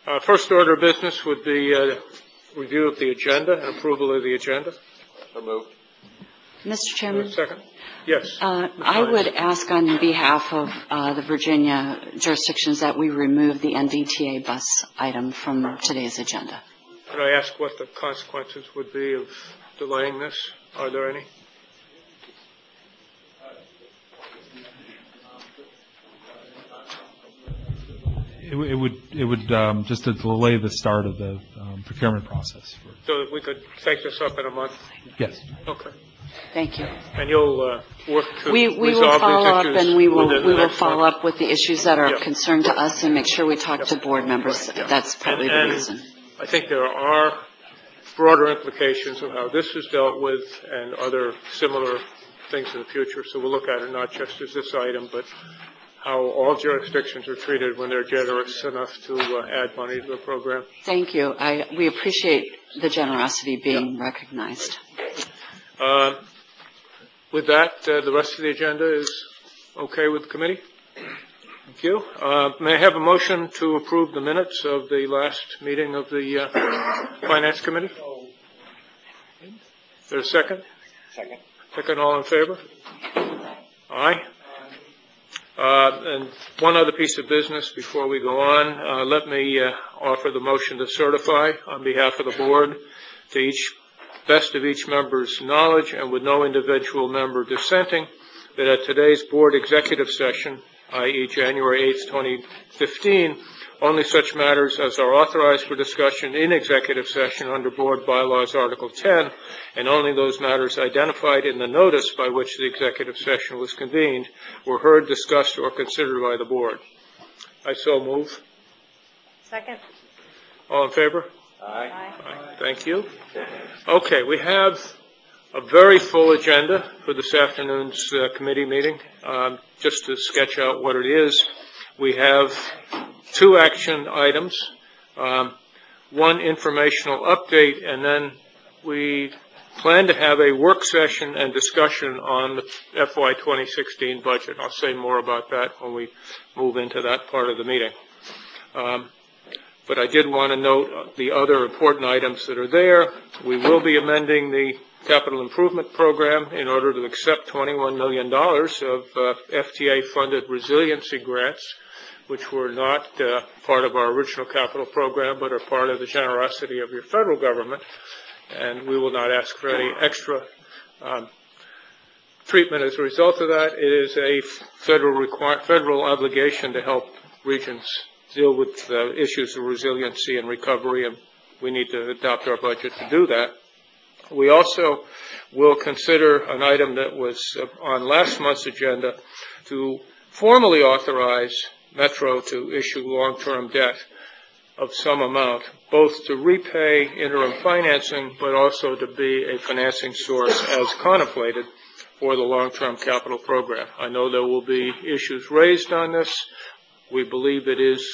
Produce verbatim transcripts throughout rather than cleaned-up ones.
Uh, first order of business would be uh, review of the agenda and approval of the agenda. So moved. Mister Chairman? Second? Yes. Uh, I would ask on behalf of uh, the Virginia jurisdictions that we remove the N V T A bus item from today's agenda. Could I ask what the consequences would be of delaying this? Are there any? It, it would it would um, just to delay the start of the um, procurement process. For, so that we could take this up in a month? Yes. Okay. Thank you. And you'll uh, work to we, we resolve will follow these up issues and we will within we the will next follow month? up with the issues that are yep. concerned to us and make sure we talk yep. to board members. Right. Yep. That's probably and, the and reason. I think there are broader implications of how this is dealt with and other similar things in the future. So we'll look at it not just as this item, but how all jurisdictions are treated when they're generous enough to uh, add money to the program. Thank you. I, we appreciate the generosity being yep. recognized. Uh, with that, uh, the rest of the agenda is okay with the committee? Thank you. Uh, may I have a motion to approve the minutes of the last meeting of the uh, Finance Committee? Is there a second? Second. Second, all in favor? Aye. Uh, and one other piece of business before we go on. Uh, let me uh, offer the motion to certify on behalf of the board to each best of each member's knowledge and with no individual member dissenting that at today's board executive session, that is. January eighth, twenty fifteen, only such matters as are authorized for discussion in executive session under Board Bylaws Article ten, and only those matters identified in the notice by which the executive session was convened were heard, discussed, or considered by the board. I so move. Second. All in favor? Aye. Aye. Aye. Thank you. Okay, we have a very full agenda for this afternoon's uh, committee meeting. Um, just to sketch out what it is, we have two action items, um, one informational update, and then we plan to have a work session and discussion on the F Y twenty sixteen budget. I'll say more about that when we move into that part of the meeting. Um, but I did want to note the other important items that are there. We will be amending the capital improvement program in order to accept twenty-one million dollars of uh, F T A-funded resiliency grants, which were not uh, part of our original capital program, but are part of the generosity of your federal government. And we will not ask for any extra um, treatment as a result of that. It is a federal require, federal obligation to help regions deal with uh, issues of resiliency and recovery, and we need to adopt our budget to do that. We also will consider an item that was on last month's agenda to formally authorize Metro to issue long-term debt of some amount, both to repay interim financing, but also to be a financing source as contemplated for the long-term capital program. I know there will be issues raised on this. We believe it is,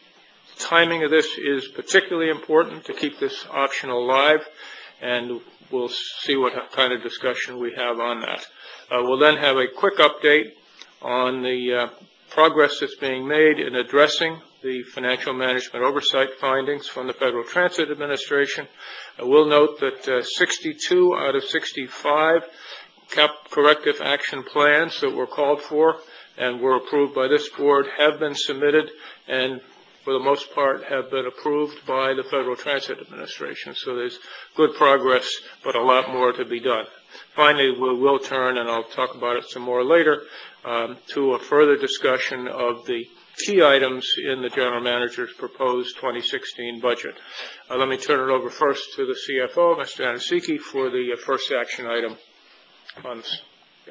timing of this is particularly important to keep this option alive, and we'll see what kind of discussion we have on that. Uh, we'll then have a quick update on the uh, progress that's being made in addressing the financial management oversight findings from the Federal Transit Administration. I will note that uh, sixty-two out of sixty-five cap corrective action plans that were called for and were approved by this board have been submitted and for the most part have been approved by the Federal Transit Administration. So there's good progress, but a lot more to be done. Finally, we will turn, and I'll talk about it some more later, um, to a further discussion of the key items in the General Manager's proposed twenty sixteen budget. Uh, let me turn it over first to the C F O, Mister Anosiki, for the uh, first action item on this. Yeah.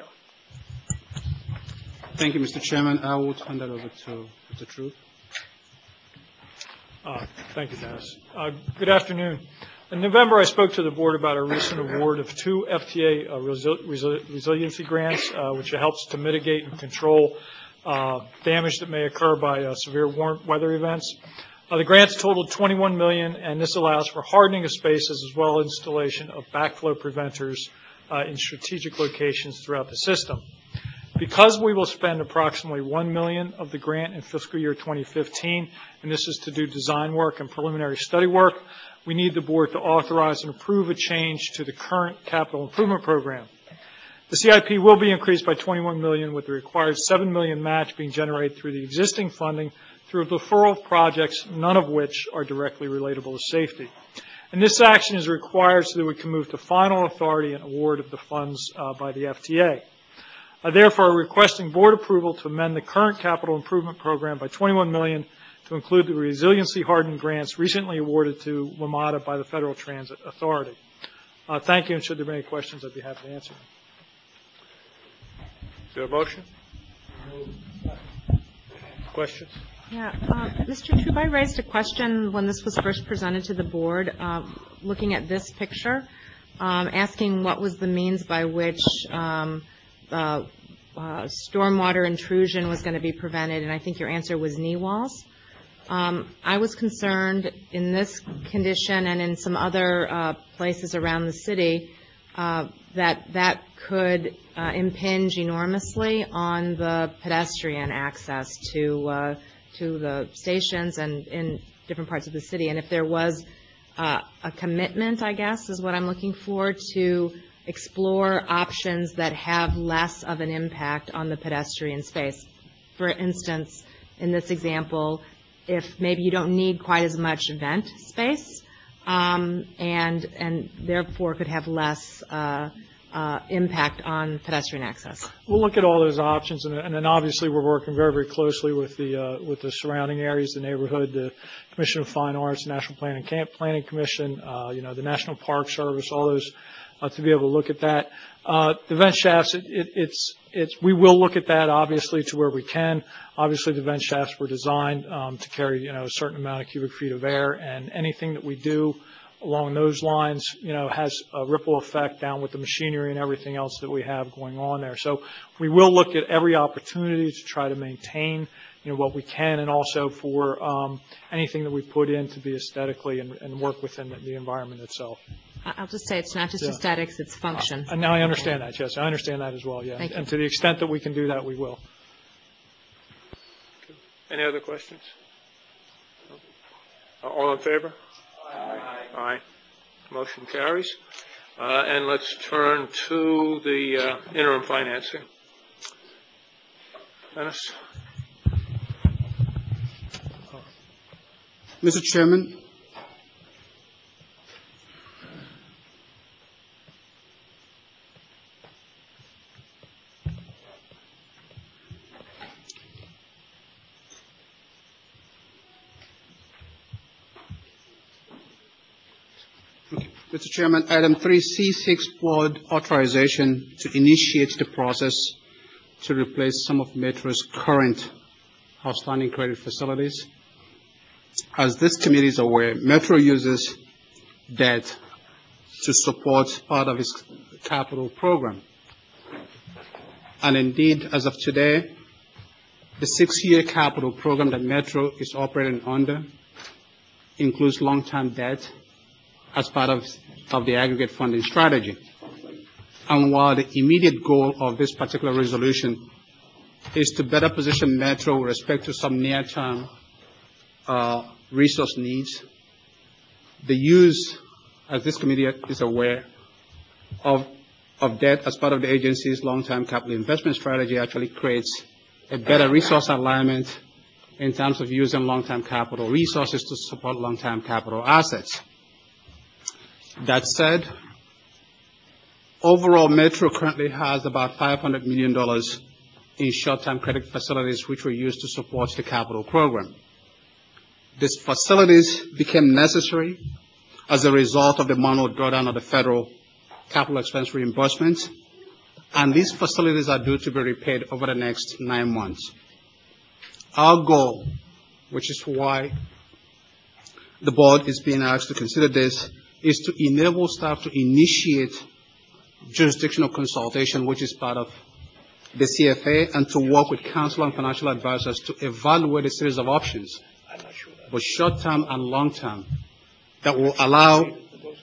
Thank you, Mister Chairman. I will turn that over to Mister Troop. Uh, thank you, Dennis. Uh, good afternoon. In November, I spoke to the board about a recent award of two F T A uh, resi- resi- resiliency grants, uh, which helps to mitigate and control uh, damage that may occur by uh, severe warm weather events. Uh, the grants totaled twenty-one million dollars, and this allows for hardening of spaces as well as installation of backflow preventers uh, in strategic locations throughout the system. Because we will spend approximately one million dollars of the grant in fiscal year twenty fifteen, and this is to do design work and preliminary study work, we need the board to authorize and approve a change to the current capital improvement program. The C I P will be increased by twenty-one million dollars, with the required seven million dollars match being generated through the existing funding through a deferral of projects, none of which are directly relatable to safety. And this action is required so that we can move to final authority and award of the funds uh, by the F T A. Uh, therefore, requesting board approval to amend the current capital improvement program by twenty-one million dollars to include the resiliency hardened grants recently awarded to WMATA by the Federal Transit Authority. Uh, thank you, and should there be any questions, I'd be happy to answer them. Is there a motion? Questions? Yeah, uh, Mister Trube, I raised a question when this was first presented to the board, uh, looking at this picture, um, asking what was the means by which um, uh, uh, stormwater intrusion was going to be prevented, and I think your answer was knee walls. Um, I was concerned in this condition and in some other uh, places around the city uh, that that could uh, impinge enormously on the pedestrian access to uh, to the stations and in different parts of the city. And if there was uh, a commitment, I guess, is what I'm looking for, to explore options that have less of an impact on the pedestrian space. For instance, in this example, if maybe you don't need quite as much vent space, um, and and therefore could have less uh, uh, impact on pedestrian access. We'll look at all those options, and, and then obviously we're working very, very closely with the uh, with the surrounding areas, the neighborhood, the Commission of Fine Arts, National Planning Camp Planning Commission, uh, you know, the National Park Service, all those uh, to be able to look at that. Uh, the vent shafts, it, it, it's it's we will look at that obviously to where we can. Obviously, the vent shafts were designed um, to carry you know a certain amount of cubic feet of air, and anything that we do along those lines, you know, has a ripple effect down with the machinery and everything else that we have going on there. So we will look at every opportunity to try to maintain, you know, what we can, and also for um, anything that we put in to be aesthetically and, and work within the, the environment itself. I'll just say it's not just Yeah. aesthetics, it's function. Uh, and now I understand that, yes. I understand that as well, yeah. Thank you. And to the extent that we can do that, we will. Any other questions? No? All in favor? Aye. Aye. Motion carries. Uh, and let's turn to the uh, interim financing. Dennis? Mister Chairman, Mister Chairman, item three C six, board authorization to initiate the process to replace some of Metro's current outstanding credit facilities. As this committee is aware, Metro uses debt to support part of its capital program. And indeed, as of today, the six-year capital program that Metro is operating under includes long-term debt as part of, of the aggregate funding strategy. And while the immediate goal of this particular resolution is to better position Metro with respect to some near-term uh, resource needs, the use, as this committee is aware, of, of debt as part of the agency's long-term capital investment strategy actually creates a better resource alignment in terms of using long-term capital resources to support long-term capital assets. That said, overall, Metro currently has about five hundred million dollars in short-term credit facilities which were used to support the capital program. These facilities became necessary as a result of the manual drawdown of the federal capital expense reimbursement, and these facilities are due to be repaid over the next nine months. Our goal, which is why the board is being asked to consider this, is to enable staff to initiate jurisdictional consultation, which is part of the C F A, and to work with counsel and financial advisors to evaluate a series of options, both short-term and long-term, that will allow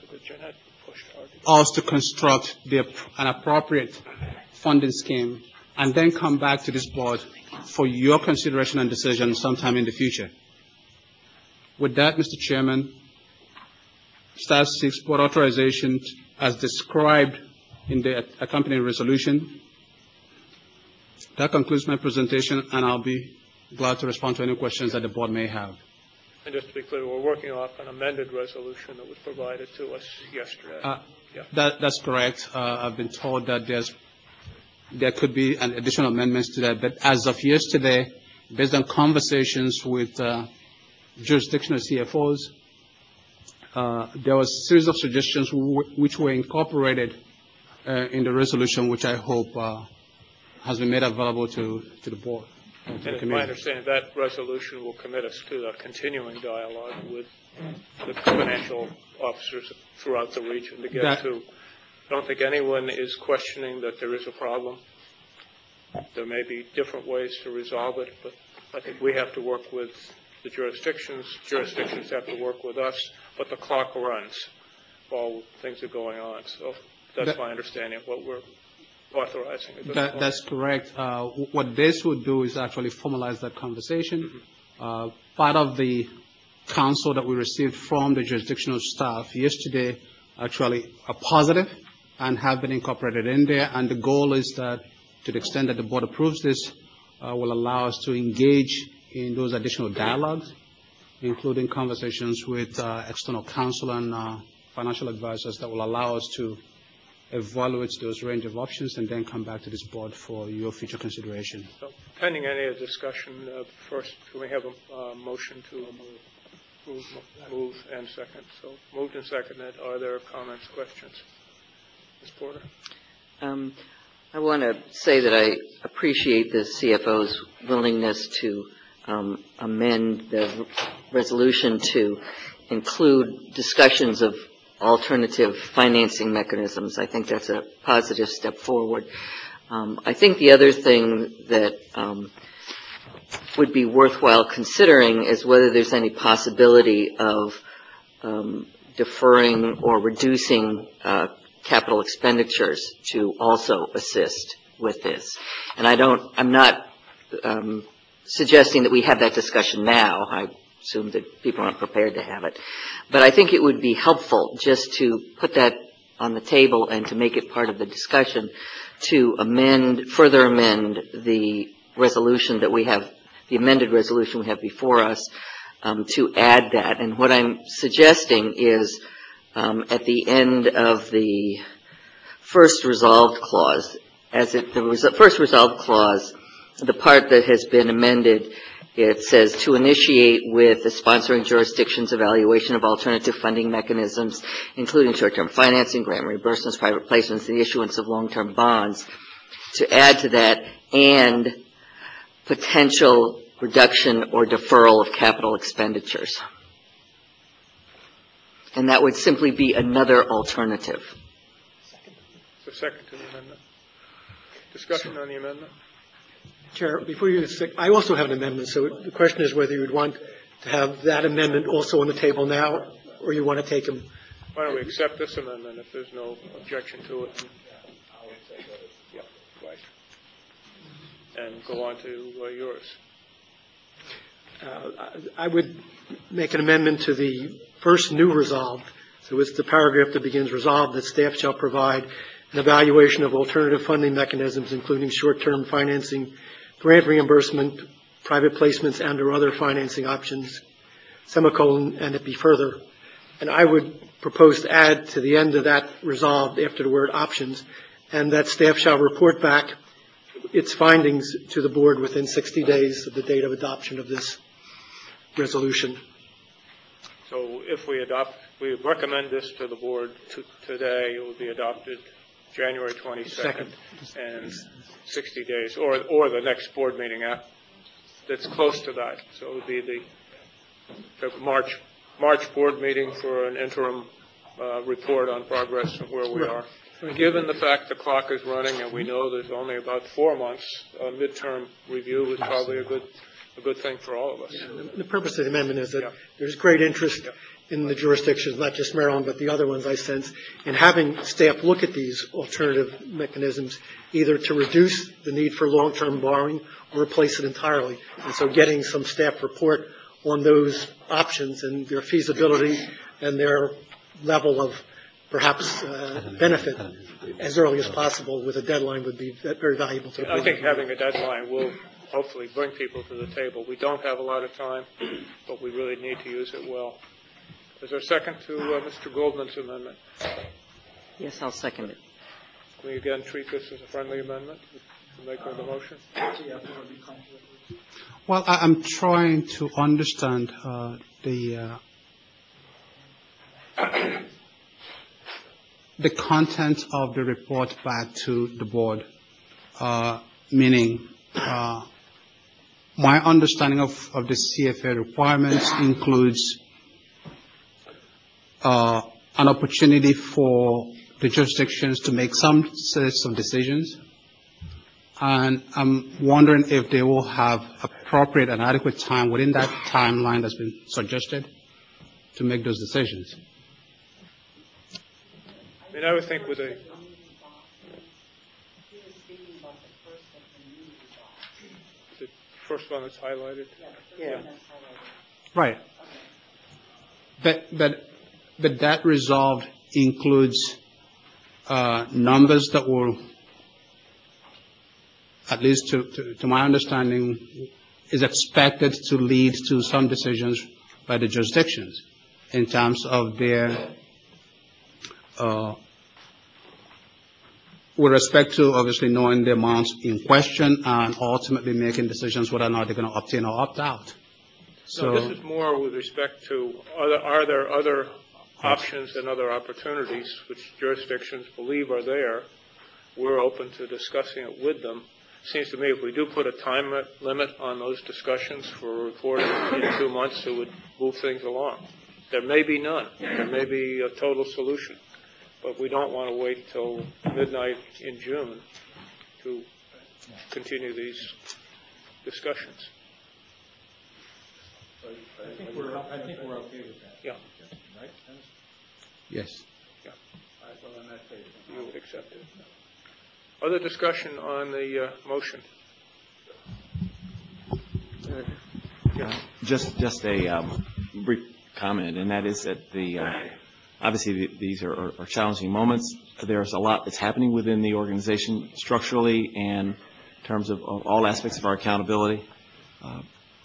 us to construct the, an appropriate funding scheme and then come back to this board for your consideration and decision sometime in the future. With that, Mister Chairman, staff seeks board authorization as described in the accompanying resolution. That concludes my presentation, and I'll be glad to respond to any questions that the board may have. And just to be clear, we're working off an amended resolution that was provided to us yesterday. Uh, yeah. that, that's correct. Uh, I've been told that there's, there could be an additional amendments to that, but as of yesterday, based on conversations with uh, jurisdictional C F Os, uh, there was a series of suggestions w which were incorporated uh, in the resolution, which I hope uh, has been made available to, to the board. And it's my understanding that resolution will commit us to a continuing dialogue with the financial officers throughout the region to get that, to. I don't think anyone is questioning that there is a problem. There may be different ways to resolve it, but I think we have to work with the jurisdictions. Jurisdictions have to work with us, but the clock runs while things are going on. So that's that, my understanding of what we're authorizing. That, that's correct. Uh, what this would do is actually formalize that conversation. Mm-hmm. uh, part of the counsel that we received from the jurisdictional staff yesterday actually are positive and have been incorporated in there. And the goal is that to the extent that the board approves this, uh, will allow us to engage in those additional dialogues, including conversations with uh, external counsel and uh, financial advisors that will allow us to evaluate those range of options and then come back to this board for your future consideration. So, pending any discussion, uh, first, can we have a uh, motion to move, move and second? So, moved and seconded. Are there comments, questions? Miz Porter? Um, I want to say that I appreciate the C F O's willingness to um, amend the resolution to include discussions of alternative financing mechanisms. I think that's a positive step forward. Um, I think the other thing that um, would be worthwhile considering is whether there's any possibility of um, deferring or reducing uh, capital expenditures to also assist with this. And I don't, I'm not um, suggesting that we have that discussion now. I assume that people aren't prepared to have it. But I think it would be helpful just to put that on the table and to make it part of the discussion to amend, further amend the resolution that we have, the amended resolution we have before us, um, to add that. And what I'm suggesting is um, at the end of the first resolved clause, as it, the res first resolved clause, the part that has been amended, it says to initiate with the sponsoring jurisdictions evaluation of alternative funding mechanisms, including short-term financing, grant reimbursements, private placements, and the issuance of long-term bonds. To add to that, and potential reduction or deferral of capital expenditures. And that would simply be another alternative. The second to the amendment. Discussion on the amendment. Chair, before you stick, I also have an amendment, so the question is whether you would want to have that amendment also on the table now, or you want to take them. Why don't we accept this amendment if there's no objection to it? Yeah, right. And go on to uh, yours. Uh, I would make an amendment to the first new resolved. So it's the paragraph that begins resolved that staff shall provide an evaluation of alternative funding mechanisms, including short-term financing, grant reimbursement, private placements, and or other financing options, semicolon, and it be further. And I would propose to add to the end of that resolved after the word options, and that staff shall report back its findings to the board within sixty days of the date of adoption of this resolution. So if we adopt, we recommend this to the board to, today, it will be adopted January twenty-second, and sixty days, or or the next board meeting app that's close to that. So it would be the, the March March board meeting for an interim uh, report on progress of where we are. Given the fact the clock is running and we know there's only about four months, a midterm review is probably a good a good thing for all of us. Yeah, the, the purpose of the amendment is that yeah. there's great interest yeah. in the jurisdictions, not just Maryland, but the other ones I sense, and having staff look at these alternative mechanisms, either to reduce the need for long-term borrowing or replace it entirely. And so getting some staff report on those options and their feasibility and their level of perhaps uh, benefit as early as possible with a deadline would be very valuable to the board. I think having a deadline will hopefully bring people to the table. We don't have a lot of time, but we really need to use it well. Is there a second to uh, Mister Goldman's amendment? Yes, I'll second it. Can we again treat this as a friendly amendment, the maker of the motion? Well, I, I'm trying to understand uh, the uh, the content of the report back to the board, uh, meaning uh, my understanding of, of the C F A requirements includes uh, an opportunity for the jurisdictions to make some sets of decisions. And I'm wondering if they will have appropriate and adequate time within that timeline that's been suggested to make those decisions. I mean, I would think with a the first one that's highlighted. Yeah. Right. But but but that resolve includes uh, numbers that will, at least to, to, to my understanding, is expected to lead to some decisions by the jurisdictions in terms of their, uh, with respect to obviously knowing the amounts in question and ultimately making decisions whether or not they're going to opt in or opt out. So no, this is more with respect to are there, are there other options and other opportunities which jurisdictions believe are there. We're open to discussing it with them. It seems to me if we do put a time limit on those discussions for a report in two months, it would move things along. There may be none. There may be a total solution. But we don't want to wait till midnight in June to continue these discussions. I think we're, I think we're okay with that. Yeah. Right? yes. Yeah. You would accept it. Other discussion on the uh, motion? Uh, just, just a um, brief comment, and that is that the uh, obviously the, these are, are, are challenging moments. There's a lot that's happening within the organization structurally and in terms of, of all aspects of our accountability. Uh,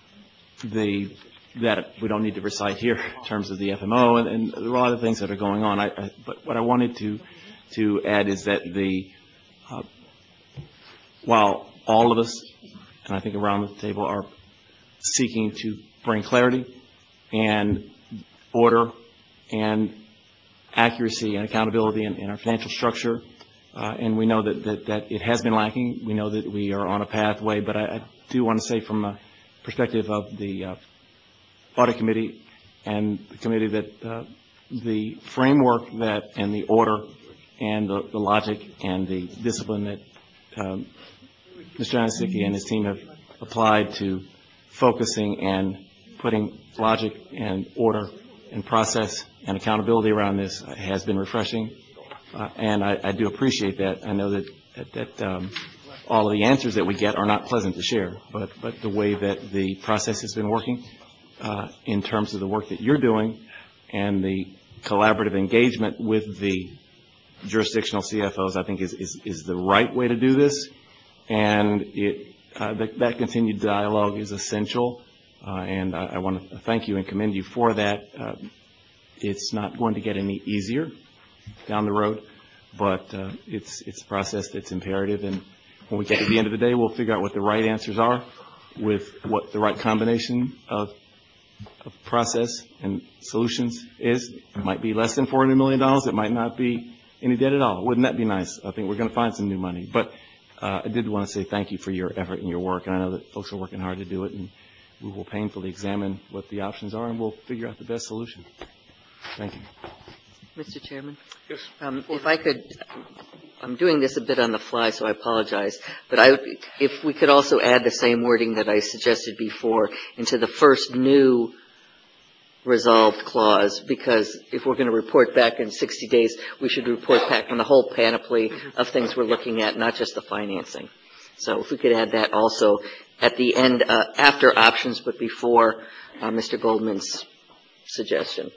the that we don't need to recite here in terms of the F M O and, and there are a lot of things that are going on. I, I, but what I wanted to to add is that the uh, while all of us, and I think around the table, are seeking to bring clarity and order and accuracy and accountability in, in our financial structure, uh, and we know that, that, that it has been lacking. We know that we are on a pathway, but I, I do want to say from a perspective of the uh, Audit Committee and the committee that uh, the framework that and the order and the, the logic and the discipline that um, Mister Janicki and his team have applied to focusing and putting logic and order and process and accountability around this has been refreshing, uh, and I, I do appreciate that. I know that that, that um, all of the answers that we get are not pleasant to share, but but the way that the process has been working uh, in terms of the work that you're doing and the collaborative engagement with the jurisdictional C F Os, I think is is, is the right way to do this, and it uh, that, that continued dialogue is essential. Uh, and I, I want to thank you and commend you for that. Uh, it's not going to get any easier down the road, but uh, it's it's a process that's imperative. And when we get to the end of the day, we'll figure out what the right answers are with what the right combination of, of process and solutions is. It might be less than four hundred million dollars. It might not be any debt at all. Wouldn't that be nice? I think we're going to find some new money. But uh, I did want to say thank you for your effort and your work. And I know that folks are working hard to do it. And we will painfully examine what the options are, and we'll figure out the best solution. Thank you. Mister Chairman? Yes. Um, if I could, I'm doing this a bit on the fly, so I apologize. But I, if we could also add the same wording that I suggested before into the first new resolved clause, because if we're going to report back in sixty days, we should report back on the whole panoply of things we're looking at, not just the financing. So if we could add that also at the end, uh, after options, but before uh, Mister Goldman's suggestion.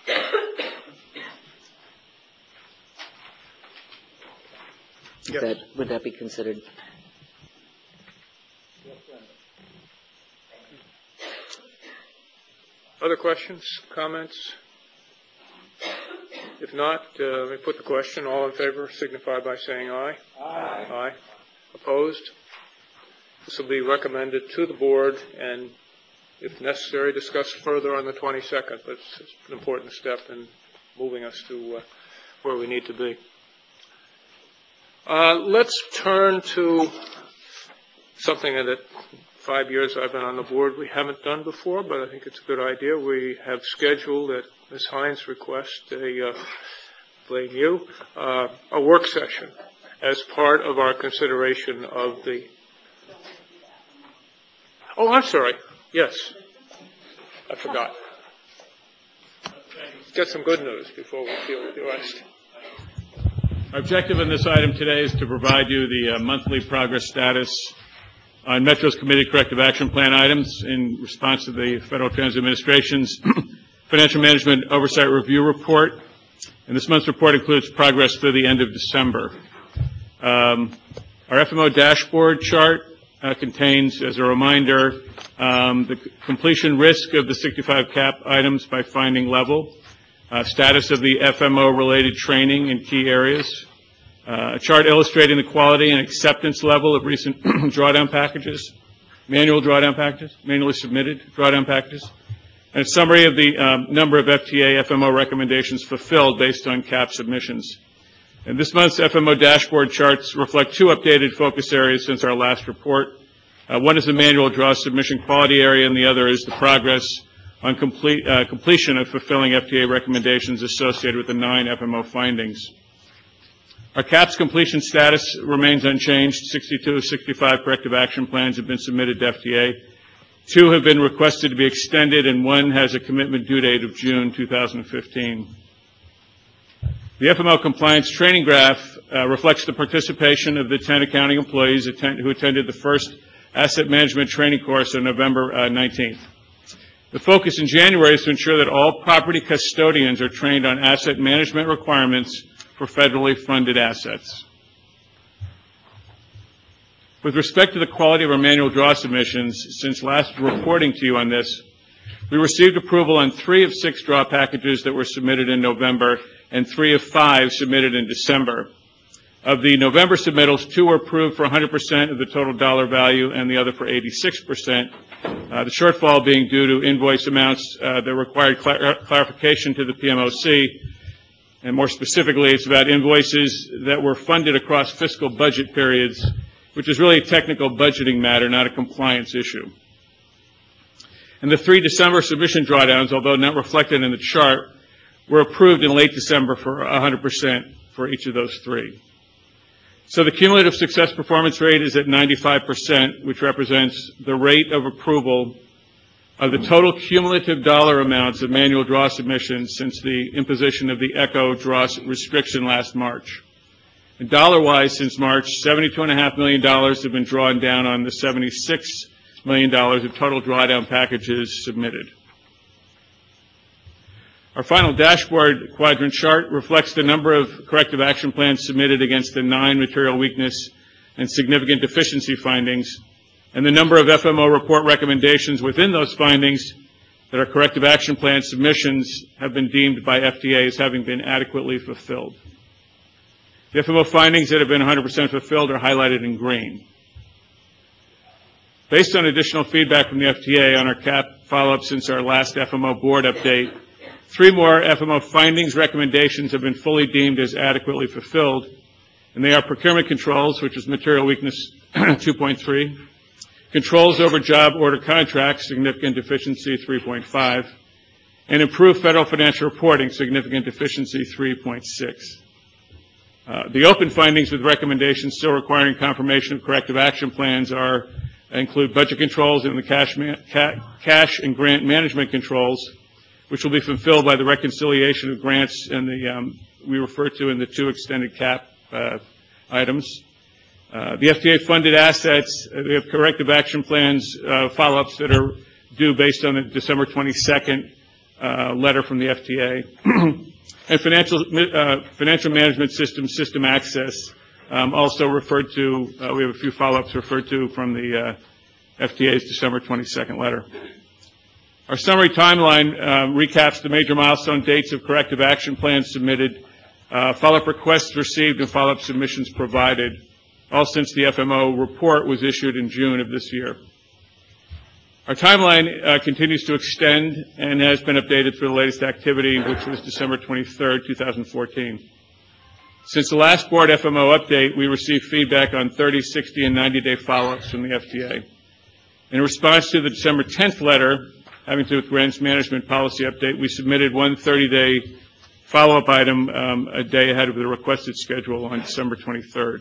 Yes. That, would that be considered? Other questions, comments? If not, uh, let me put the question. All in favor signify by saying aye. Aye. Aye. Opposed? This will be recommended to the board and, if necessary, discussed further on the twenty-second. But it's, it's an important step in moving us to uh, where we need to be. Uh, let's turn to something that five years I've been on the board we haven't done before, but I think it's a good idea. We have scheduled at Miz Hines' request a, uh, blame you, uh, a work session as part of our consideration of the. Oh, I'm sorry. Yes, I forgot. Get some good news before we deal with the rest. Our objective in this item today is to provide you the uh, monthly progress status on Metro's Committee Corrective Action Plan items in response to the Federal Transit Administration's Financial Management Oversight Review Report. And this month's report includes progress through the end of December. Um, our F M O dashboard chart uh, contains, as a reminder, um, the c- completion risk of the sixty-five cap items by finding level, uh, status of the F M O-related training in key areas, Uh, a chart illustrating the quality and acceptance level of recent drawdown packages, manual drawdown packages, manually submitted drawdown packages, and a summary of the um, number of F T A F M O recommendations fulfilled based on C A P submissions. And this month's F M O dashboard charts reflect two updated focus areas since our last report. Uh, one is the manual draw submission quality area, and the other is the progress on complete, uh, completion of fulfilling F T A recommendations associated with the nine F M O findings. Our C A P's completion status remains unchanged. sixty-two of sixty-five corrective action plans have been submitted to F T A. Two have been requested to be extended, and one has a commitment due date of June two thousand fifteen. The F M O compliance training graph uh, reflects the participation of the ten accounting employees attend- who attended the first asset management training course on November uh, nineteenth. The focus in January is to ensure that all property custodians are trained on asset management requirements for federally funded assets. With respect to the quality of our manual draw submissions, since last reporting to you on this, we received approval on three of six draw packages that were submitted in November and three of five submitted in December. Of the November submittals, two were approved for one hundred percent of the total dollar value and the other for eighty-six percent, uh, the shortfall being due to invoice amounts uh, that required clar- clarification to the P M O C. And more specifically, it's about invoices that were funded across fiscal budget periods, which is really a technical budgeting matter, not a compliance issue. And the three December submission drawdowns, although not reflected in the chart, were approved in late December for one hundred percent for each of those three. So the cumulative success performance rate is at ninety-five percent, which represents the rate of approval of the total cumulative dollar amounts of manual draw submissions since the imposition of the ECHO draw restriction last March. And dollar-wise, since March, seventy-two point five million dollars have been drawn down on the seventy-six million dollars of total drawdown packages submitted. Our final dashboard quadrant chart reflects the number of corrective action plans submitted against the nine material weakness and significant deficiency findings, and the number of F M O report recommendations within those findings that are corrective action plan submissions have been deemed by F T A as having been adequately fulfilled. The F M O findings that have been one hundred percent fulfilled are highlighted in green. Based on additional feedback from the F T A on our C A P follow-up since our last F M O board update, three more F M O findings recommendations have been fully deemed as adequately fulfilled, and they are procurement controls, which is material weakness two point three, controls over job order contracts, significant deficiency three point five, and improved federal financial reporting, significant deficiency three point six. Uh, the open findings with recommendations still requiring confirmation of corrective action plans are include budget controls and the cash, man, ca- cash and grant management controls, which will be fulfilled by the reconciliation of grants and the um, we refer to in the two extended cap uh, items. Uh, the F D A-funded assets, uh, we have corrective action plans, uh, follow-ups that are due based on the December twenty-second uh, letter from the F D A. And financial uh, financial management system, system access, um, also referred to, uh, we have a few follow-ups referred to from the uh, F D A's December twenty-second letter. Our summary timeline uh, recaps the major milestone dates of corrective action plans submitted, uh, follow-up requests received, and follow-up submissions provided, all since the F M O report was issued in June of this year. Our timeline uh, continues to extend and has been updated through the latest activity, which was December twenty-third, two thousand fourteen. Since the last board F M O update, we received feedback on thirty, sixty, and ninety-day follow-ups from the F D A. In response to the December tenth letter, having to do with grants management policy update, we submitted one thirty-day follow-up item um, a day ahead of the requested schedule on December twenty-third.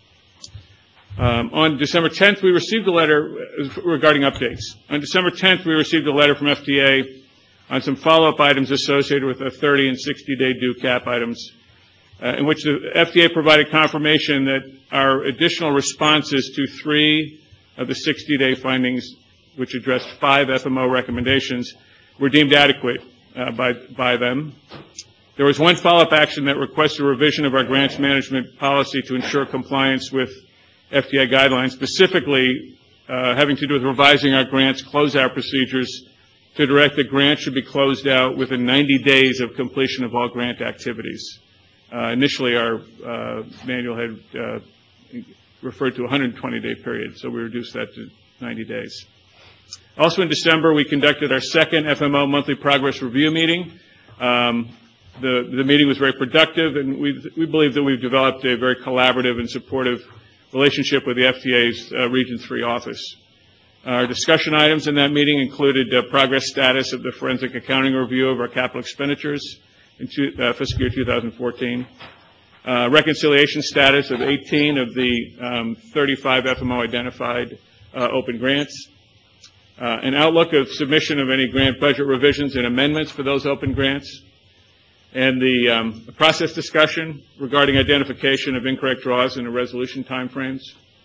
Um, on December tenth, we received a letter regarding updates. On December tenth, we received a letter from F D A on some follow-up items associated with the thirty and sixty-day due cap items, uh, in which the F D A provided confirmation that our additional responses to three of the sixty-day findings, which addressed five F M O recommendations, were deemed adequate uh, by, by them. There was one follow-up action that requested a revision of our grants management policy to ensure compliance with F D A guidelines, specifically uh, having to do with revising our grants closeout procedures to direct that grants should be closed out within ninety days of completion of all grant activities. Uh, initially, our uh, manual had uh, referred to a one hundred twenty day period, so we reduced that to ninety days. Also in December, we conducted our second F M O monthly progress review meeting. Um, the, the meeting was very productive, and we we believe that we've developed a very collaborative and supportive relationship with the F D A's uh, Region three office. Our discussion items in that meeting included uh, progress status of the forensic accounting review of our capital expenditures in two, uh, fiscal year two thousand fourteen, uh, reconciliation status of eighteen of the um, thirty-five F M O identified uh, open grants, uh, an outlook of submission of any grant budget revisions and amendments for those open grants, and the um, process discussion regarding identification of incorrect draws in the resolution timeframes,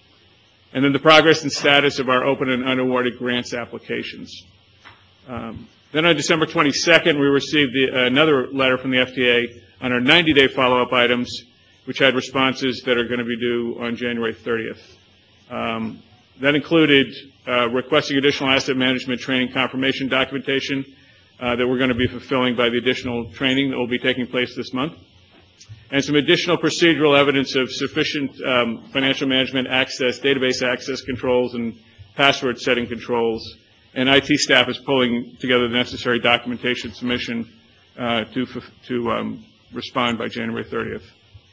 and then the progress and status of our open and unawarded grants applications. Um, then on December twenty-second, we received the, uh, another letter from the F D A on our ninety day follow-up items, which had responses that are going to be due on January thirtieth. Um, that included uh, requesting additional asset management training confirmation documentation Uh, that we're going to be fulfilling by the additional training that will be taking place this month, and some additional procedural evidence of sufficient um, financial management access, database access controls, and password setting controls. And I T staff is pulling together the necessary documentation submission uh, to, to um, respond by January thirtieth.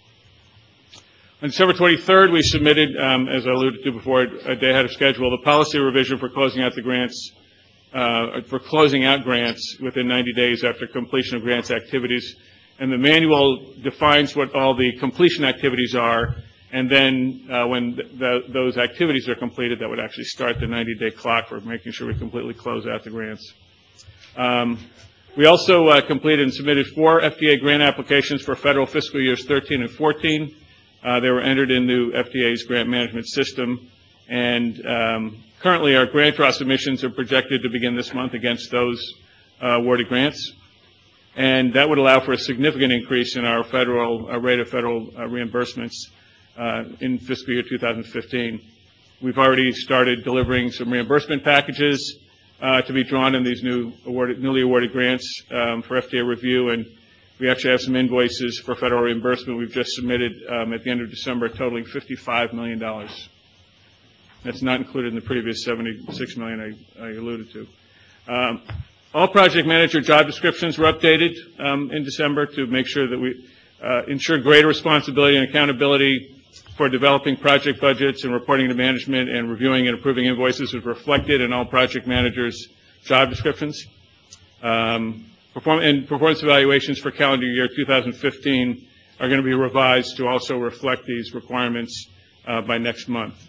On December twenty-third, we submitted, um, as I alluded to before, a day ahead of schedule, the policy revision for closing out the grants Uh, for closing out grants within ninety days after completion of grants activities. And the manual defines what all the completion activities are, and then uh, when th the, those activities are completed, that would actually start the ninety day clock for making sure we completely close out the grants. Um, we also uh, completed and submitted four F D A grant applications for federal fiscal years thirteen and fourteen. Uh, they were entered into F D A's grant management system, and um, currently, our grant draw submissions are projected to begin this month against those uh, awarded grants, and that would allow for a significant increase in our federal our rate of federal uh, reimbursements uh, in fiscal year two thousand fifteen. We've already started delivering some reimbursement packages uh, to be drawn in these new awarded, newly awarded grants um, for F D A review, and we actually have some invoices for federal reimbursement we've just submitted um, at the end of December, totaling fifty-five million dollars. That's not included in the previous seventy-six million dollars I, I alluded to. Um, all project manager job descriptions were updated um, in December to make sure that we uh, ensure greater responsibility and accountability for developing project budgets and reporting to management and reviewing and approving invoices was reflected in all project managers' job descriptions. Um, perform and performance evaluations for calendar year two thousand fifteen are going to be revised to also reflect these requirements uh, by next month.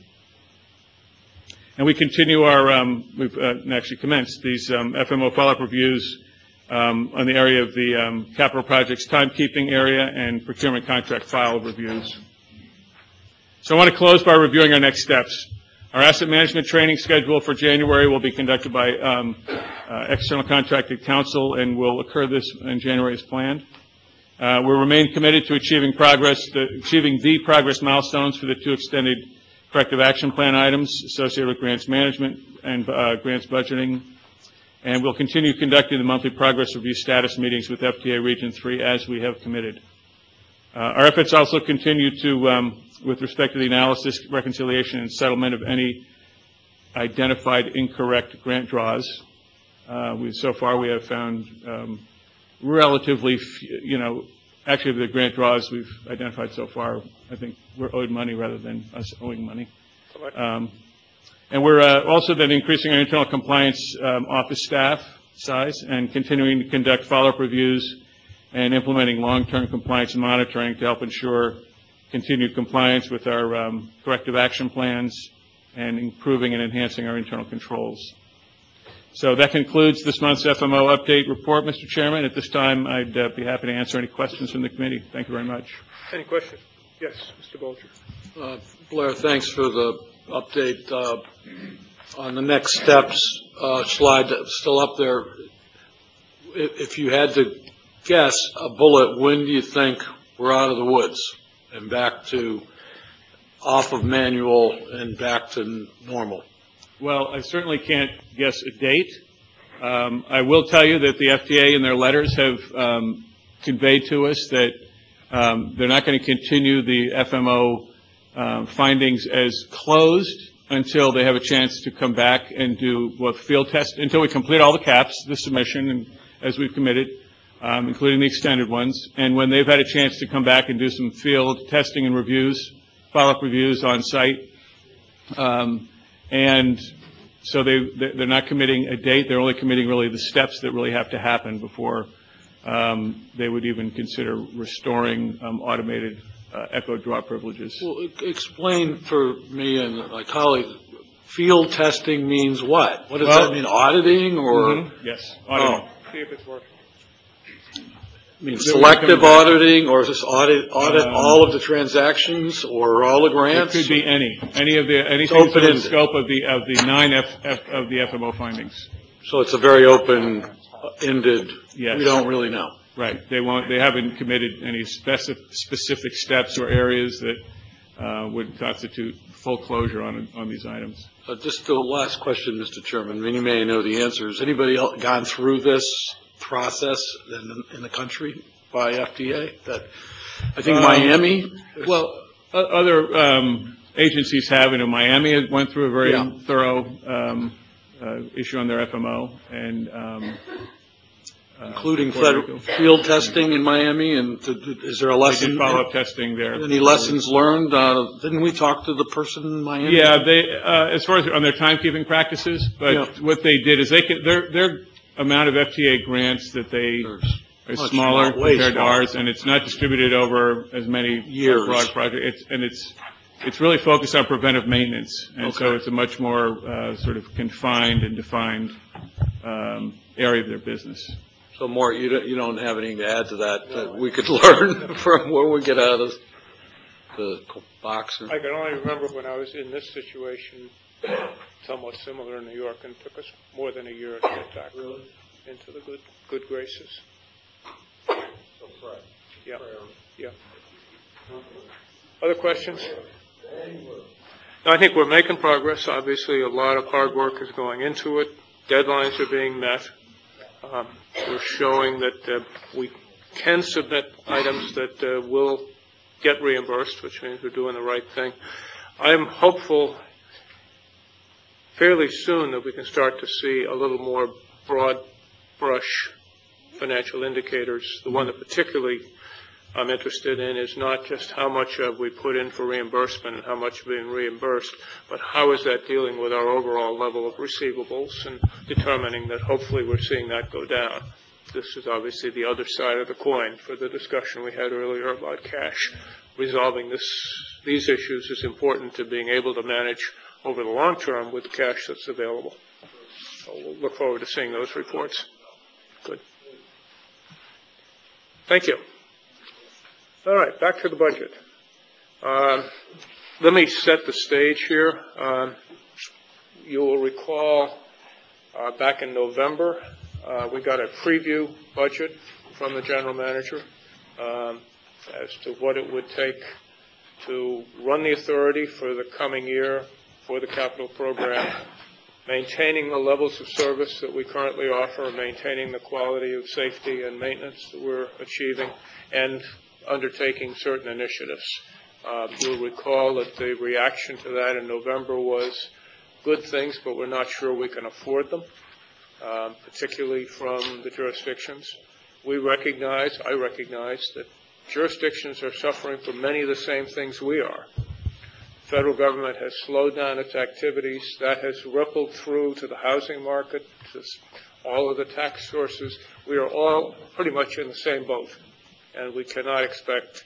And we continue our, um, we've uh, actually commenced these um, F M O follow-up reviews um, on the area of the um, capital projects timekeeping area and procurement contract file reviews. So I want to close by reviewing our next steps. Our asset management training schedule for January will be conducted by um, uh, external contracted counsel and will occur this in January as planned. Uh, we remain committed to achieving progress, the, achieving the progress milestones for the two extended corrective action plan items associated with grants management and uh, grants budgeting. And we'll continue conducting the monthly progress review status meetings with F T A Region three as we have committed. Uh, our efforts also continue to, um, with respect to the analysis, reconciliation, and settlement of any identified incorrect grant draws. Uh, we, so far, we have found um, relatively, f you know, actually the grant draws we've identified so far, I think we're owed money rather than us owing money. Um, and we're uh, also then increasing our internal compliance um, office staff size and continuing to conduct follow-up reviews and implementing long-term compliance monitoring to help ensure continued compliance with our um, corrective action plans and improving and enhancing our internal controls. So that concludes this month's F M O update report, Mister Chairman. At this time, I'd uh, be happy to answer any questions from the committee. Thank you very much. Any questions? Yes, Mister Bolger. Uh, Blair, thanks for the update. Uh, on the next steps uh, slide that's still up there, if, if you had to guess a bullet, when do you think we're out of the woods and back to off of manual and back to normal? Well, I certainly can't guess a date. Um, I will tell you that the F D A in their letters have um, conveyed to us that um, they're not going to continue the F M O uh, findings as closed until they have a chance to come back and do both field tests, until we complete all the caps, the submission, and as we've committed, um, including the extended ones. And when they've had a chance to come back and do some field testing and reviews, follow-up reviews on site, um, and so they, they're not committing a date. They're only committing really the steps that really have to happen before um, they would even consider restoring um, automated uh, echo draw privileges. Well, explain for me and my colleague, field testing means what? What does well, that mean, auditing or? Mm-hmm. Yes, auditing. Oh. See if it's working. I mean, selective auditing, or is this audit, audit um, all of the transactions or all the grants? It could be any, any of the, anything within the scope of the, of the nine F, F, of the F M O findings. So it's a very open-ended, yes. We don't really know. Right. They won't, they haven't committed any specific, specific steps or areas that uh, would constitute full closure on, on these items. Uh, just the last question, Mister Chairman. Many may know the answers. Anybody else gone through this process in, in the country by F D A? That I think um, Miami. Well, uh, other um, agencies have, and Miami went through a very yeah. thorough um, uh, issue on their F M O, and um, uh, including federal field testing in Miami. And to, to, is there a lesson? They did follow-up testing there. Any lessons learned? Uh, didn't we talk to the person in Miami? Yeah, they uh, as far as on their timekeeping practices, but yeah. what they did is they could, their their amount of F T A grants that they are smaller compared to ours, and it's not distributed over as many years. Broad projects. It's, and it's it's really focused on preventive maintenance, and okay. so it's a much more uh, sort of confined and defined um, area of their business. So, Mort, you don't, you don't have anything to add to that that we could learn from where we get out of the box? Or? I can only remember when I was in this situation, somewhat similar in New York, and it took us more than a year to get back really? into the good good graces. So, right. Yeah. Yeah. Other questions? No, I think we're making progress. Obviously, a lot of hard work is going into it. Deadlines are being met. Um, we're showing that uh, we can submit items that uh, will get reimbursed, which means we're doing the right thing. I'm hopeful fairly soon that we can start to see a little more broad brush financial indicators. The one that particularly I'm interested in is not just how much have we put in for reimbursement and how much being reimbursed, but how is that dealing with our overall level of receivables and determining that hopefully we're seeing that go down. This is obviously the other side of the coin for the discussion we had earlier about cash. Resolving this, these issues is important to being able to manage over the long term with the cash that's available. So we'll look forward to seeing those reports. Good. Thank you. All right, back to the budget. Um, let me set the stage here. Um, you will recall uh, back in November, uh, we got a preview budget from the general manager um, as to what it would take to run the authority for the coming year for the capital program, maintaining the levels of service that we currently offer, maintaining the quality of safety and maintenance that we're achieving, and undertaking certain initiatives. Uh, you'll recall that the reaction to that in November was good things, but we're not sure we can afford them, um, particularly from the jurisdictions. We recognize, I recognize, that jurisdictions are suffering from many of the same things we are. The federal government has slowed down its activities. That has rippled through to the housing market, to all of the tax sources. We are all pretty much in the same boat, and we cannot expect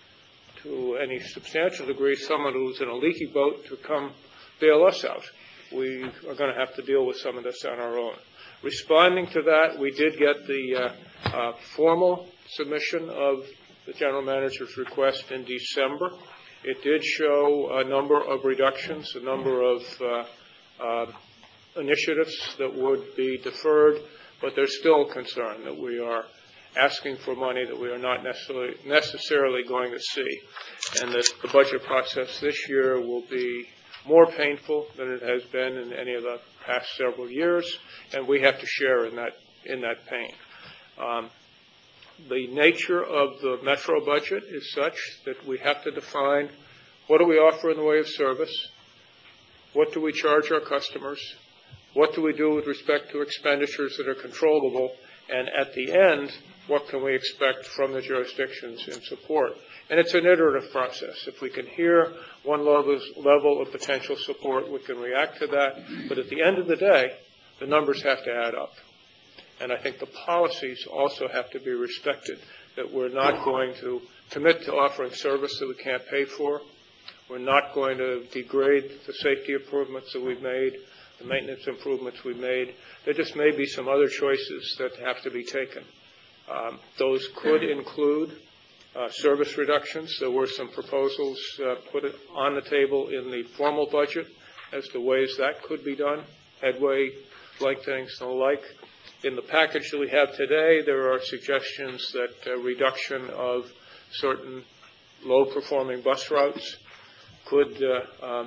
to any substantial degree someone who's in a leaky boat to come bail us out. We are going to have to deal with some of this on our own. Responding to that, we did get the uh, uh, formal submission of the general manager's request in December. It did show a number of reductions, a number of uh, uh, initiatives that would be deferred, but there's still concern that we are asking for money that we are not necessarily, necessarily going to see, and that the budget process this year will be more painful than it has been in any of the past several years, and we have to share in that, in that pain. Um, The nature of the Metro budget is such that we have to define what do we offer in the way of service, what do we charge our customers, what do we do with respect to expenditures that are controllable, and at the end, what can we expect from the jurisdictions in support. And it's an iterative process. If we can hear one level of potential support, we can react to that. But at the end of the day, the numbers have to add up. And I think the policies also have to be respected, that we're not going to commit to offering service that we can't pay for. We're not going to degrade the safety improvements that we've made, the maintenance improvements we've made. There just may be some other choices that have to be taken. Um, those could include uh, service reductions. There were some proposals uh, put on the table in the formal budget as to ways that could be done, headway lengthenings and the like. In the package that we have today, there are suggestions that a reduction of certain low-performing bus routes could uh, um,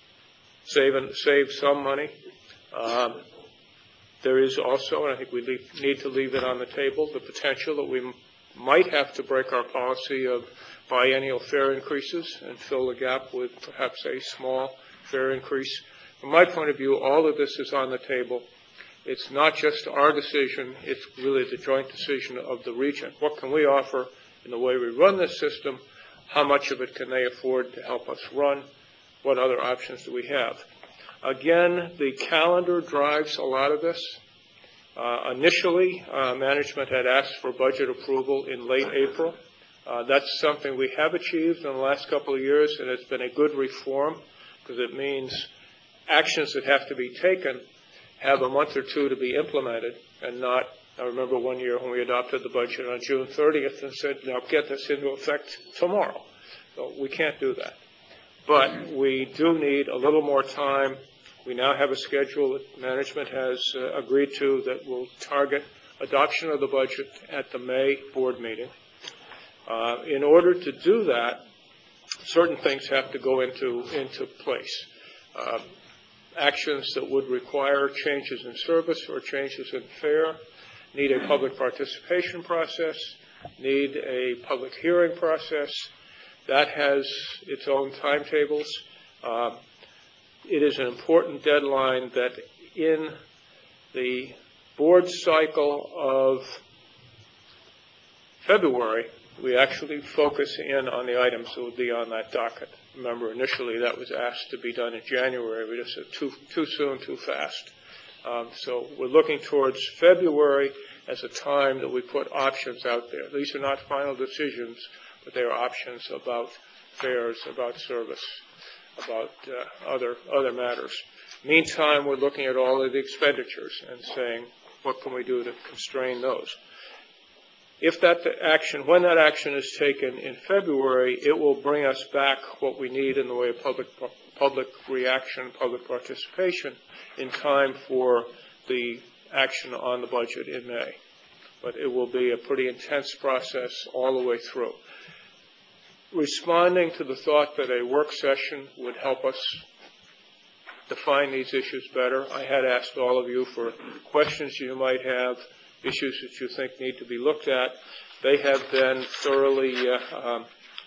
save, and save some money. Um, there is also, and I think we leave, need to leave it on the table, the potential that we m- might have to break our policy of biennial fare increases and fill the gap with perhaps a small fare increase. From my point of view, all of this is on the table. It's not just our decision, it's really the joint decision of the region. What can we offer in the way we run this system? How much of it can they afford to help us run? What other options do we have? Again, the calendar drives a lot of this. Uh, initially, uh, management had asked for budget approval in late April. Uh, that's something we have achieved in the last couple of years, and it's been a good reform because it means actions that have to be taken have a month or two to be implemented, and not, I remember one year when we adopted the budget on June thirtieth and said, now get this into effect tomorrow. So we can't do that. But we do need a little more time. We now have a schedule that management has uh, agreed to that will target adoption of the budget at the May board meeting. Uh, in order to do that, certain things have to go into, into place. Uh, actions that would require changes in service or changes in fare need a public participation process, need a public hearing process. That has its own timetables. Uh, it is an important deadline that in the board cycle of February, we actually focus in on the items that will be on that docket. Remember, initially that was asked to be done in January. We just said too, too soon, too fast. Um, so we're looking towards February as a time that we put options out there. These are not final decisions, but they are options about fares, about service, about uh, other other matters. Meantime, we're looking at all of the expenditures and saying, what can we do to constrain those? If that action, when that action is taken in February, it will bring us back what we need in the way of public public reaction, public participation in time for the action on the budget in May. But it will be a pretty intense process all the way through. Responding to the thought that a work session would help us define these issues better, I had asked all of you for questions you might have, issues that you think need to be looked at. They have been thoroughly uh, um,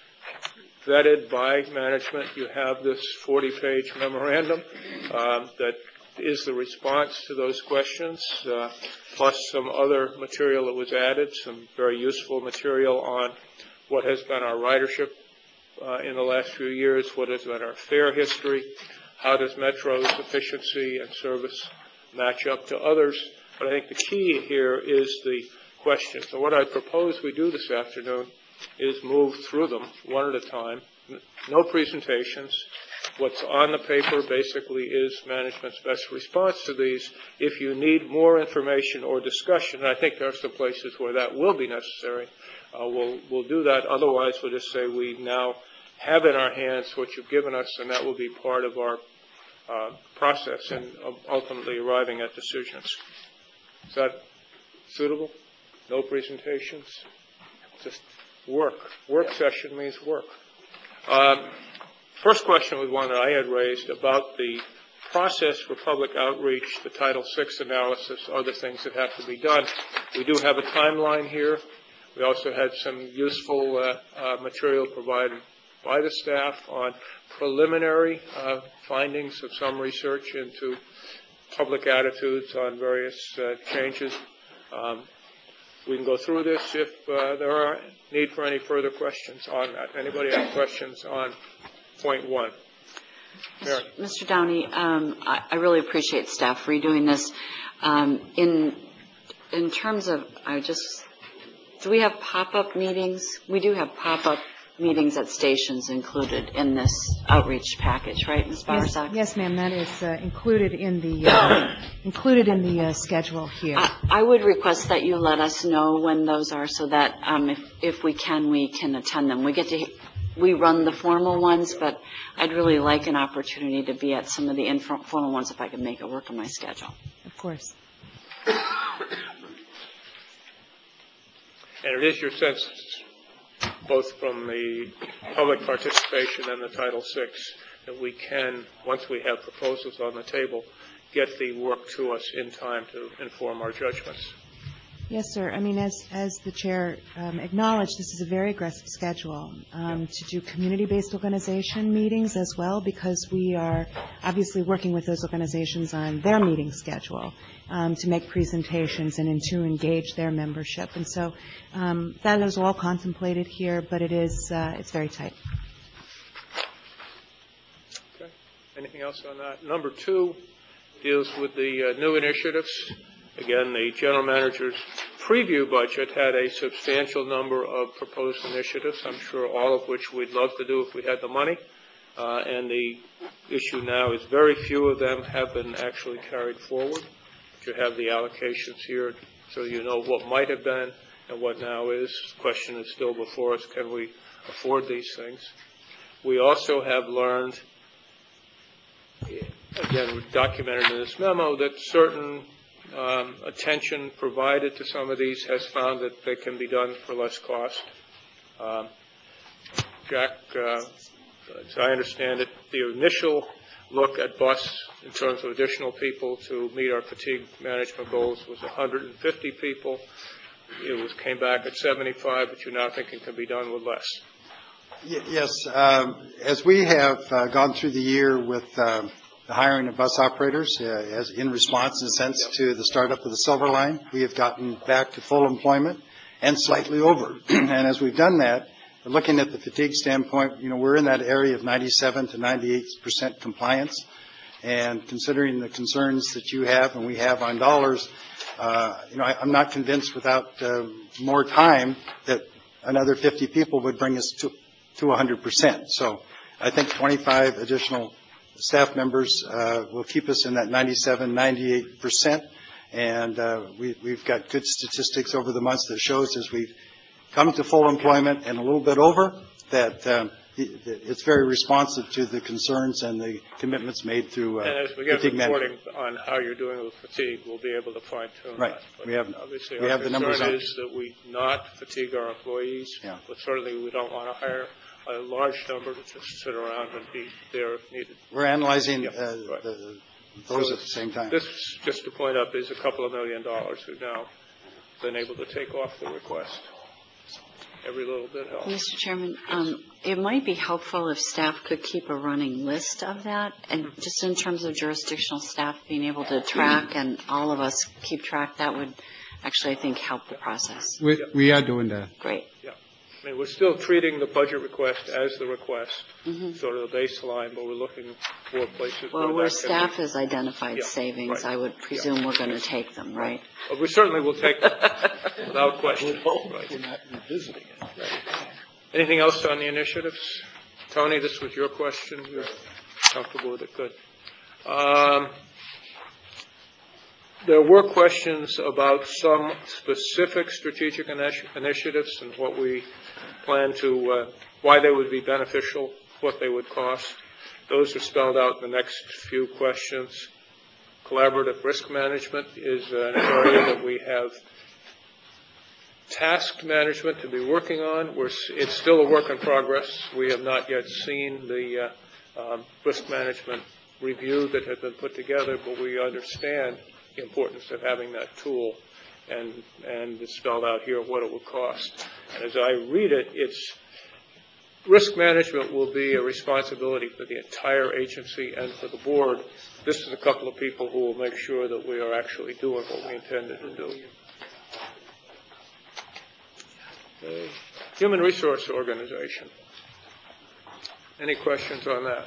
vetted by management. You have this forty-page memorandum um, that is the response to those questions, uh, plus some other material that was added, some very useful material on what has been our ridership uh, in the last few years, what has been our fare history, how does Metro's efficiency and service match up to others. But I think the key here is the question. So what I propose we do this afternoon is move through them one at a time. No presentations. What's on the paper basically is management's best response to these. If you need more information or discussion, and I think there are some places where that will be necessary, uh, we'll, we'll do that. Otherwise, we'll just say we now have in our hands what you've given us, and that will be part of our uh, process in ultimately arriving at decisions. Is that suitable? No presentations? Just work. Work session means work. Um, first question was one that I had raised about the process for public outreach, the Title six analysis, other things that have to be done. We do have a timeline here. We also had some useful uh, uh, material provided by the staff on preliminary uh, findings of some research into public attitudes on various uh, changes. Um, we can go through this if uh, there are need for any further questions on that. Anybody have questions on point one? Mary. Mister Downey, um, I, I really appreciate staff redoing this. Um, in in terms of, I just, do we have pop-up meetings? We do have pop-up meetings at stations included in this outreach package, right, Miz Bowersock? Yes, yes, ma'am. That is uh, included in the uh, included in the uh, schedule here. I, I would request that you let us know when those are, so that um, if if we can, we can attend them. We get to we run the formal ones, but I'd really like an opportunity to be at some of the informal ones if I can make it work on my schedule. Of course. And it is your sense, both from the public participation and the Title six, that we can, once we have proposals on the table, get the work to us in time to inform our judgments. Yes, sir. I mean, as as the chair um, acknowledged, this is a very aggressive schedule um, to do community-based organization meetings as well, because we are obviously working with those organizations on their meeting schedule um, to make presentations and in, to engage their membership. And so um, that is all contemplated here, but it is uh, it's very tight. Okay. Anything else on that? Number two deals with the uh, new initiatives. Again, the general manager's preview budget had a substantial number of proposed initiatives, I'm sure all of which we'd love to do if we had the money. Uh, and the issue now is very few of them have been actually carried forward. You have the allocations here so you know what might have been and what now is. The question is still before us, can we afford these things? We also have learned, again, documented in this memo, that certain Um, attention provided to some of these has found that they can be done for less cost. Um, Jack, uh, as I understand it, the initial look at bus in terms of additional people to meet our fatigue management goals was one hundred fifty people. It was came back at seventy-five, but you now think it can be done with less. Yes. Um, as we have uh, gone through the year with um, the hiring of bus operators, uh, as in response, in a sense, yep. to the startup of the Silver Line, we have gotten back to full employment and slightly over. And as we've done that, looking at the fatigue standpoint, you know, we're in that area of ninety-seven to ninety-eight percent compliance. And considering the concerns that you have and we have on dollars, uh, you know, I, I'm not convinced without uh, more time that another fifty people would bring us to to one hundred percent. So I think twenty-five additional staff members uh, will keep us in that ninety-seven, ninety-eight percent. And uh, we, we've got good statistics over the months that shows as we've come to full employment and a little bit over, that um, it's very responsive to the concerns and the commitments made through uh, and as we get fatigue reporting management. on how you're doing with fatigue, we'll be able to fine tune Right. that. But we have obviously we our have the numbers concern on. is that we not fatigue our employees, yeah. but certainly we don't want to hire a large number to just sit around and be there if needed. We're analyzing yeah, uh, right. the, those so at the same time. This, just to point up, is a couple of million dollars we've now been able to take off the request. Every little bit helps. Mister Chairman, um, it might be helpful if staff could keep a running list of that, and just in terms of jurisdictional staff being able to track and all of us keep track, that would actually, I think, help the process. We, yeah. we are doing that. Great. Yeah. I mean, we're still treating the budget request as the request, mm-hmm. sort of the baseline, but we're looking for places well, where, where that staff can has identified yeah, savings, right. I would presume yeah. we're going to take them, right? Well, we certainly will take them, without question. Right. We're not revisiting it. Right. Anything else on the initiatives? Tony, this was your question. You're comfortable with it? Good. Um, There were questions about some specific strategic initi- initiatives and what we plan to, uh, why they would be beneficial, what they would cost. Those are spelled out in the next few questions. Collaborative risk management is an area that we have tasked management to be working on. We're, it's still a work in progress. We have not yet seen the uh, um, risk management review that has been put together, but we understand the importance of having that tool, and and it's spelled out here what it would cost. And as I read it, it's risk management will be a responsibility for the entire agency and for the board. This is a couple of people who will make sure that we are actually doing what we intended to do. Okay. Human Resource Organization. Any questions on that?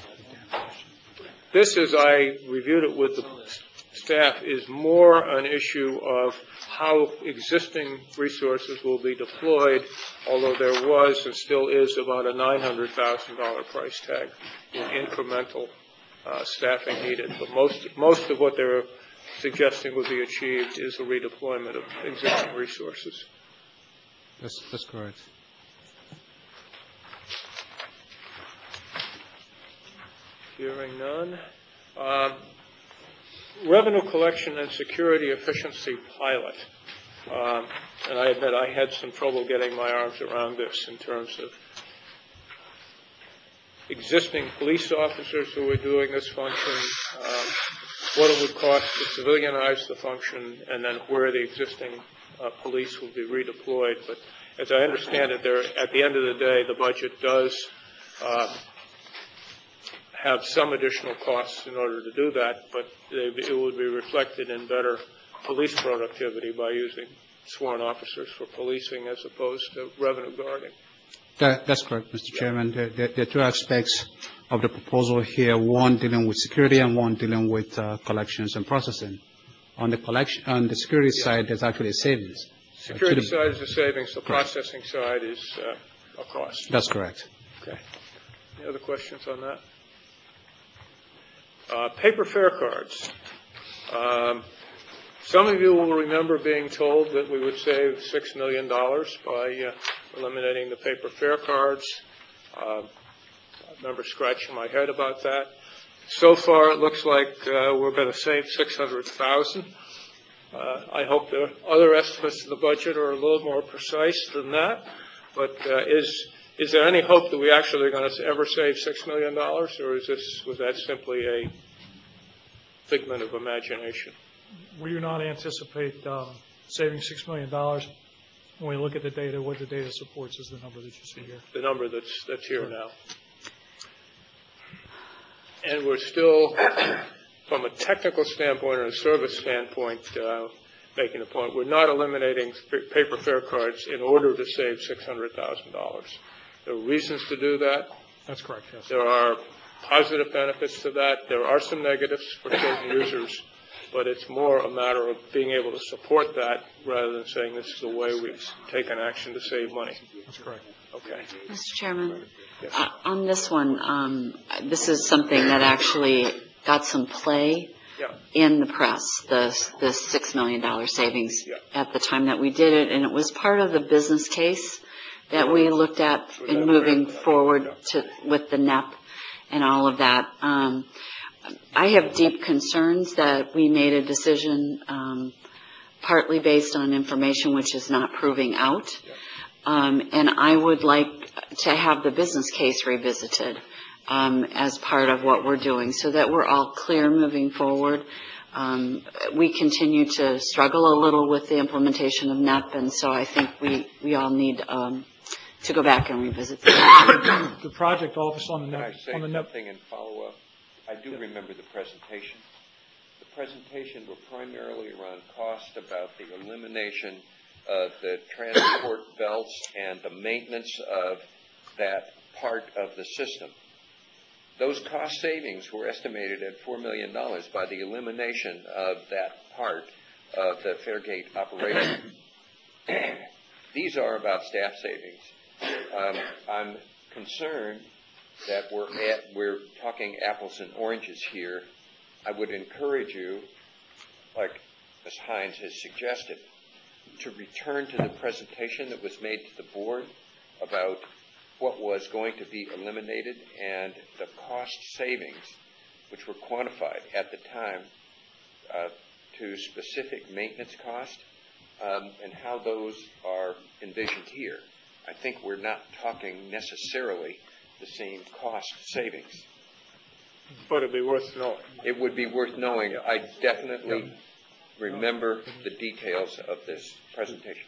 This, as I reviewed it with the staff, is more an issue of how existing resources will be deployed, although there was and still is about a nine hundred thousand dollars price tag in incremental uh, staffing needed. But most, most of what they're suggesting would be achieved is a redeployment of existing resources. That's, that's correct. Hearing none. Um, Revenue collection and security efficiency pilot. Um, and I admit I had some trouble getting my arms around this in terms of existing police officers who are doing this function, um, what it would cost to civilianize the function, and then where the existing uh, police will be redeployed. But as I understand it, there, at the end of the day, the budget does uh, have some additional costs in order to do that, but it would be reflected in better police productivity by using sworn officers for policing as opposed to revenue guarding. That, that's correct, Mister Chairman. There, there, there are two aspects of the proposal here, one dealing with security and one dealing with uh, collections and processing. On the collection, on the security yeah. side, there's actually a savings. Security uh, the, side is a savings. The correct. Processing side is uh, a cost. That's correct. Okay. Any other questions on that? Uh, paper fare cards. Um, some of you will remember being told that we would save six million dollars by uh, eliminating the paper fare cards. Uh, I remember scratching my head about that. So far, it looks like uh, we're going to save six hundred thousand dollars. Uh, I hope the other estimates in the budget are a little more precise than that. But uh, is Is there any hope that we actually are going to ever save six million dollars, or is this, was that simply a figment of imagination? We do not anticipate um, saving six million dollars. When we look at the data, what the data supports is the number that you see here. The number that's, that's here now. And we're still, from a technical standpoint or a service standpoint, uh, making a point, we're not eliminating paper fare cards in order to save six hundred thousand dollars. There are reasons to do that. That's correct, yes. There are positive benefits to that. There are some negatives for certain users, but it's more a matter of being able to support that rather than saying this is the way we've taken action to save money. That's correct. Okay. Mister Chairman, yes. uh, on this one, um, this is something that actually got some play yeah. in the press, the, the six million dollars savings at the time that we did it, and it was part of the business case that we looked at in moving forward to, with the N E P and all of that. Um, I have deep concerns that we made a decision um, partly based on information which is not proving out. Um, and I would like to have the business case revisited um, as part of what we're doing so that we're all clear moving forward. Um, we continue to struggle a little with the implementation of N E P, and so I think we, we all need um, to go back and revisit that. The project office on the Can N I E P. say On the N E P. something in follow-up? I do remember the presentation. The presentation were primarily around cost, about the elimination of the transport belts and the maintenance of that part of the system. Those cost savings were estimated at four million dollars by the elimination of that part of the Fairgate operation. These are about staff savings. Um, I'm concerned that we're at, we're talking apples and oranges here. I would encourage you, like Miz Hines has suggested, to return to the presentation that was made to the board about what was going to be eliminated and the cost savings, which were quantified at the time uh, to specific maintenance cost, um, and how those are envisioned here. I think we're not talking necessarily the same cost savings. But it'd be worth knowing. It would be worth knowing. I definitely remember the details of this presentation.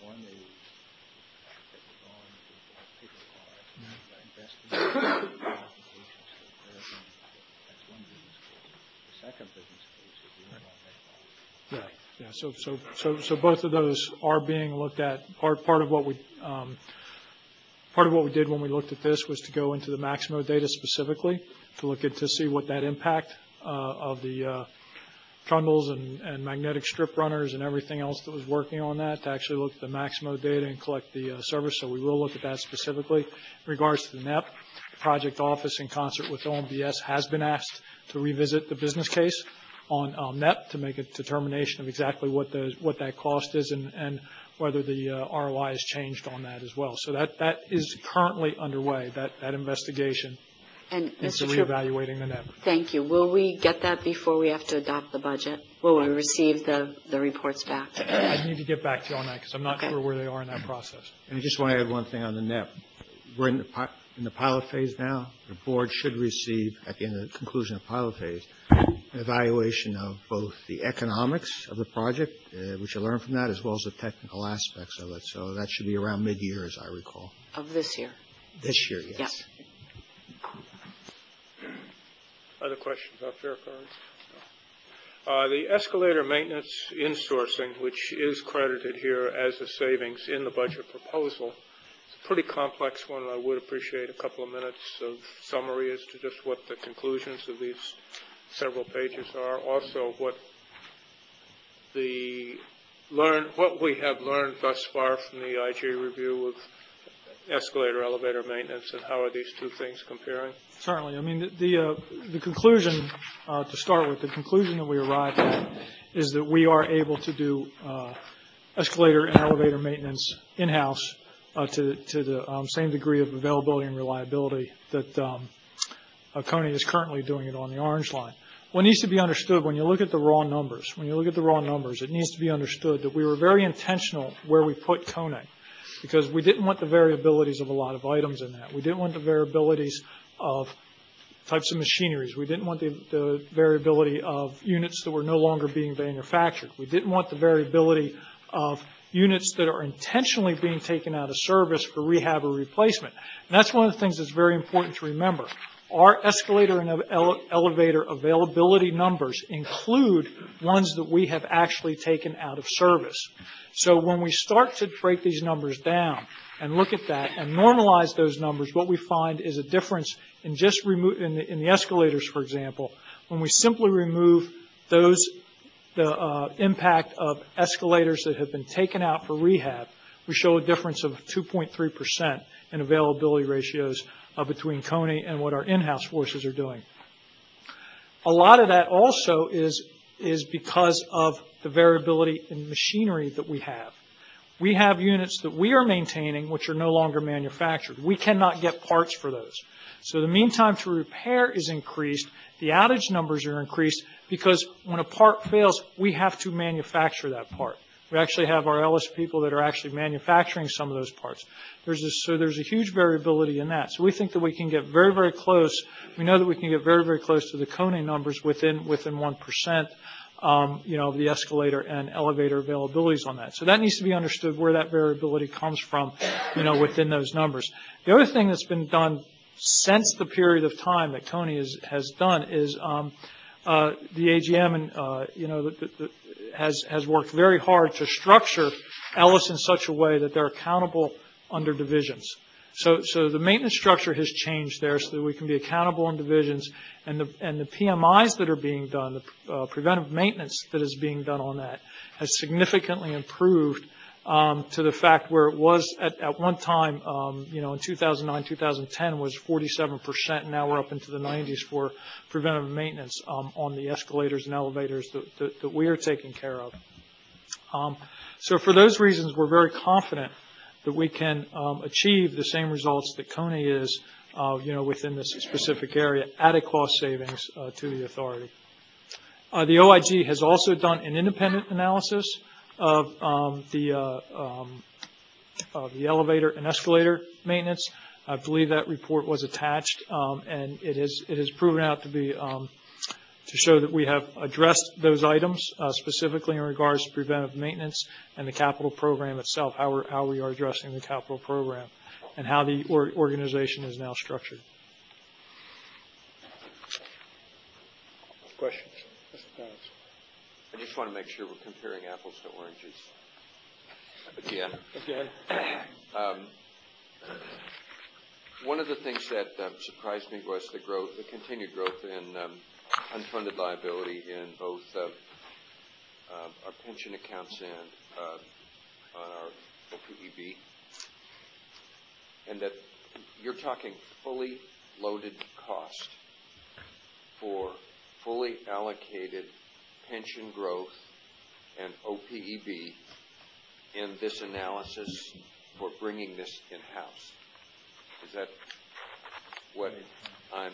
Yeah, yeah. So, so, so, so both of those are being looked at. Part, part of what we, um, part of what we did when we looked at this was to go into the Maximo data specifically to look at to see what that impact uh, of the uh, trundles and, and magnetic strip runners and everything else that was working on that, to actually look at the Maximo data and collect the uh, service. So we will look at that specifically. In regards to the N E P, the project office in concert with O M B S has been asked to revisit the business case on um, N E P to make a determination of exactly what the what that cost is and, and whether the uh, R O I has changed on that as well. So that, that is currently underway, that, that investigation And into Mister Tripp, reevaluating the N E P. thank you. Will we get that before we have to adopt the budget? Will we receive the, the reports back? I need to get back to you on that because I'm not Okay. sure where they are in that process. And I just want to add one thing on the N E P. We're in the, pi- in the pilot phase now. The board should receive, at the end of the conclusion of the pilot phase, an evaluation of both the economics of the project, uh, which you learn from that, as well as the technical aspects of it. So that should be around mid-year, as I recall. Of this year? This year, yes. Yeah. Other questions on fair cards? Uh, the escalator maintenance insourcing, which is credited here as a savings in the budget proposal, it's a pretty complex one. I would appreciate a couple of minutes of summary as to just what the conclusions of these several pages are. Also, what the learn, what we have learned thus far from the I G review of escalator elevator maintenance, and how are these two things comparing? Certainly. I mean, the the, uh, the conclusion, uh, to start with, the conclusion that we arrived at is that we are able to do uh, escalator and elevator maintenance in-house uh, to, to the um, same degree of availability and reliability that um, uh, Coney is currently doing it on the Orange Line. What needs to be understood when you look at the raw numbers, when you look at the raw numbers, it needs to be understood that we were very intentional where we put Coney, because we didn't want the variabilities of a lot of items in that. We didn't want the variabilities of types of machineries. We didn't want the, the variability of units that were no longer being manufactured. We didn't want the variability of units that are intentionally being taken out of service for rehab or replacement. And that's one of the things that's very important to remember. Our escalator and ele- elevator availability numbers include ones that we have actually taken out of service. So when we start to break these numbers down and look at that and normalize those numbers, what we find is a difference in just remove in the, in the escalators, for example, when we simply remove those the uh, impact of escalators that have been taken out for rehab, we show a difference of two point three percent in availability ratios uh, between Coney and what our in-house forces are doing. A lot of that also is is because of the variability in machinery that we have. We have units that we are maintaining which are no longer manufactured. We cannot get parts for those. So the mean time to repair is increased. The outage numbers are increased because when a part fails, we have to manufacture that part. We actually have our Ellis people that are actually manufacturing some of those parts. There's a, so there's a huge variability in that. So we think that we can get very, very close. We know that we can get very, very close to the Kone numbers within within one percent. Um, you know, the escalator and elevator availabilities on that. So that needs to be understood where that variability comes from, you know, within those numbers. The other thing that's been done since the period of time that Kone has, has done is um, uh, the A G M and, uh, you know, the, the, has, has worked very hard to structure Ellis in such a way that they're accountable under divisions. So, so the maintenance structure has changed there so that we can be accountable in divisions, and the and the P M Is that are being done, the uh, preventive maintenance that is being done on that, has significantly improved um, to the fact where it was at, at one time, um, you know, in two thousand nine, two thousand ten was forty-seven percent, and now we're up into the nineties for preventive maintenance um, on the escalators and elevators that, that, that we are taking care of. Um, so for those reasons, we're very confident that we can um, achieve the same results that Kone is, uh, you know, within this specific area at a cost savings uh, to the authority. Uh, the O I G has also done an independent analysis of um, the uh, um, of the elevator and escalator maintenance. I believe that report was attached, um, and it has it has proven out to be um, to show that we have addressed those items uh, specifically in regards to preventive maintenance and the capital program itself, how, we're, how we are addressing the capital program, and how the or organization is now structured. Questions? I just want to make sure we're comparing apples to oranges. Again. Again. Um, one of the things that um, surprised me was the growth, the continued growth in um, unfunded liability in both uh, uh, our pension accounts and uh, on our O P E B, and that you're talking fully loaded cost for fully allocated pension growth and O P E B in this analysis for bringing this in-house. Is that what I'm...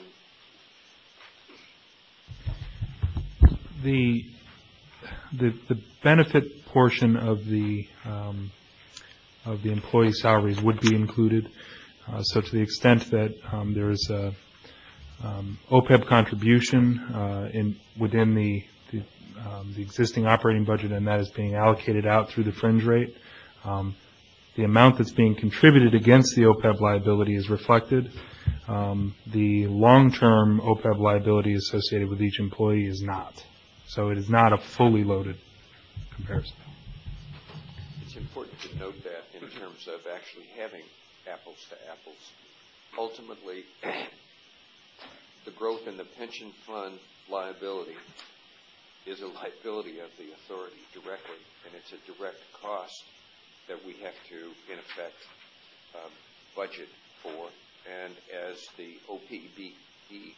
The, the the benefit portion of the um, of the employee salaries would be included. Uh, so to the extent that um, there is a um, O P E B contribution uh, in within the the, um, the existing operating budget, and that is being allocated out through the fringe rate, um, the amount that's being contributed against the O P E B liability is reflected. Um, the long-term O P E B liability associated with each employee is not. So it is not a fully loaded comparison. It's important to note that in terms of actually having apples to apples. Ultimately, the growth in the pension fund liability is a liability of the authority directly, and it's a direct cost that we have to, in effect, um, budget for. And as the O P E B,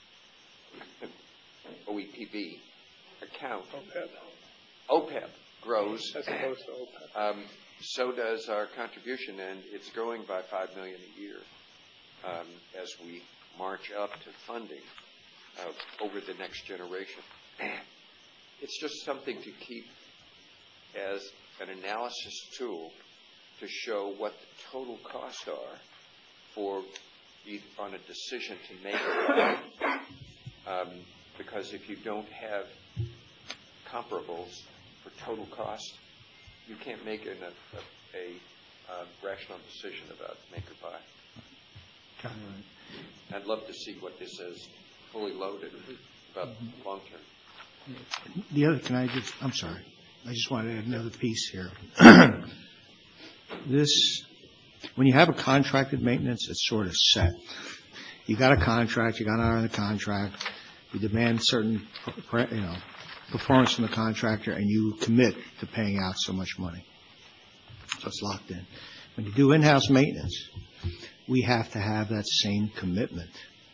O E P B account, O P E B, O P E B grows, as opposed to O P E B. Um, so does our contribution, and it's growing by five million dollars a year um, as we march up to funding uh, over the next generation. It's just something to keep as an analysis tool to show what the total costs are for on a decision to make. Um, because if you don't have comparables for total cost, you can't make an, a, a, a, a rational decision about make or buy. I'd love to see what this is fully loaded about long term. The other, can I just, I'm sorry, I just wanted to add another piece here. This, when you have a contracted maintenance, it's sort of set. You got a contract, you got to honor the contract, you demand certain, you know, performance from the contractor, and you commit to paying out so much money. So it's locked in. When you do in-house maintenance, we have to have that same commitment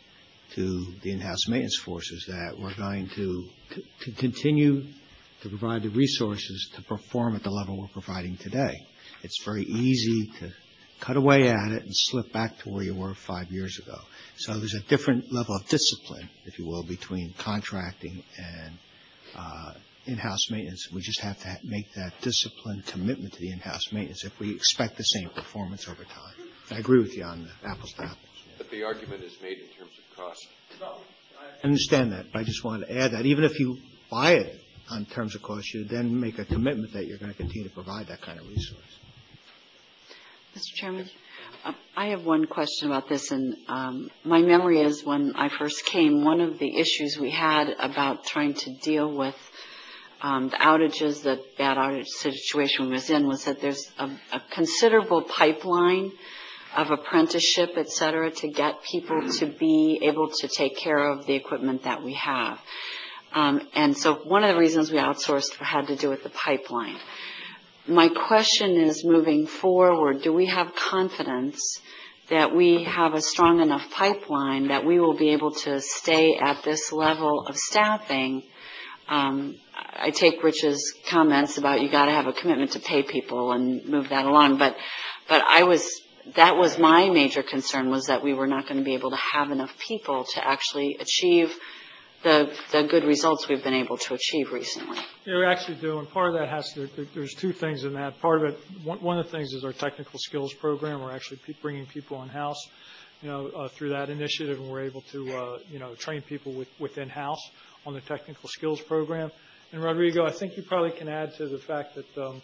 to the in-house maintenance forces that we're going to, to, to continue to provide the resources to perform at the level we're providing today. It's very easy to cut away at it and slip back to where you were five years ago. So there's a different level of discipline, if you will, between contracting and uh, in-house maintenance. We just have to ha- make that disciplined commitment to the in-house maintenance if we expect the same performance over time. I agree with you on the apples to apples. But the argument is made in terms of cost. I understand that, but I just wanted to add that even if you buy it on terms of cost, you then make a commitment that you're going to continue to provide that kind of resource. Mister Chairman, uh, I have one question about this, and um, my memory is when I first came, one of the issues we had about trying to deal with um, the outages, the bad outage situation we was in, was that there's a, a considerable pipeline of apprenticeship, et cetera, to get people to be able to take care of the equipment that we have. Um, and so one of the reasons we outsourced had to do with the pipeline. My question is, moving forward, do we have confidence that we have a strong enough pipeline that we will be able to stay at this level of staffing? Um, I take Rich's comments about you got to have a commitment to pay people and move that along, but but I was that was my major concern, was that we were not going to be able to have enough people to actually achieve the the good results we've been able to achieve recently. Yeah, we actually do, and part of that has to, there's two things in that. Part of it, one, one of the things is our technical skills program. We're actually pe- bringing people in-house, you know, uh, through that initiative, and we're able to, uh, you know, train people with, within house on the technical skills program. And Rodrigo, I think you probably can add to the fact that um,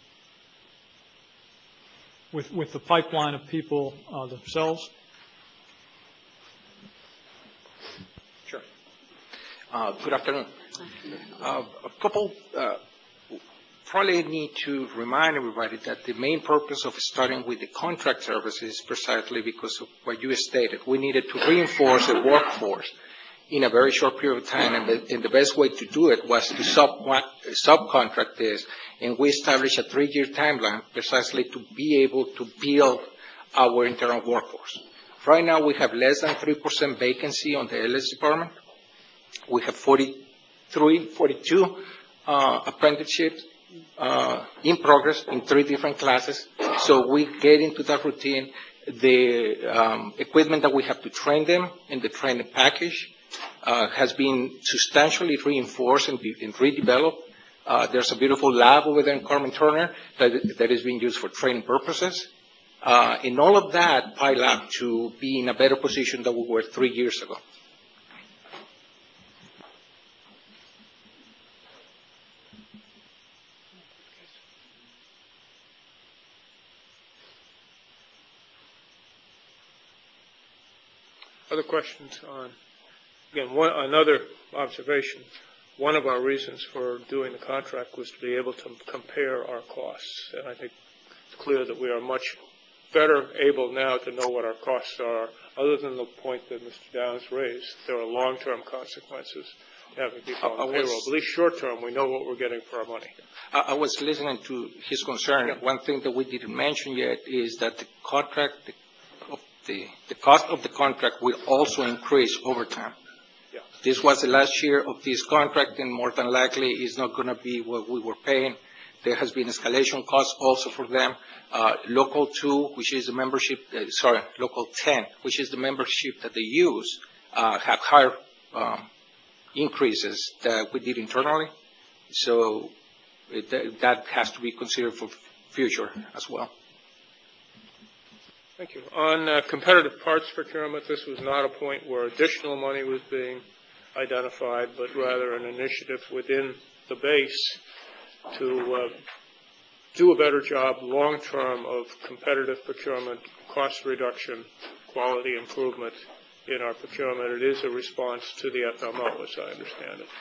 with with the pipeline of people uh, themselves. Sure. Uh, good afternoon. Uh, a couple, uh, probably need to remind everybody that the main purpose of starting with the contract services is precisely because of what you stated. We needed to reinforce the workforce in a very short period of time, and the, and the best way to do it was to sub, subcontract this, and we established a three-year timeline precisely to be able to build our internal workforce. Right now, we have less than three percent vacancy on the L S department. We have forty-three, forty-two uh, apprenticeships uh, in progress in three different classes. So we get into that routine. The um, equipment that we have to train them in the training package uh, has been substantially reinforced and, be, and redeveloped. Uh, there's a beautiful lab over there in Carmen Turner that, that is being used for training purposes. Uh, and all of that pile up to be in a better position than we were three years ago. Other questions on, again, one, another observation. One of our reasons for doing the contract was to be able to compare our costs. And I think it's clear that we are much better able now to know what our costs are, other than the point that Mister Downs raised. There are long-term consequences to having people on payroll. At least short-term, we know what we're getting for our money. I, I was listening to his concern. Yeah. One thing that we didn't mention yet is that the contract, the The, the cost of the contract will also increase over time. Yeah. This was the last year of this contract, and more than likely is not going to be what we were paying. There has been escalation costs also for them. Uh, Local two, which is the membership, uh, sorry, Local ten, which is the membership that they use, uh, have higher um, increases that we did internally. So it, that has to be considered for future as well. Thank you. On uh, competitive parts procurement, this was not a point where additional money was being identified, but rather an initiative within the base to uh, do a better job long-term of competitive procurement, cost reduction, quality improvement in our procurement. It is a response to the F M O, as I understand it.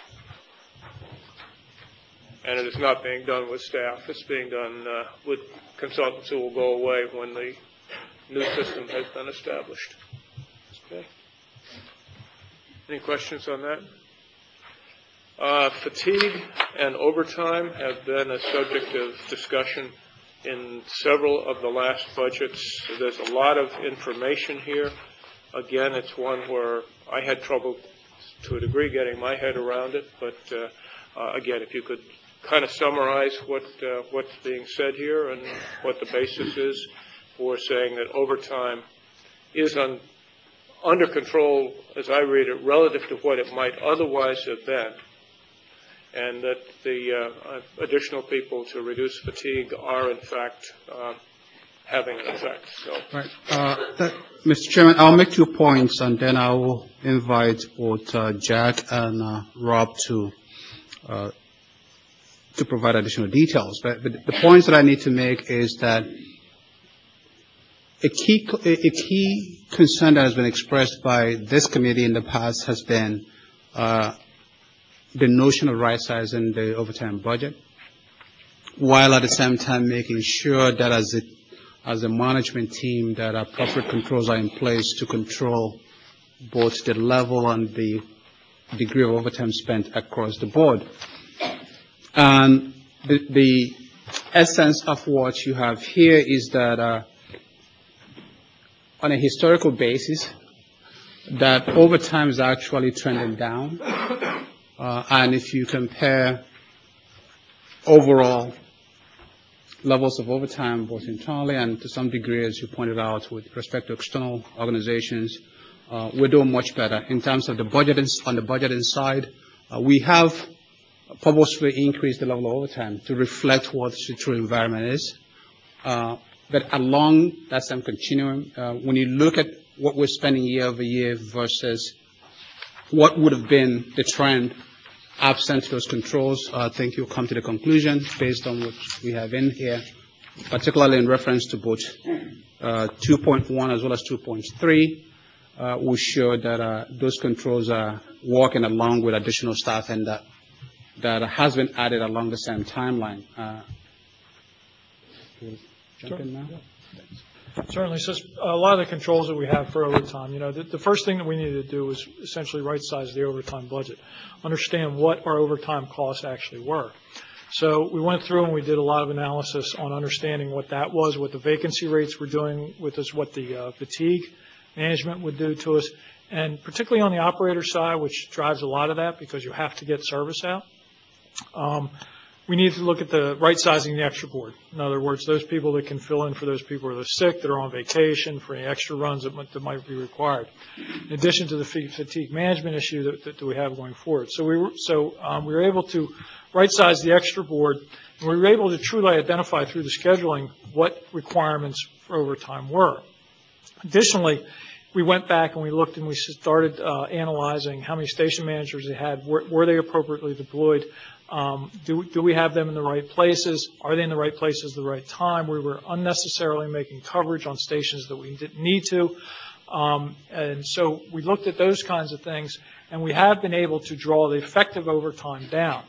And it is not being done with staff. It's being done uh, with consultants who will go away when the new system has been established. Okay. Any questions on that? Uh, fatigue and overtime have been a subject of discussion in several of the last budgets. There's a lot of information here. again, it's one where I had trouble to a degree getting my head around it, but uh, uh, again, if you could kind of summarize what uh, what's being said here and what the basis is for saying that overtime is un, under control, as I read it, relative to what it might otherwise have been, and that the uh, additional people to reduce fatigue are, in fact, uh, having an effect. So. Right. Uh, that, Mister Chairman, I'll make two points, and then I will invite both uh, Jack and uh, Rob to uh, to provide additional details. But, but the points that I need to make is that a key a key concern that has been expressed by this committee in the past has been uh, the notion of right-sizing the overtime budget, while at the same time making sure that as it as a management team that appropriate controls are in place to control both the level and the degree of overtime spent across the board. And the, the essence of what you have here is that uh, on a historical basis, that overtime is actually trending down. Uh, and if you compare overall levels of overtime, both internally and to some degree, as you pointed out, with respect to external organizations, uh, we're doing much better. In terms of the budgeting, on the budgeting side, uh, we have purposefully increased the level of overtime to reflect what the true environment is. Uh, but along that same continuum, uh, when you look at what we're spending year over year versus what would have been the trend absent those controls, I think you'll come to the conclusion based on what we have in here, particularly in reference to both uh, two point one as well as two point three, uh, will show that uh, those controls are working along with additional staff and that that has been added along the same timeline. Uh, jump in now? Certainly. So a lot of the controls that we have for overtime, you know, the, the first thing that we needed to do was essentially right-size the overtime budget, understand what our overtime costs actually were. So we went through and we did a lot of analysis on understanding what that was, what the vacancy rates were doing with us, what the uh, fatigue management would do to us, and particularly on the operator side, which drives a lot of that because you have to get service out. Um, We need to look at the right-sizing the extra board. In other words, those people that can fill in for those people that are sick, that are on vacation, for any extra runs that might, that might be required. In addition to the fatigue management issue that, that we have going forward. So we were, so um, we were able to right-size the extra board, and we were able to truly identify through the scheduling what requirements for overtime were. Additionally, we went back and we looked and we started uh, analyzing how many station managers they had, were, were they appropriately deployed. Um, do, do we have them in the right places? Are they in the right places at the right time? We were unnecessarily making coverage on stations that we didn't need to. Um, and so we looked at those kinds of things, and we have been able to draw the effective overtime down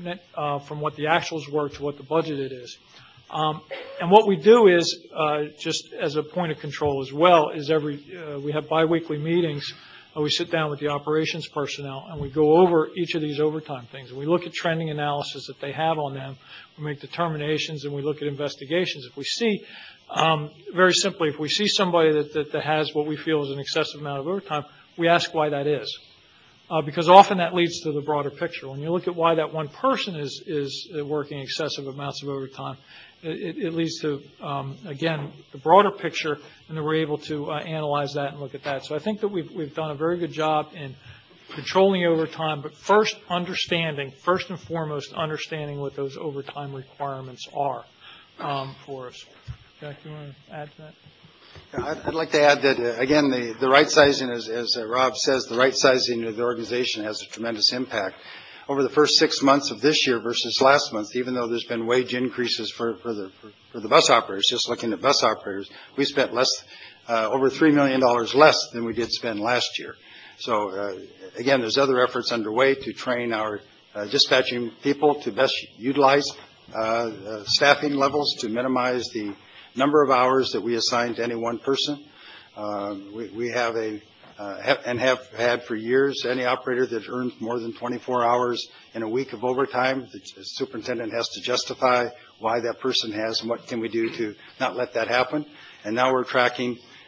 uh, from what the actuals were to what the budgeted is. Um, and what we do is, uh, just as a point of control as well, is every uh, we have biweekly meetings. We sit down with the operations personnel and we go over each of these overtime things. And we look at trending analysis that they have on them. We make determinations and we look at investigations. If we see, um, very simply, if we see somebody that, that, that has what we feel is an excessive amount of overtime, we ask why that is. Uh, because often that leads to the broader picture. When you look at why that one person is, is working excessive amounts of overtime, It, it leads to, um, again, the broader picture, and then we're able to uh, analyze that and look at that. So I think that we've, we've done a very good job in controlling overtime, but first understanding, first and foremost, understanding what those overtime requirements are um, for us. Jack, do you want to add to that? I'd, I'd like to add that, uh, again, the, the right sizing, as, as uh, Rob says, the right sizing of the organization has a tremendous impact. Over the first six months of this year versus last month, even though there's been wage increases for, for the for, for the bus operators, just looking at bus operators, we spent less, uh, over three million dollars less than we did spend last year. So uh, again, there's other efforts underway to train our uh, dispatching people to best utilize uh, uh, staffing levels to minimize the number of hours that we assign to any one person. Uh, we, we have a Uh, have, and have had for years, any operator that earns more than twenty-four hours in a week of overtime, the superintendent has to justify why that person has and what can we do to not let that happen. And now we're tracking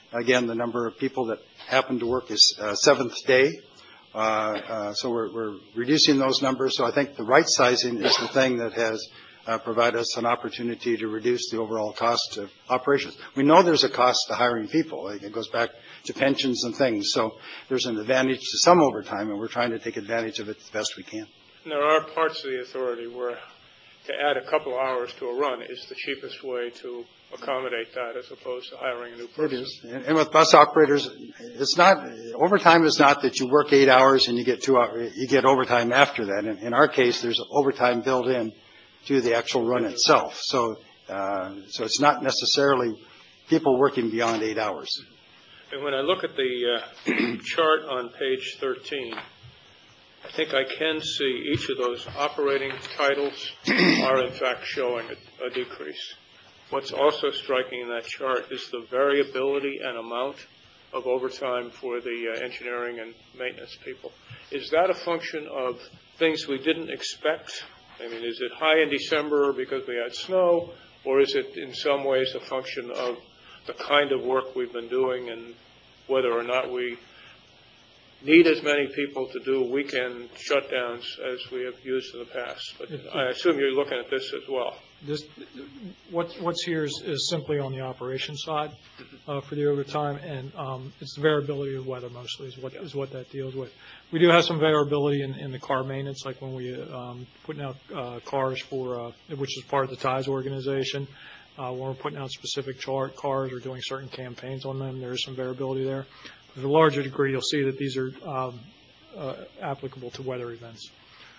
Again, the number of people that happen to work is uh, seventh day. Uh, uh, so we're, we're reducing those numbers. So I think the right sizing is the thing that has uh, provided us an opportunity to reduce the overall cost of operations. We know there's a cost to hiring people. It goes back to pensions and things. So there's an advantage to some overtime, and we're trying to take advantage of it the best we can. And there are parts of the authority where to add a couple of hours to a run is the cheapest way to accommodate that as opposed to hiring a new person. It is. And with bus operators, it's not, overtime is not that you work eight hours and you get two hours, you get overtime after that. In, in our case, there's overtime built in to the actual run itself. So, uh, so it's not necessarily people working beyond eight hours. And when I look at the uh, chart on page thirteen, I think I can see each of those operating titles are in fact showing a, a decrease. What's also striking in that chart is the variability and amount of overtime for the uh, engineering and maintenance people. Is that a function of things we didn't expect? I mean, is it high in December because we had snow, or is it in some ways a function of the kind of work we've been doing and whether or not we need as many people to do weekend shutdowns as we have used in the past? But I assume you're looking at this as well. This, what, what's here is, is simply on the operation side uh, for the overtime, and um, it's the variability of weather mostly is what is what that deals with. We do have some variability in, in the car maintenance, like when we um, putting out uh, cars for, uh, which is part of the Ties organization. Uh, when we're putting out specific chart cars or doing certain campaigns on them, there is some variability there. But to a larger degree, you'll see that these are um, uh, applicable to weather events.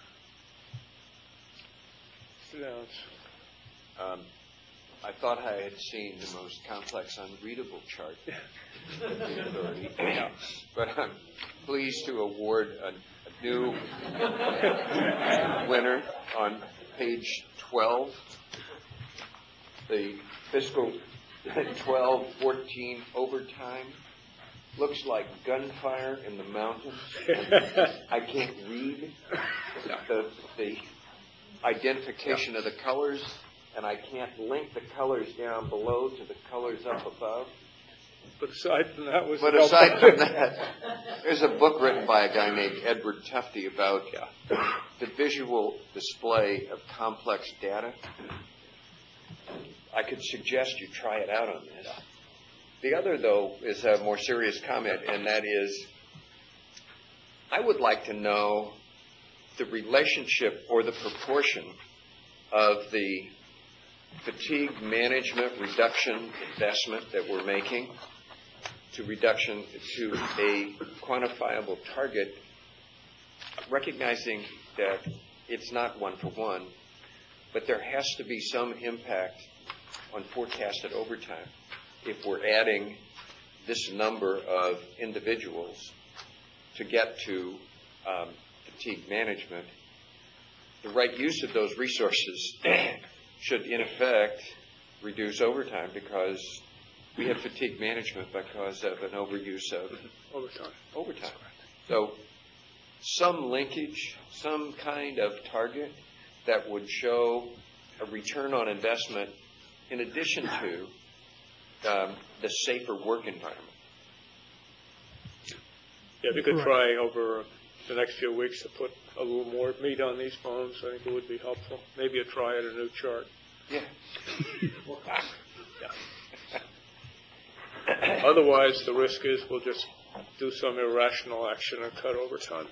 Um, I thought I had seen the most complex, unreadable chart of the authority, but I'm pleased to award a, a new winner on page twelve, the fiscal twelve fourteen overtime. Looks like gunfire in the mountains. I can't read the, the identification of the colors, and I can't link the colors down below to the colors up above. But aside from that, was but aside from that, there's a book written by a guy named Edward Tufte about the visual display of complex data. I could suggest you try it out on this. The other, though, is a more serious comment, and that is, I would like to know the relationship or the proportion of the fatigue management reduction investment that we're making to reduction to a quantifiable target, recognizing that it's not one for one, but there has to be some impact on forecasted overtime. If we're adding this number of individuals to get to um, fatigue management, the right use of those resources should, in effect, reduce overtime because we have fatigue management because of an overuse of overtime. overtime. So some linkage, some kind of target that would show a return on investment in addition to Um, the safer work environment. Yeah, if you could try over the next few weeks to put a little more meat on these bones, I think it would be helpful. Maybe a try at a new chart. Yeah. yeah. Otherwise, the risk is we'll just do some irrational action and cut overtime.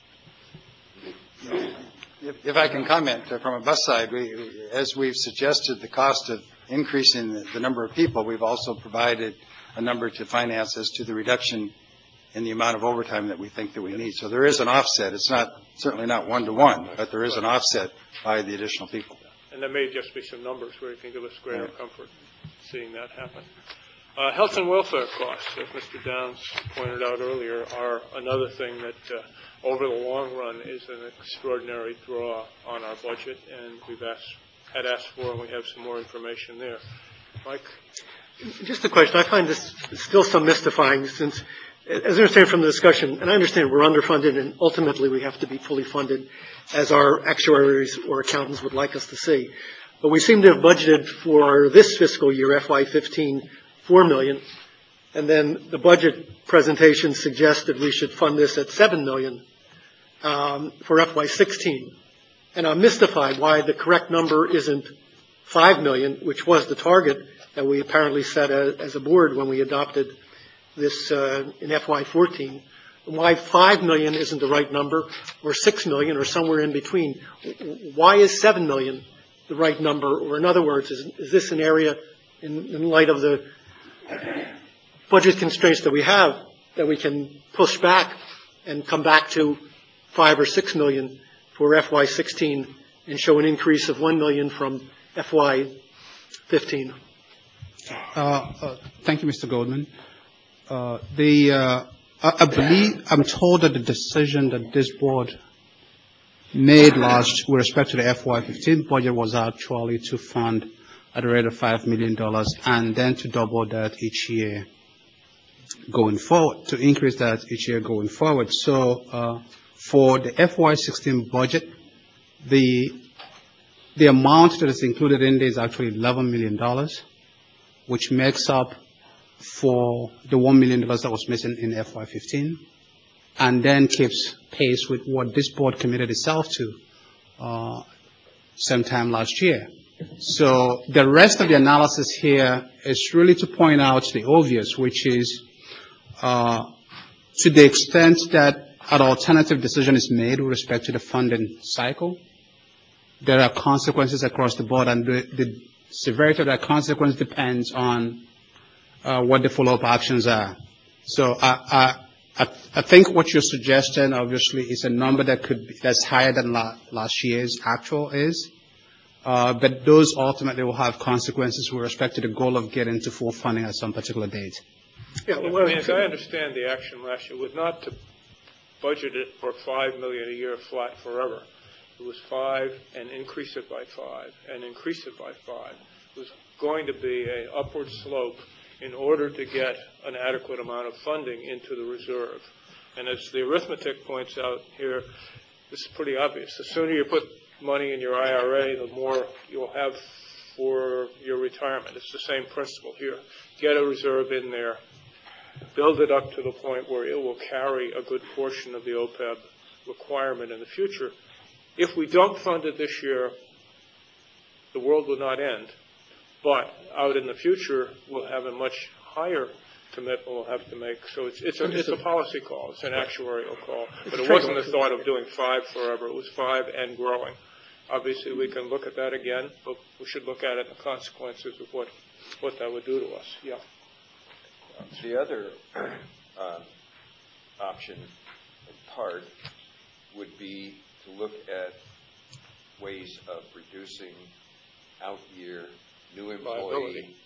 If, if I can comment uh, from a bus side, we, as we've suggested the cost of increasing the, the number of people, we've also provided a number to finance as to the reduction in the amount of overtime that we think that we need. So there is an offset. It's not certainly not one to one, but there is an offset by the additional people. And there may just be some numbers where you can give us greater right. comfort seeing that happen. Uh, health and welfare costs, as Mister Downs pointed out earlier, are another thing that uh, over the long run is an extraordinary draw on our budget, and we've asked, had asked for, and we have some more information there. Mike? Just a question. I find this still some mystifying since, as I understand from the discussion, and I understand we're underfunded and ultimately we have to be fully funded as our actuaries or accountants would like us to see. But we seem to have budgeted for this fiscal year, F Y fifteen, four million dollars, And then the budget presentation suggested we should fund this at seven million dollars um, for F Y sixteen. And I'm mystified why the correct number isn't five million dollars, which was the target that we apparently set as, as a board when we adopted this uh, in F Y fourteen. Why five million dollars isn't the right number, or six million dollars, or somewhere in between. Why is seven million dollars the right number? Or in other words, is, is this an area, in, in light of the budget constraints that we have, that we can push back and come back to five or six million for F Y sixteen and show an increase of one million from F Y fifteen? Uh, uh, thank you, Mister Goldman. Uh, the uh, I, I believe I'm told that the decision that this board made last with respect to the F Y fifteen budget was actually to fund at a rate of five million dollars and then to double that each year going forward, to increase that each year going forward. So uh, for the F Y sixteen budget, the the amount that is included in there is actually eleven million dollars, which makes up for the one million dollars that was missing in F Y fifteen, and then keeps pace with what this board committed itself to uh, sometime last year. So the rest of the analysis here is really to point out the obvious, which is uh, to the extent that an alternative decision is made with respect to the funding cycle, there are consequences across the board, and the, the severity of that consequence depends on uh, what the follow-up actions are. So I, I, I think what you're suggesting, obviously, is a number that could be, that's higher than la last year's actual is. Uh, but those ultimately will have consequences with respect to the goal of getting to full funding at some particular date. Yeah, well, I mean, as I understand the action last year, was not to budget it for five million dollars a year flat forever. It was five and increase it by five and increase it by five. It was going to be an upward slope in order to get an adequate amount of funding into the reserve. And as the arithmetic points out here, this is pretty obvious. The sooner you put money in your I R A, the more you'll have for your retirement. It's the same principle here. Get a reserve in there, build it up to the point where it will carry a good portion of the O P E B requirement in the future. If we don't fund it this year, the world will not end. But out in the future, we'll have a much higher commitment we'll have to make. So it's, it's, a, it's a policy call. It's an actuarial call. But it wasn't the thought of doing five forever. It was five and growing. Obviously, we can look at that again, but we should look at it and the consequences of what, what that would do to us. Yeah. The other uh, option, in part, would be to look at ways of reducing out-year new employee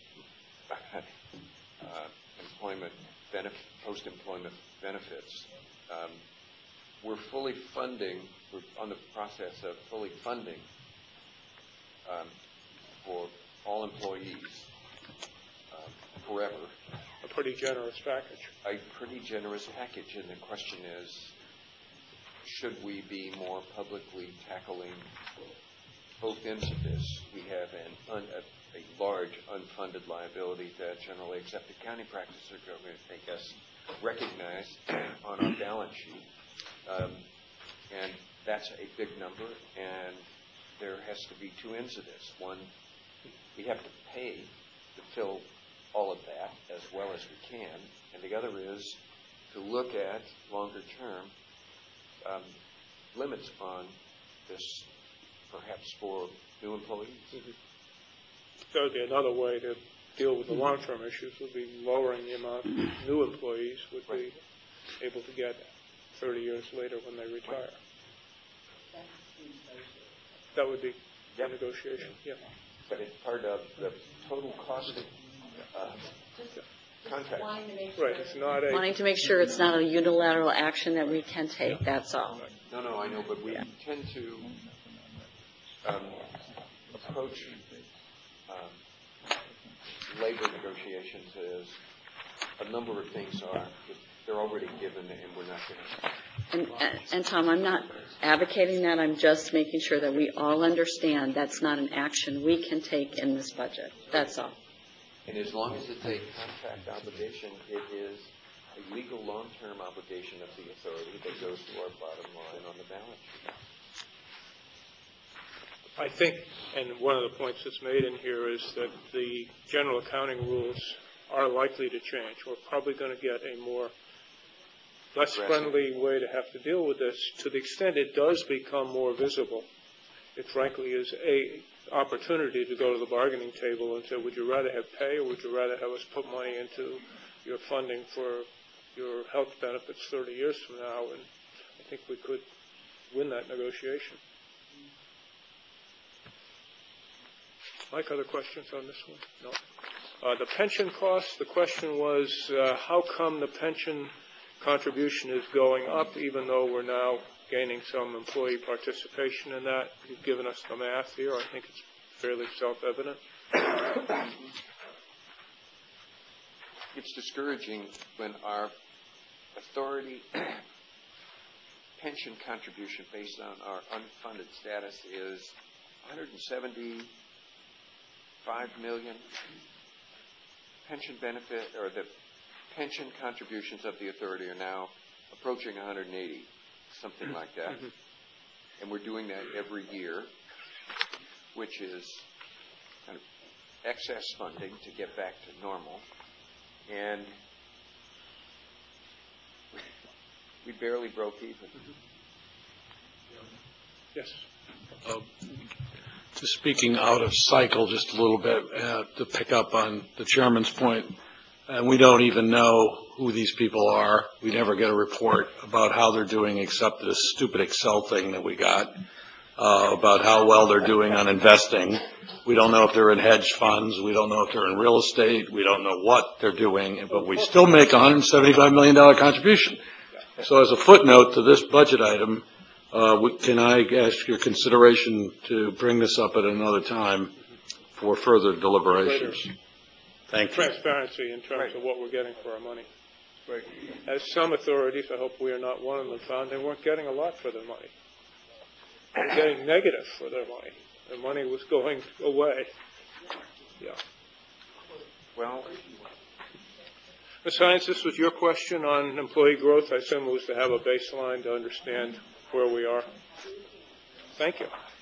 uh, employment benefit, post-employment benefits. Um, we're fully funding, we're on the process of fully funding um, for all employees uh, forever. A pretty generous package. A pretty generous package, and the question is, should we be more publicly tackling both ends of this? We have an un, a, a large unfunded liability that generally accepted accounting practices are going to make us recognize on our balance sheet. Um, and that's a big number, and there has to be two ends of this. One, we have to pay to fill all of that as well as we can, and the other is to look at longer term um, limits on this, perhaps for new employees. Mm-hmm. That would be another way to deal with the mm-hmm. long-term issues, would be lowering the amount new employees would right. be able to get thirty years later when they retire. That would be yep. a negotiation, yeah. But it's part of the total cost of uh, contract. Right, it's not a... Wanting to make sure it's not a unilateral action that we can take, that's all. No, no, I know, but we yeah. tend to um, approach um, labor negotiations as a number of things are, they're already given and we're not going to... And, and, and Tom, I'm not advocating that. I'm just making sure that we all understand that's not an action we can take in this budget. That's all. And as long as it's a contract obligation, it is a legal long-term obligation of the authority that goes to our bottom line on the balance sheet. I think, and one of the points that's made in here is that the general accounting rules are likely to change. We're probably going to get a more less friendly way to have to deal with this. To the extent it does become more visible, it frankly is a opportunity to go to the bargaining table and say, would you rather have pay or would you rather have us put money into your funding for your health benefits thirty years from now? And I think we could win that negotiation. Mike, other questions on this one? No. Uh, the pension costs, the question was, uh, how come the pension contribution is going up even though we're now gaining some employee participation in that? You've given us the math here. I think it's fairly self-evident. It's discouraging when our authority pension contribution based on our unfunded status is one hundred seventy-five million. Pension benefit, or the pension contributions of the authority are now approaching one hundred eighty, something like that. Mm-hmm. And we're doing that every year, which is kind of excess funding to get back to normal. And we barely broke even. Mm-hmm. Yes. Uh, just speaking out of cycle just a little bit uh, to pick up on the chairman's point, and we don't even know who these people are. We never get a report about how they're doing except this stupid Excel thing that we got uh, about how well they're doing on investing. We don't know if they're in hedge funds. We don't know if they're in real estate. We don't know what they're doing, but we still make a one hundred seventy-five million dollars contribution. So as a footnote to this budget item, uh, we, can I ask your consideration to bring this up at another time for further deliberations? Thank you. Transparency in terms right. of what we're getting for our money. Right. As some authorities, I hope we are not one of them, found they weren't getting a lot for their money. They were getting negative for their money. Their money was going away. Yeah. Well, Miz Hines, this was your question on employee growth. I assume it was to have a baseline to understand where we are. Thank you.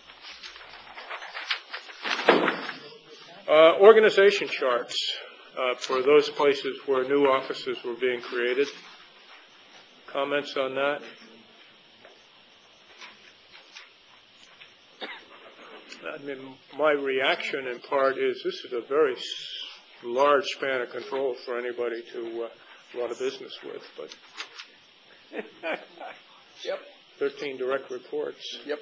Uh, organization charts uh, for those places where new offices were being created. Comments on that? I mean, my reaction in part is this is a very large span of control for anybody to uh, run a business with, but yep. thirteen direct reports. Yep.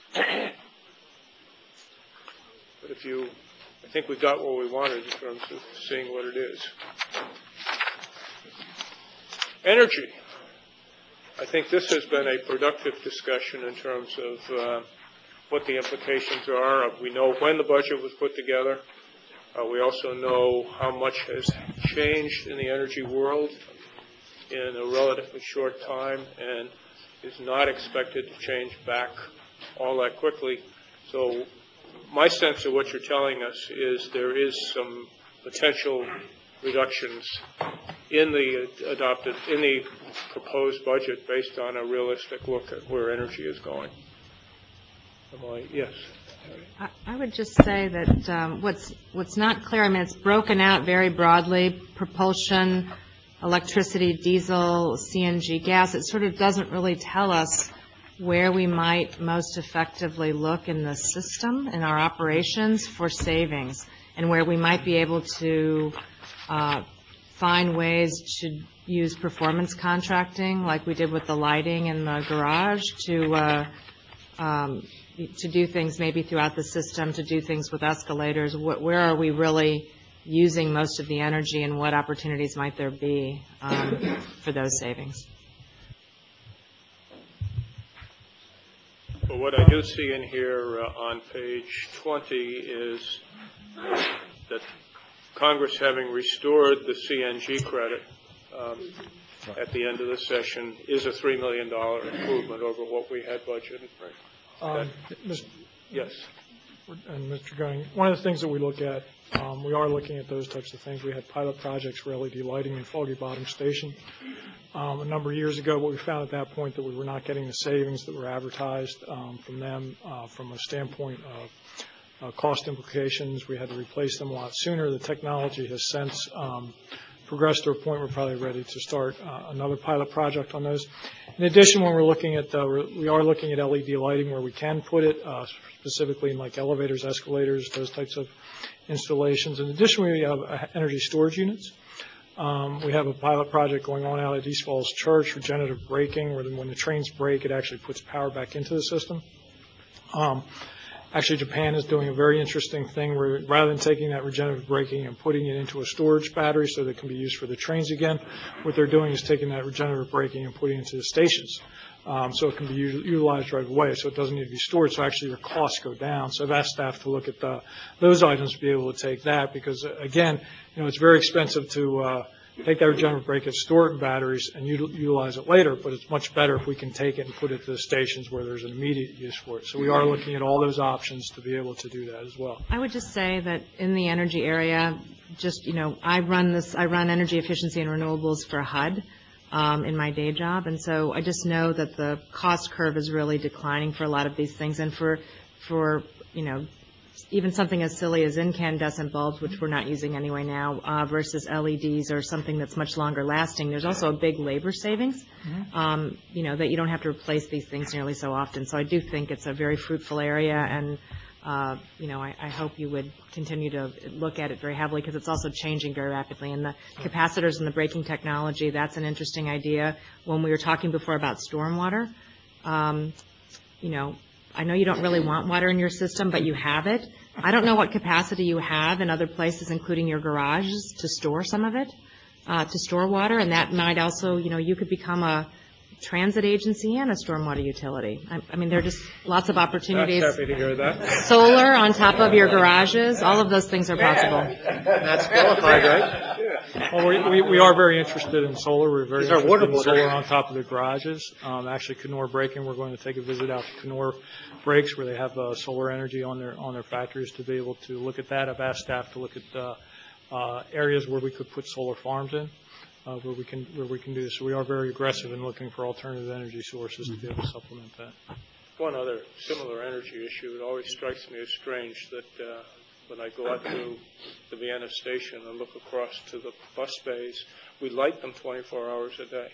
But if you, I think we got what we wanted in terms of seeing what it is. Energy. I think this has been a productive discussion in terms of uh, what the implications are. We know when the budget was put together. Uh, we also know how much has changed in the energy world in a relatively short time and is not expected to change back all that quickly. So my sense of what you're telling us is there is some potential reductions in the adopted, in the proposed budget based on a realistic look at where energy is going. Am I, yes. I, I would just say that um, what's what's not clear, I mean, it's broken out very broadly, propulsion, electricity, diesel, C N G, gas. It sort of doesn't really tell us where we might most effectively look in the system, in our operations, for savings, and where we might be able to uh, find ways to use performance contracting, like we did with the lighting in the garage, to uh, um, to do things maybe throughout the system, to do things with escalators. What, where are we really using most of the energy, and what opportunities might there be um, for those savings? Well, what I do see in here uh, on page twenty is that Congress, having restored the C N G credit um, at the end of the session, is a three million dollars improvement over what we had budgeted. Um, that, yes. And Mister Gunning, one of the things that we look at Um, We are looking at those types of things. We had pilot projects for L E D lighting in Foggy Bottom Station um, a number of years ago, but we found at that point that we were not getting the savings that were advertised um, from them uh, from a standpoint of uh, cost implications. We had to replace them a lot sooner. The technology has since um, progressed to a point we're probably ready to start uh, another pilot project on those. In addition, when we're looking at, uh, we are looking at L E D lighting where we can put it, uh, specifically in like elevators, escalators, those types of installations. In addition, we have uh, energy storage units. Um, we have a pilot project going on out at East Falls Church, regenerative braking, where when the trains break, it actually puts power back into the system. Um, Actually, Japan is doing a very interesting thing where rather than taking that regenerative braking and putting it into a storage battery so that it can be used for the trains again, what they're doing is taking that regenerative braking and putting it into the stations um, so it can be u- utilized right away, so it doesn't need to be stored, so actually your costs go down. So I've asked staff to look at the, those items to be able to take that because, uh, again, you know, it's very expensive to uh, take that regenerative brake, store it in batteries, and util- utilize it later, but it's much better if we can take it and put it to the stations where there's an immediate use for it. So we are looking at all those options to be able to do that as well. I would just say that in the energy area, just, you know, I run this, I run energy efficiency and renewables for H U D um, in my day job, and so I just know that the cost curve is really declining for a lot of these things, and for, for you know, even something as silly as incandescent bulbs, which we're not using anyway now, uh, versus L E Ds or something that's much longer lasting. There's also a big labor savings, mm-hmm. um, you know, that you don't have to replace these things nearly so often. So I do think it's a very fruitful area, and, uh, you know, I, I hope you would continue to look at it very heavily because it's also changing very rapidly. And the capacitors and the braking technology, that's an interesting idea. When we were talking before about stormwater, um, you know, I know you don't really want water in your system, but you have it. I don't know what capacity you have in other places, including your garages, to store some of it, uh, to store water, and that might also, you know, you could become a transit agency and a stormwater utility. I, I mean, there are just lots of opportunities. That's happy to hear that. Solar on top of your garages, all of those things are possible. That's qualified, right? Well, we, we, we are very interested in solar. We're very These are interested in water solar on top of the garages. Um, actually, Kenora Braking, we're going to take a visit out to Kenora Brakes where they have uh, solar energy on their on their factories to be able to look at that. I've asked staff to look at uh, uh, areas where we could put solar farms in, uh, where we can where we can do this. So we are very aggressive in looking for alternative energy sources to be able to supplement that. One other similar energy issue, it always strikes me as strange that uh, when I go out to the Vienna station and look across to the bus bays, we light them twenty-four hours a day.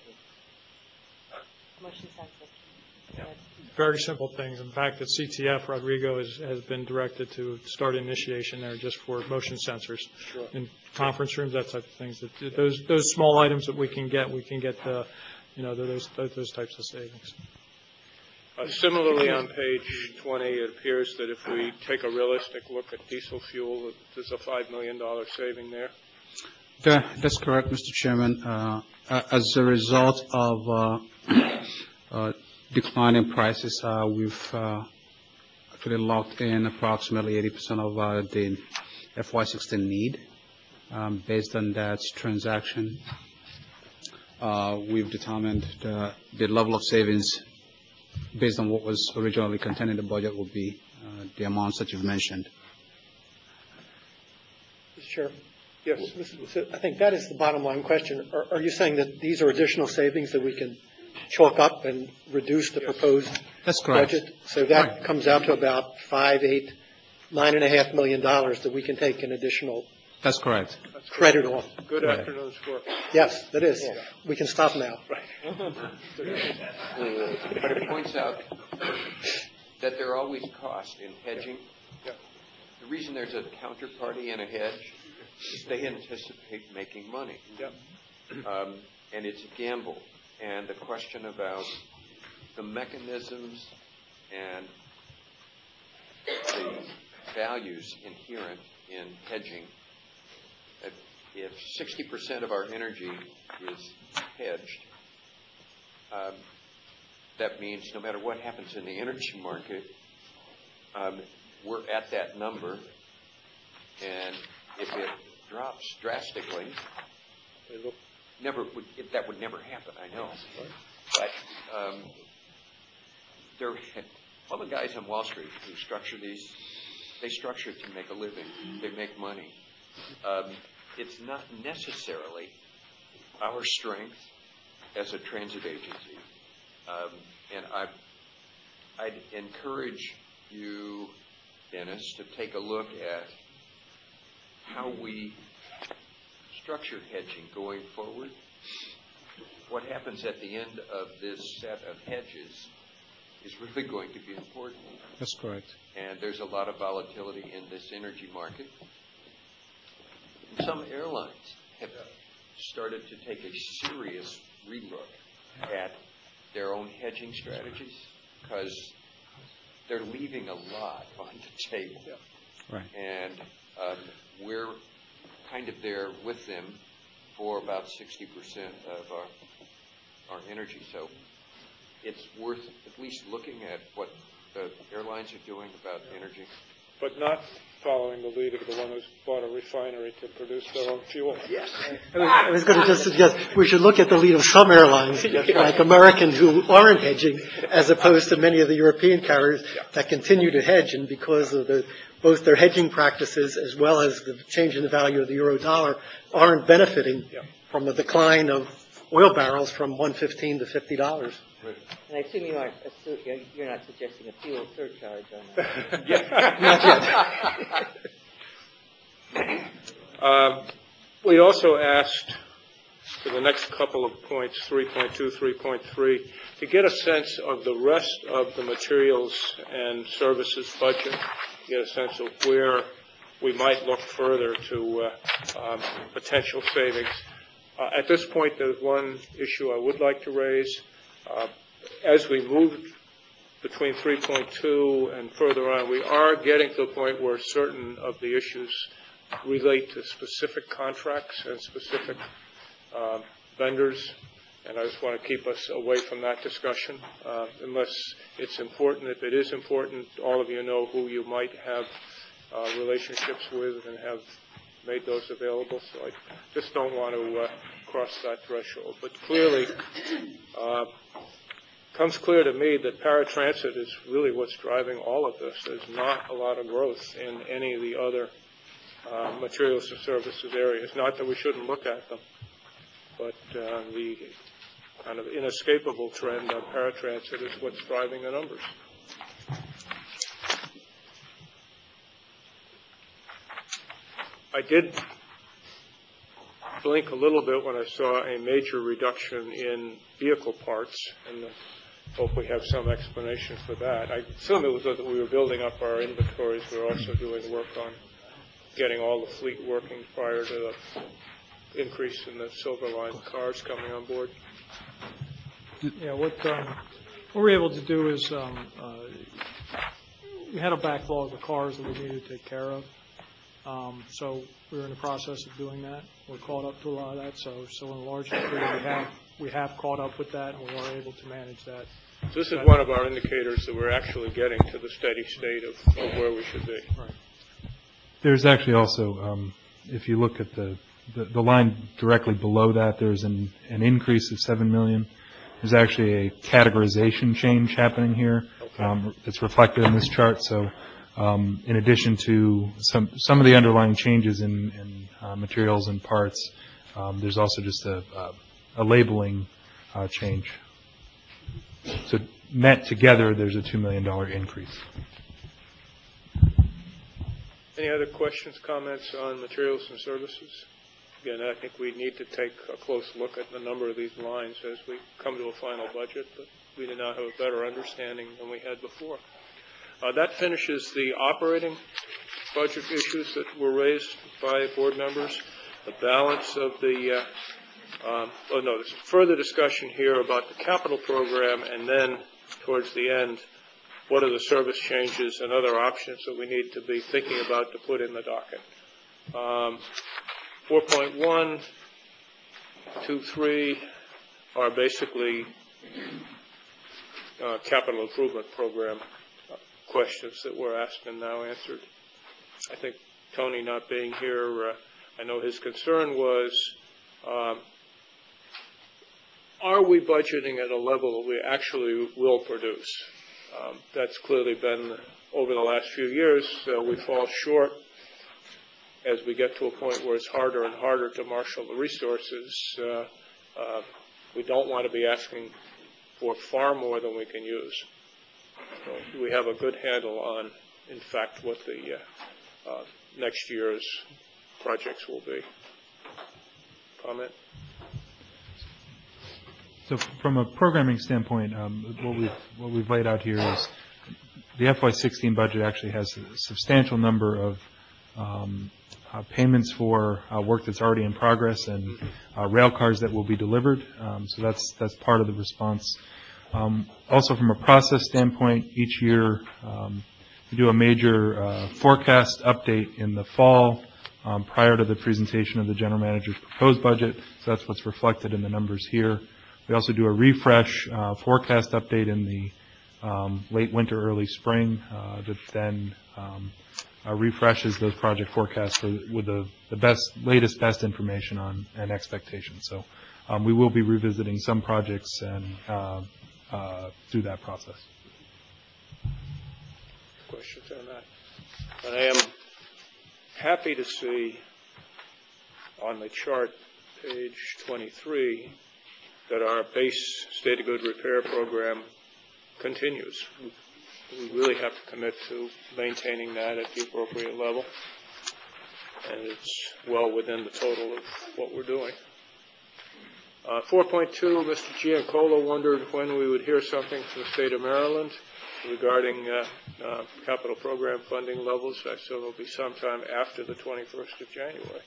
Motion sensor. Yeah. Very simple things. In fact, at C T F, Rodrigo has, has been directed to start initiation there just for motion sensors Sure. in conference rooms, that type of things. That, those those small items that we can get, we can get the, you know, those those, those types of savings. Uh, similarly, on page twenty, it appears that if we take a realistic look at diesel fuel, there's a five million dollars saving there. That, that's correct, Mister Chairman. Uh, as a result of uh, uh, declining prices, uh, we've uh, actually locked in approximately eighty percent of uh, the F Y sixteen need. Um, based on that transaction, uh, we've determined the, the level of savings based on what was originally contained in the budget will be uh, the amounts that you've mentioned. Mister Chair. Yes, I think that is the bottom line question. Are, are you saying that these are additional savings that we can chalk up and reduce the proposed That's correct. budget? So that right. comes out to about five, eight, nine and a half million dollars that we can take an additional. That's correct. That's credit off. Good right. afternoon's work. Yes, that is. Yeah. We can stop now. Right. But it points out that there are always costs in hedging. Yeah. The reason there's a counterparty in a hedge is they anticipate making money. Yeah. Um, and it's a gamble. And the question about the mechanisms and the values inherent in hedging. If sixty percent of our energy is hedged, um, that means no matter what happens in the energy market, um, we're at that number. And if it drops drastically, never would, it, that would never happen, I know. But um, there, all the guys on Wall Street who structure these, they structure it to make a living. They make money. Um, it's not necessarily our strength as a transit agency. Um, and I, I'd encourage you, Dennis, to take a look at how we structure hedging going forward. What happens at the end of this set of hedges is really going to be important. That's correct. And there's a lot of volatility in this energy market. And some airlines have started to take a serious relook at their own hedging strategies because they're leaving a lot on the table. Right. And um, we're kind of there with them for about sixty percent of our, our energy. So it's worth at least looking at what the airlines are doing about energy. But not following the lead of the one who's bought a refinery to produce their own fuel. Yes. I was, I was going to just suggest we should look at the lead of some airlines, like American, who aren't hedging, as opposed to many of the European carriers that continue to hedge, and because of the both their hedging practices as well as the change in the value of the euro dollar aren't benefiting yeah. from the decline of oil barrels from one fifteen to fifty dollars. And I assume you aren't, you're not suggesting a fuel surcharge on that. Yeah. Not yet. um, we also asked for the next couple of points, three point two, three point three, to get a sense of the rest of the materials and services budget, get a sense of where we might look further to uh, um, potential savings. Uh, at this point, there's one issue I would like to raise. Uh, as we move between three point two and further on, we are getting to the point where certain of the issues relate to specific contracts and specific uh, vendors, and I just want to keep us away from that discussion uh, unless it's important. If it is important, all of you know who you might have uh, relationships with and have made those available, so I just don't want to uh, cross that threshold. But clearly, uh, comes clear to me that paratransit is really what's driving all of this. There's not a lot of growth in any of the other uh, materials and services areas. Not that we shouldn't look at them, but uh, the kind of inescapable trend on paratransit is what's driving the numbers. I did blink a little bit when I saw a major reduction in vehicle parts, and I hope we have some explanation for that. I assume it was that we were building up our inventories. We were also doing work on getting all the fleet working prior to the increase in the Silver Line cars coming on board. Yeah, what, um, what we're able to do is um, uh, we had a backlog of cars that we needed to take care of. Um, so we're in the process of doing that. We're caught up to a lot of that. So, so in a large degree, we have we have caught up with that, and we are able to manage that. This is one of our indicators that we're actually getting to the steady state of, of where we should be. Right. There's actually also, um, if you look at the, the the line directly below that, there's an an increase of seven million. There's actually a categorization change happening here. Okay. Um, it's reflected in this chart. So. Um, in addition to some some of the underlying changes in, in uh, materials and parts, um, there's also just a, a, a labeling uh, change. So net together, there's a two million dollars increase. Any other questions, comments on materials and services? Again, I think we need to take a close look at the number of these lines as we come to a final budget, but we do now have a better understanding than we had before. Uh, that finishes the operating budget issues that were raised by board members. The balance of the, uh, um, oh no, there's further discussion here about the capital program, and then towards the end, what are the service changes and other options that we need to be thinking about to put in the docket. Um, four point one, two, three are basically uh, capital improvement program questions that were asked and now answered. I think Tony not being here, uh, I know his concern was, um, are we budgeting at a level that we actually will produce? Um, that's clearly been, over the last few years, uh, we fall short as we get to a point where it's harder and harder to marshal the resources, uh, uh, we don't want to be asking for far more than we can use. So we have a good handle on, in fact, what the uh, uh, next year's projects will be. Comment? So from a programming standpoint, um, what we've what we've laid out here is the F Y sixteen budget actually has a substantial number of um, uh, payments for uh, work that's already in progress and uh, rail cars that will be delivered. Um, so that's that's part of the response. Um, also, from a process standpoint, each year um, we do a major uh, forecast update in the fall um, prior to the presentation of the general manager's proposed budget. So that's what's reflected in the numbers here. We also do a refresh uh, forecast update in the um, late winter, early spring uh, that then um, uh, refreshes those project forecasts for, with the, the best, latest, best information on and expectations. So um, we will be revisiting some projects and uh, uh, through that process. Questions on that? But I am happy to see on the chart, page twenty-three, that our base state of good repair program continues. We really have to commit to maintaining that at the appropriate level, and it's well within the total of what we're doing. Uh, four point two, Mister Giancola wondered when we would hear something from the state of Maryland regarding uh, uh, capital program funding levels. I assume it will be sometime after the twenty-first of January.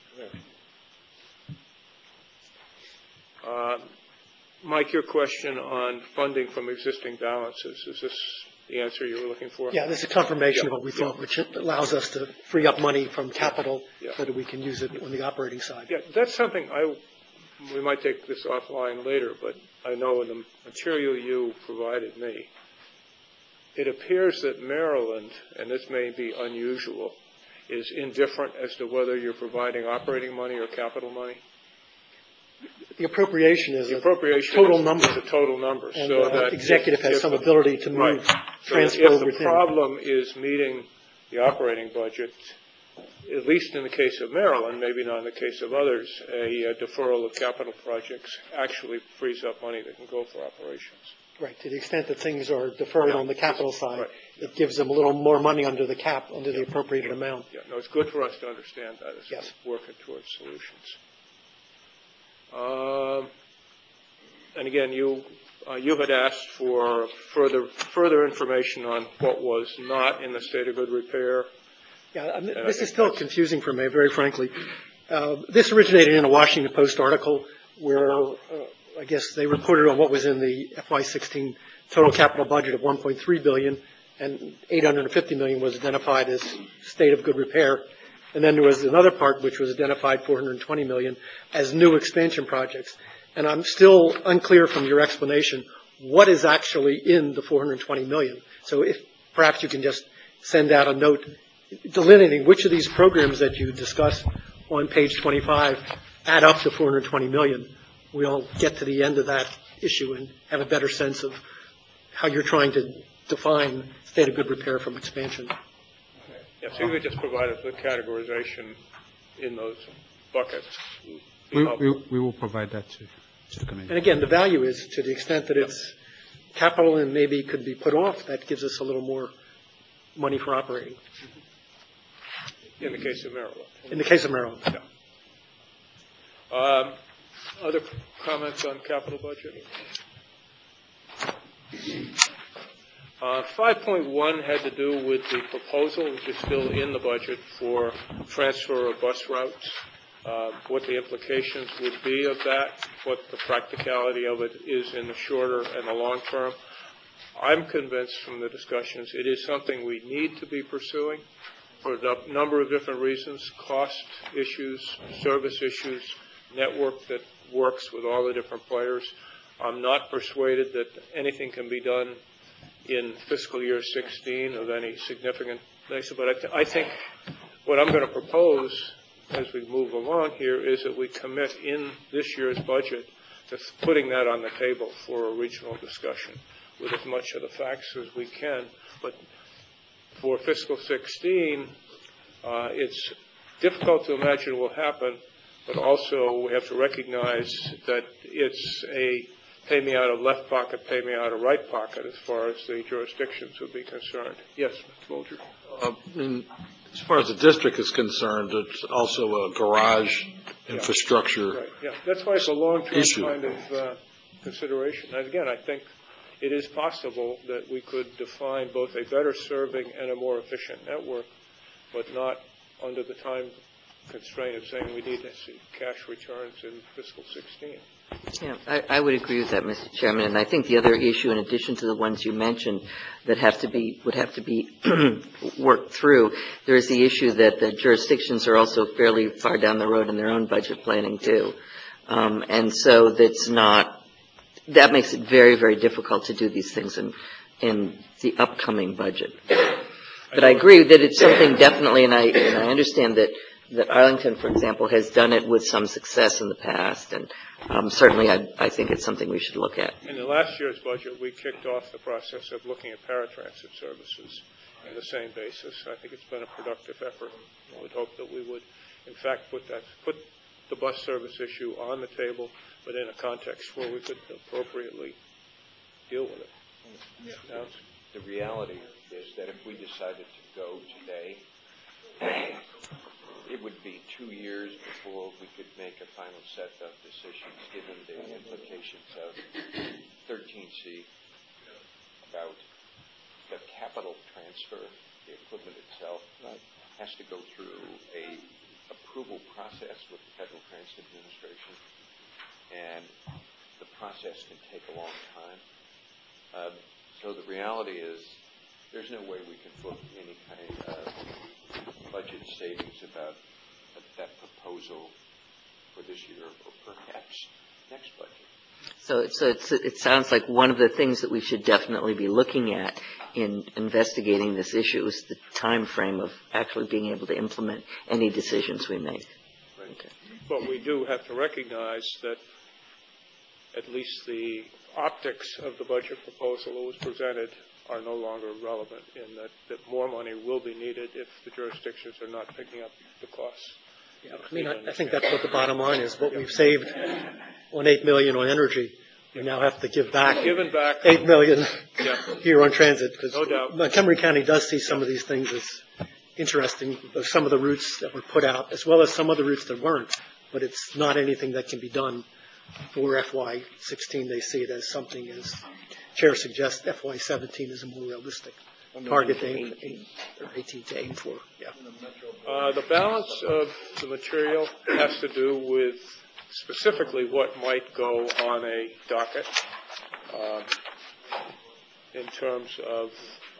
Uh, Mike, your question on funding from existing balances, is this the answer you were looking for? Yeah, this is confirmation yeah. of what we thought, yeah. which allows us to free up money from capital yeah. so that we can use it on the operating side. Yeah, that's something I, we might take this offline later, but I know in the material you provided me, it appears that Maryland, and this may be unusual, is indifferent as to whether you're providing operating money or capital money. The appropriation is the appropriation a total is, number. Is a total number. And so the that executive if, has if some the, ability to move, right. transfer so if within. the problem is meeting the operating budget, at least in the case of Maryland, maybe not in the case of others, a, a deferral of capital projects actually frees up money that can go for operations. Right. To the extent that things are deferred yeah. on the capital side, right. it gives them a little more money under the cap, under yeah. the appropriated amount. Yeah. No, it's good for us to understand that as yes. we're working towards solutions. Um, and again, you uh, you had asked for further further information on what was not in the state of good repair. Yeah, I mean, this is still confusing for me, very frankly. Uh, this originated in a Washington Post article where uh, I guess they reported on what was in the F Y sixteen total capital budget of one point three billion dollars, and eight hundred fifty million dollars was identified as state of good repair. And then there was another part which was identified four hundred twenty million dollars as new expansion projects. And I'm still unclear from your explanation what is actually in the four hundred twenty million dollars. So if perhaps you can just send out a note delineating which of these programs that you discuss on page twenty-five add up to four hundred twenty million dollars. We'll get to the end of that issue and have a better sense of how you're trying to define state of good repair from expansion. Yeah, so you could just provide us with categorization in those buckets. We, we, we will provide that to, to the committee. And again, the value is to the extent that it's capital and maybe could be put off, that gives us a little more money for operating. In the case of Maryland. In the case of Maryland. Yeah. Um, other comments on capital budget? Uh, five point one had to do with the proposal, which is still in the budget, for transfer of bus routes, uh, what the implications would be of that, what the practicality of it is in the shorter and the long term. I'm convinced from the discussions it is something we need to be pursuing for a number of different reasons: cost issues, service issues, network that works with all the different players. I'm not persuaded that anything can be done in fiscal year sixteen of any significant nature, but I, th- I think what I'm going to propose as we move along here is that we commit in this year's budget to putting that on the table for a regional discussion with as much of the facts as we can. But for fiscal sixteen, uh, it's difficult to imagine will happen, but also we have to recognize that it's a pay me out of left pocket, pay me out of right pocket as far as the jurisdictions would be concerned. Yes, Mister Bolger. Uh, in, as far as the district is concerned, it's also a garage yeah. infrastructure Right. Yeah, that's why it's a long-term issue. kind of uh, consideration. And again, I think it is possible that we could define both a better serving and a more efficient network, but not under the time constraint of saying we need to see cash returns in fiscal sixteen. Yeah, I, I would agree with that, Mister Chairman. And I think the other issue, in addition to the ones you mentioned, that have to be would have to be worked through, there is the issue that the jurisdictions are also fairly far down the road in their own budget planning too, um, and so that's not that makes it very, very difficult to do these things in in the upcoming budget. But I agree that it's something definitely, and I and I understand that. that Arlington, for example, has done it with some success in the past, and um, certainly I, I think it's something we should look at. In the last year's budget, we kicked off the process of looking at paratransit services on the same basis. I think it's been a productive effort. I would hope that we would, in fact, put that put the bus service issue on the table, but in a context where we could appropriately deal with it. Yeah. The reality is that if we decided to go today, it would be two years before we could make a final set of decisions, given the implications of thirteen C about the capital transfer. The equipment itself right. has to go through a approval process with the Federal Transit Administration, and the process can take a long time. Um, so the reality is there's no way we can book any kind of budget savings about that proposal for this year or perhaps next budget. So, so it's, it sounds like one of the things that we should definitely be looking at in investigating this issue is the time frame of actually being able to implement any decisions we make. Right. Okay. But we do have to recognize that at least the optics of the budget proposal that was presented are no longer relevant in that, that more money will be needed if the jurisdictions are not picking up the costs. Yeah, I mean, I, I think that's what the bottom line is. What we've saved on eight million dollars on energy, we now have to give back, Given back eight million dollars yeah. here on transit. Because no doubt. Montgomery County does see some of these things as interesting, some of the routes that were put out, as well as some of the routes that weren't. But it's not anything that can be done for F Y sixteen. They see it as something, as Chair suggests, F Y seventeen is a more realistic target to aim, aim, or eighteen to aim for. Yeah. Uh, the balance of the material has to do with specifically what might go on a docket um, in terms of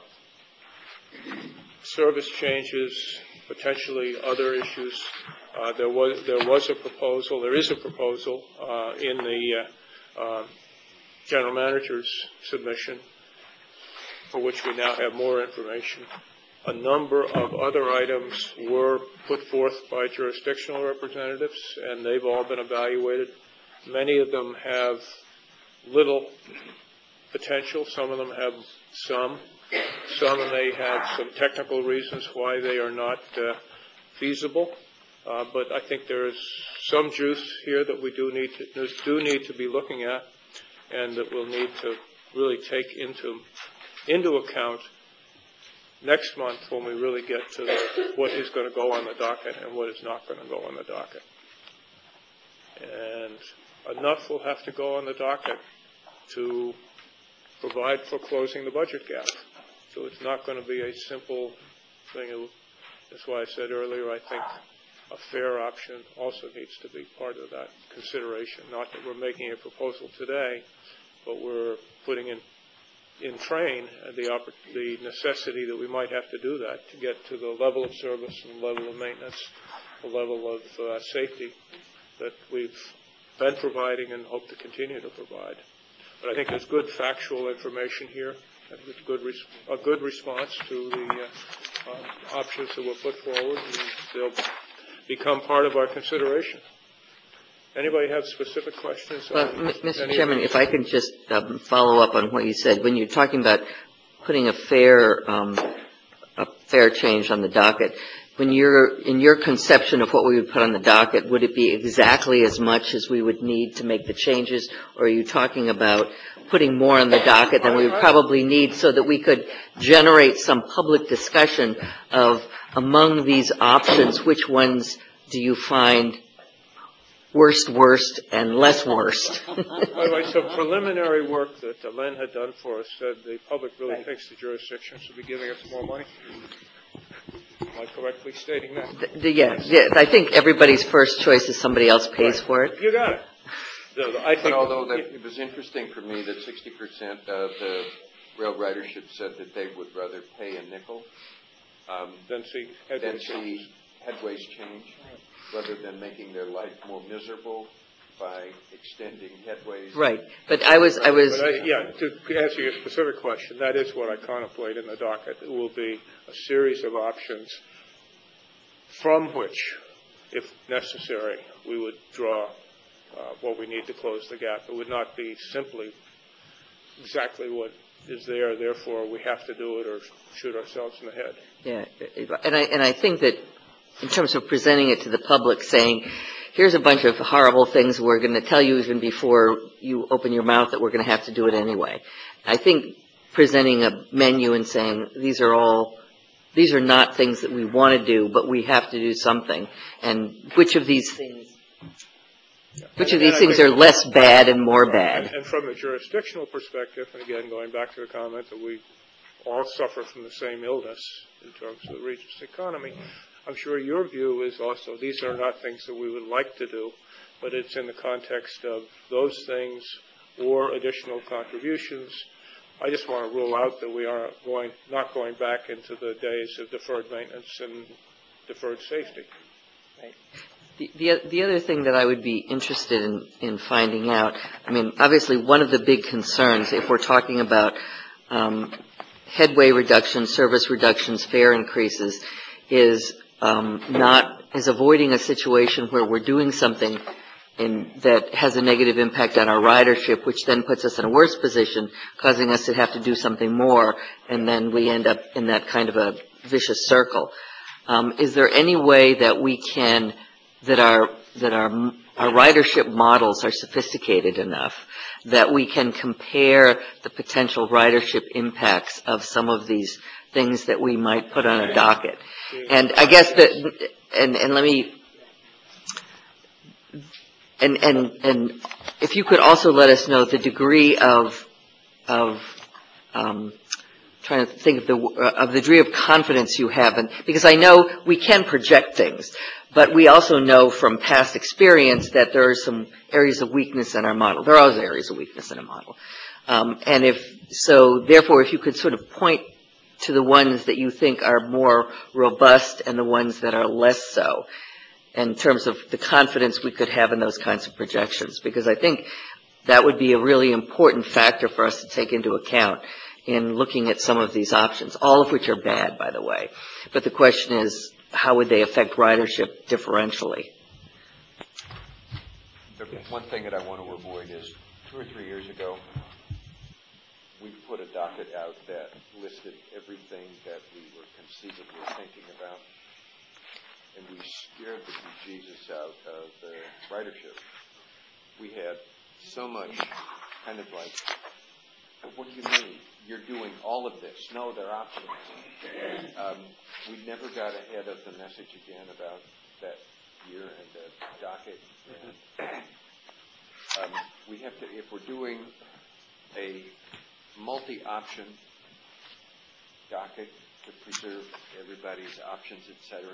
service changes, potentially other issues. Uh, there was there was a proposal. There is a proposal uh, in the uh, uh, general manager's submission, for which we now have more information. A number of other items were put forth by jurisdictional representatives, and they've all been evaluated. Many of them have little potential. Some of them have some. Some may have some technical reasons why they are not uh, feasible. Uh, but I think there is some juice here that we do need to do need to be looking at, and that we'll need to really take into into account next month when we really get to the, what is going to go on the docket and what is not going to go on the docket. And enough will have to go on the docket to provide for closing the budget gap. So it's not going to be a simple thing. That's why I said earlier, I think a fair option also needs to be part of that consideration. Not that we're making a proposal today, but we're putting in in train the, the necessity that we might have to do that to get to the level of service and the level of maintenance, the level of uh, safety that we've been providing and hope to continue to provide. But I think there's good factual information here. I think it's good res- a good response to the uh, uh, options that were put forward, and they'll become part of our consideration. Anybody have specific questions? Well, M- Mister Chairman, if I could just um, follow up on what you said. When you're talking about putting a fair, um, a fair change on the docket, when you're, in your conception of what we would put on the docket, would it be exactly as much as we would need to make the changes? Or are you talking about putting more on the docket than we would probably need so that we could generate some public discussion of, among these options, which ones do you find worst, worst, and less worst? By the way, some preliminary work that uh, Len had done for us said the public really right. thinks the jurisdiction should be giving us more money. Am I correctly stating that? The, the, yeah, yeah, I think everybody's first choice is somebody else pays right. for it. You got it. So, I think but although that, it was interesting for me that sixty percent of the rail ridership said that they would rather pay a nickel um, than see headways than see headways change, rather than making their life more miserable by extending headways. Right, but I was, I was. But I, yeah, to answer your specific question, that is what I contemplate in the docket. It will be a series of options from which, if necessary, we would draw uh, what we need to close the gap. It would not be simply exactly what is there, therefore we have to do it or shoot ourselves in the head. Yeah, and I and I think that in terms of presenting it to the public, saying, here's a bunch of horrible things we're going to tell you even before you open your mouth that we're going to have to do it anyway. I think presenting a menu and saying, these are all, these are not things that we want to do, but we have to do something. And which of these things, yeah. which and, of these and things are less bad and more bad? And, and from a jurisdictional perspective, and again, going back to the comment that we all suffer from the same illness in terms of the region's economy, I'm sure your view is also these are not things that we would like to do, but it's in the context of those things or additional contributions. I just want to rule out that we are going, not going back into the days of deferred maintenance and deferred safety. Right. The, the, the other thing that I would be interested in, in finding out, I mean, obviously one of the big concerns, if we're talking about um, headway reductions, service reductions, fare increases, is Um, not is avoiding a situation where we're doing something in, that has a negative impact on our ridership, which then puts us in a worse position, causing us to have to do something more, and then we end up in that kind of a vicious circle. Um, is there any way that we can, that our that our our ridership models are sophisticated enough that we can compare the potential ridership impacts of some of these things that we might put on a docket? And I guess that, and, and let me, and, and, and if you could also let us know the degree of, of, um, trying to think of the, uh, of the degree of confidence you have, and because I know we can project things, but we also know from past experience that there are some areas of weakness in our model. There are always areas of weakness in a model. Um, and if, so therefore, if you could sort of point to the ones that you think are more robust and the ones that are less so, in terms of the confidence we could have in those kinds of projections, because I think that would be a really important factor for us to take into account in looking at some of these options, all of which are bad, by the way. But the question is, how would they affect ridership differentially? The one thing that I want to avoid is two or three years ago, we put a docket out that listed everything that we were conceivably thinking about, and we scared the bejesus out of the ridership. We had so much kind of like, what do you mean? You're doing all of this. No, they're options. Um, we never got ahead of the message again about that year and the docket. And, um, we have to, if we're doing a multi-option docket to preserve everybody's options, et cetera,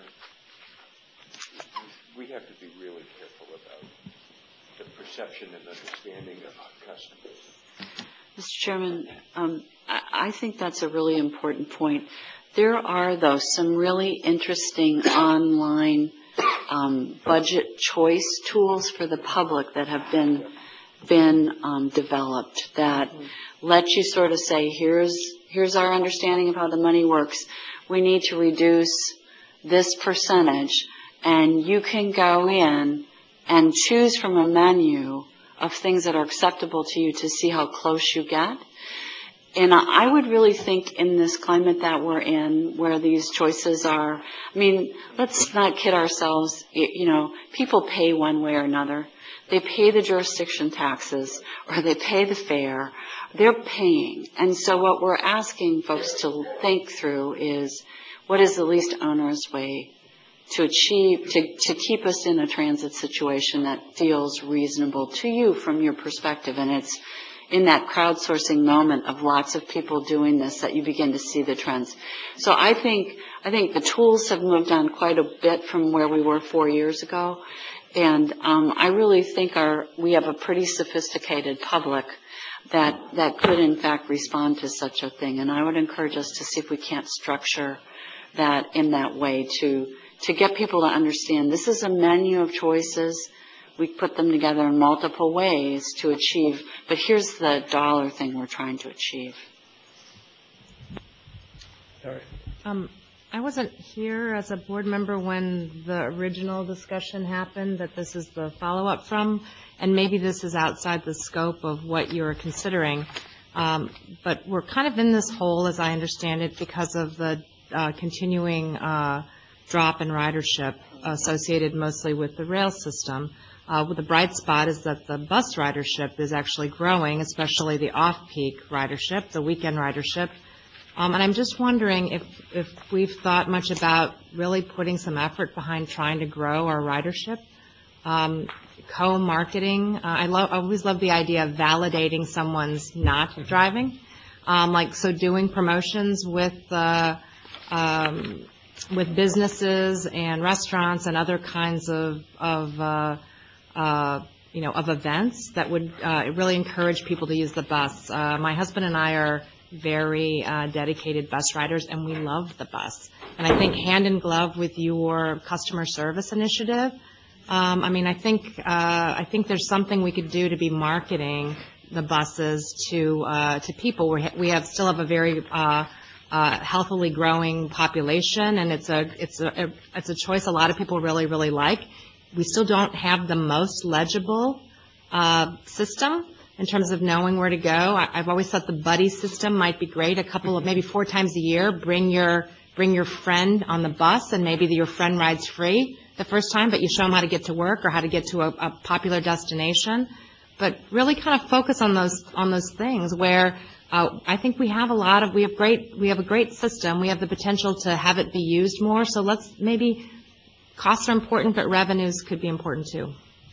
we have to be really careful about the perception and understanding of our customers. Mister Chairman, um, I, I think that's a really important point. There are, though, some really interesting online um, budget choice tools for the public that have been been um, developed that let you sort of say, here's here's our understanding of how the money works. We need to reduce this percentage, and you can go in and choose from a menu of things that are acceptable to you to see how close you get. And I would really think in this climate that we're in, where these choices are, I mean, let's not kid ourselves. You know, people pay one way or another. They pay the jurisdiction taxes, or they pay the fare. They're paying. And so what we're asking folks to think through is, what is the least onerous way to achieve, to, to keep us in a transit situation that feels reasonable to you from your perspective? And it's in that crowdsourcing moment of lots of people doing this that you begin to see the trends. So I think, I think the tools have moved on quite a bit from where we were four years ago. And um, I really think our, we have a pretty sophisticated public that, that could in fact respond to such a thing. And I would encourage us to see if we can't structure that in that way to, to get people to understand this is a menu of choices. We put them together in multiple ways to achieve, but here's the dollar thing we're trying to achieve. All right. Um, I wasn't here as a board member when the original discussion happened that this is the follow-up from, and maybe this is outside the scope of what you're considering. Um, but we're kind of in this hole, as I understand it, because of the uh, continuing uh, drop in ridership associated mostly with the rail system. Uh, the bright spot is that the bus ridership is actually growing, especially the off-peak ridership, the weekend ridership. Um, and I'm just wondering if, if we've thought much about really putting some effort behind trying to grow our ridership. Um, co-marketing. Uh, I, love, I always love the idea of validating someone's not driving. Um, like, so doing promotions with, uh, um, with businesses and restaurants and other kinds of, of uh, uh, you know, of events that would uh, really encourage people to use the bus. Uh, my husband and I are very uh, dedicated bus riders, and we love the bus. And I think hand in glove with your customer service initiative, um, I mean, I think uh, I think there's something we could do to be marketing the buses to uh, to people. We we have still have a very uh, uh, healthily growing population, and it's a it's a it's a choice a lot of people really really like. We still don't have the most legible uh, system in terms of knowing where to go. I, I've always thought the buddy system might be great. A couple of, maybe four times a year, bring your bring your friend on the bus, and maybe the, your friend rides free the first time, but you show them how to get to work or how to get to a, a popular destination. But really kind of focus on those on those things where uh, I think we have a lot of we have great we have a great system. We have the potential to have it be used more. So let's maybe costs are important, but revenues could be important too.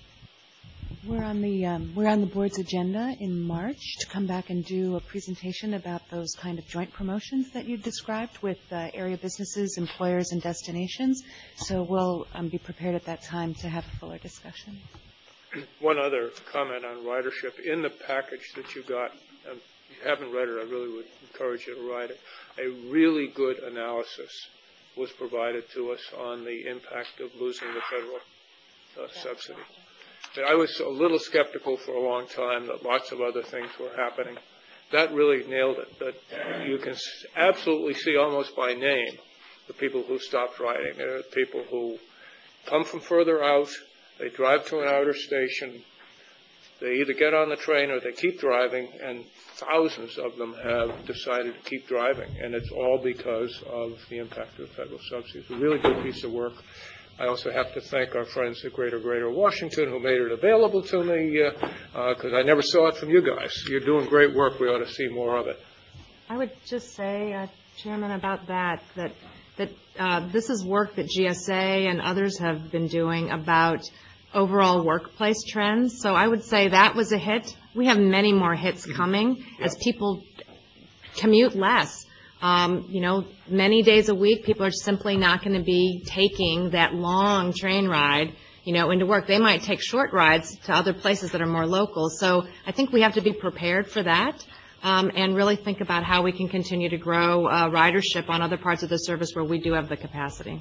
We're on the um, we're on the board's agenda in March to come back and do a presentation about those kind of joint promotions that you described with uh, area businesses, employers, and destinations. So we'll um, be prepared at that time to have a fuller discussion. One other comment on ridership. In the package that you got, and if you haven't read it, I really would encourage you to read it. A really good analysis was provided to us on the impact of losing the federal uh, subsidy. But I was a little skeptical for a long time that lots of other things were happening. That really nailed it, that you can absolutely see almost by name the people who stopped riding. There are people who come from further out, they drive to an outer station, they either get on the train or they keep driving, and thousands of them have decided to keep driving, and it's all because of the impact of federal subsidies. A really good piece of work. I also have to thank our friends at Greater Greater Washington who made it available to me because uh, uh, I never saw it from you guys. You're doing great work. We ought to see more of it. I would just say, uh, Chairman, about that, that, that uh, this is work that G S A and others have been doing about overall workplace trends. So I would say that was a hit. We have many more hits coming as people commute less. Um, you know, many days a week, people are simply not going to be taking that long train ride, you know, into work. They might take short rides to other places that are more local. So I think we have to be prepared for that um, and really think about how we can continue to grow uh, ridership on other parts of the service where we do have the capacity.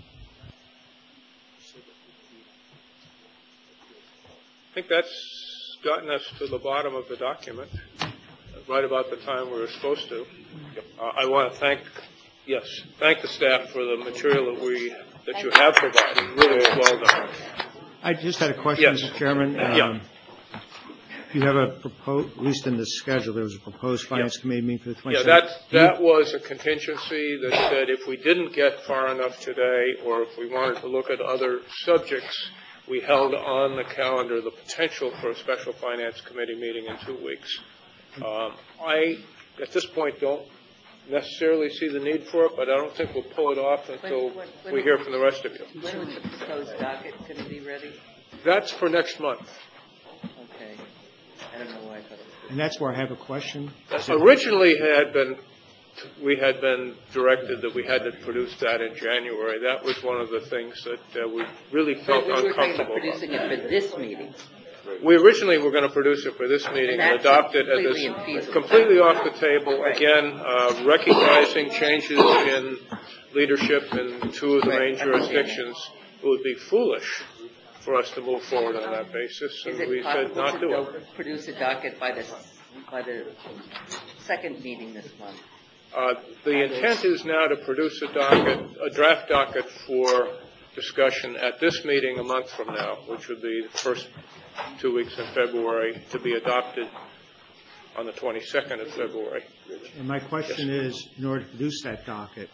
I think that's gotten us to the bottom of the document, right about the time we were supposed to. Uh, I want to thank, yes, thank the staff for the material that we that you have provided. Really well done. I just had a question, yes. Mister Chairman. Um, yeah. You have a proposed, at least in the schedule, there was a proposed Finance Committee meeting for the Yeah, twenty-second. that, that was a contingency that said if we didn't get far enough today, or if we wanted to look at other subjects, we held on the calendar the potential for a special Finance Committee meeting in two weeks. Um, I, at this point, don't necessarily see the need for it, but I don't think we'll pull it off until When- when- when- we hear from the rest of you. When was the proposed docket going to be ready? That's for next month. Okay. I don't know why I thought it was. And that's where I have a question. Originally had been, we had been directed that we had to produce that in January. That was one of the things that uh, we really felt But we were talking about uncomfortable about. producing it for this meeting. We originally were going to produce it for this meeting and And that's adopt it completely as infeasible. this, completely off the table. Right. Again, uh, recognizing changes in leadership in two of the main jurisdictions, it would be foolish for us to move forward on that basis, Is and it we said possible not to do go it. produce a docket by the, by the second meeting this month? Uh, the intent is now to produce a docket, a draft docket for discussion at this meeting a month from now, which would be the first two weeks in February, to be adopted on the twenty-second of February. And my question is, in order to produce that docket,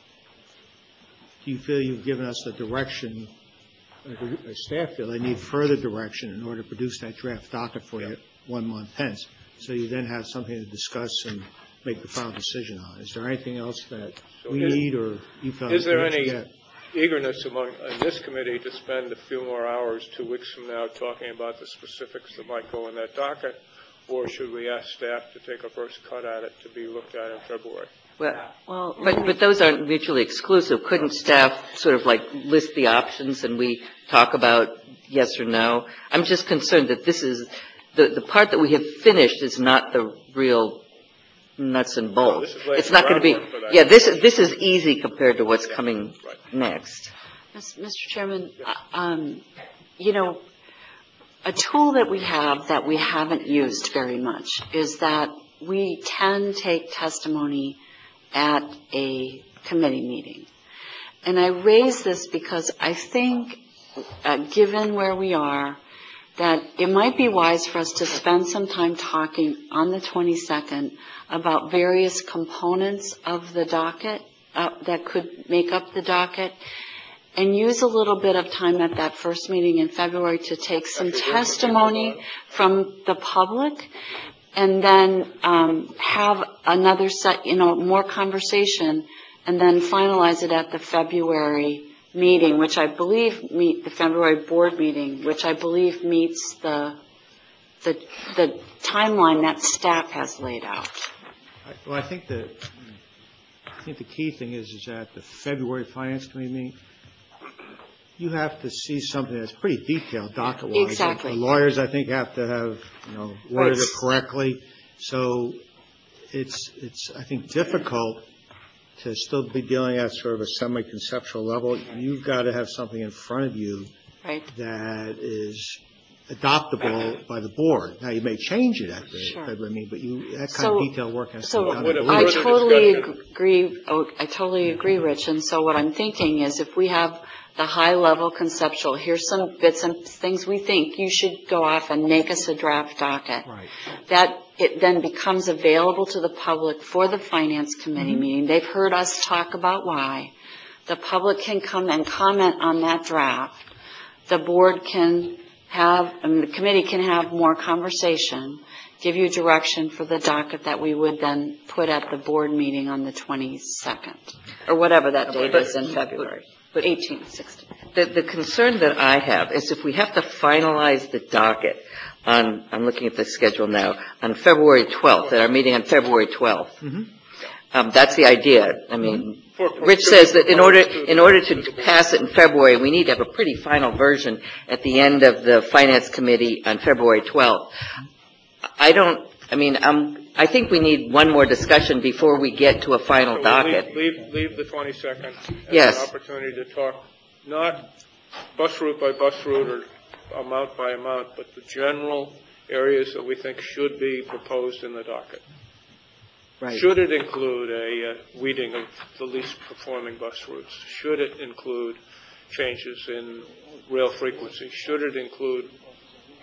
do you feel you've given us the direction, or the staff feel they need further direction in order to produce that draft docket for you one month hence? So you then have something to discuss and make the final decision on. Is there anything else that we is- need, or you feel? Is there we need to any get? eagerness among, in this committee to spend a few more hours two weeks from now talking about the specifics that might go in that docket, or should we ask staff to take a first cut at it to be looked at in February? Well, well, but, but those aren't mutually exclusive. Couldn't staff sort of like list the options and we talk about yes or no? I'm just concerned that this is, the, the part that we have finished is not the real nuts and bolts. this is laying It's not going to be, groundwork for that. yeah, this is, this is easy compared to what's coming next. Mister Chairman, uh, um, you know, a tool that we have that we haven't used very much is that we can take testimony at a committee meeting. And I raise this because I think, uh, given where we are, that it might be wise for us to spend some time talking on the twenty-second about various components of the docket uh, that could make up the docket, and use a little bit of time at that first meeting in February to take some testimony from the public, and then um, have another set, you know, more conversation, and then finalize it at the February meeting, which I believe meet the February board meeting, which I believe meets the the, the timeline that staff has laid out. Well, I think the, I think the key thing is, is that the February Finance Committee meeting, you have to see something that's pretty detailed docket-wise. Exactly. The lawyers, I think, have to have, you know, worded Right. it correctly. So it's, it's, I think, difficult to still be dealing at sort of a semi-conceptual level. You've got to have something in front of you Right. that is adoptable by the board. Now, you may change it at the Sure. February meeting, but you, that kind So- of detailed work has to So be done. Would a I further totally discussion- agree, oh, I totally agree, Rich. And so what I'm thinking is if we have the high-level conceptual, here's some bits and things we think, you should go off and make us a draft docket. Right. That it then becomes available to the public for the Finance Committee Mm-hmm. meeting. They've heard us talk about why. The public can come and comment on that draft. The board can have, I mean, the committee can have more conversation, give you direction for the docket that we would then put at the board meeting on the twenty-second, or whatever that date is in February, But eighteenth, sixteenth. the, the concern that I have is if we have to finalize the docket on, I'm looking at the schedule now, on February twelfth, at our meeting on February twelfth. Mhm. Um, that's the idea. I mean, For- for- Rich says that in order, to- in order to pass it in February, we need to have a pretty final version at the end of the Finance Committee on February twelfth. I don't, I mean, um, I think we need one more discussion before we get to a final So we'll docket. leave, leave, leave the twenty-second as Yes. an opportunity to talk, not bus route by bus route or amount by amount, but the general areas that we think should be proposed in the docket. Right. Should it include a uh, weeding of the least performing bus routes? Should it include changes in rail frequency? Should it include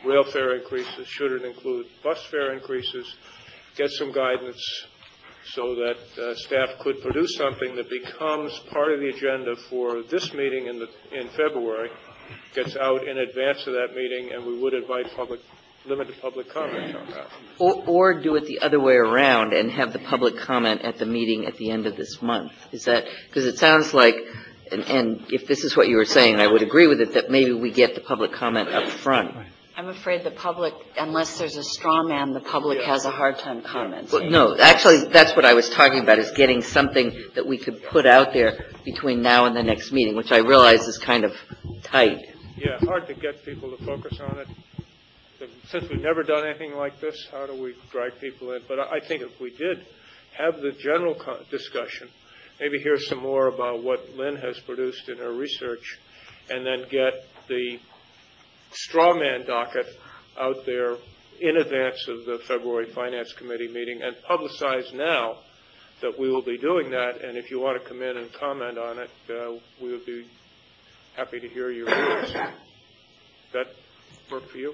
rail fare increases? Should it include bus fare increases? Get some guidance so that uh, staff could produce something that becomes part of the agenda for this meeting in, the, in February, gets out in advance of that meeting, and we would invite public, limited public comment on that. Or, or do it the other way around and have the public comment at the meeting at the end of this month. Is that, because it sounds like, and, and if this is what you were saying, I would agree with it, that maybe we get the public comment up front. I'm afraid the public, unless there's a straw man, the public has a hard time commenting. Well, no, actually, that's what I was talking about, is getting something that we could put out there between now and the next meeting, which I realize is kind of tight. Yeah, hard to get people to focus on it. Since we've never done anything like this, how do we drag people in? But I think if we did have the general discussion, maybe hear some more about what Lynn has produced in her research, and then get the straw man docket out there in advance of the February Finance Committee meeting and publicize now that we will be doing that. And if you want to come in and comment on it, uh, we would be happy to hear your views. Does that work for you?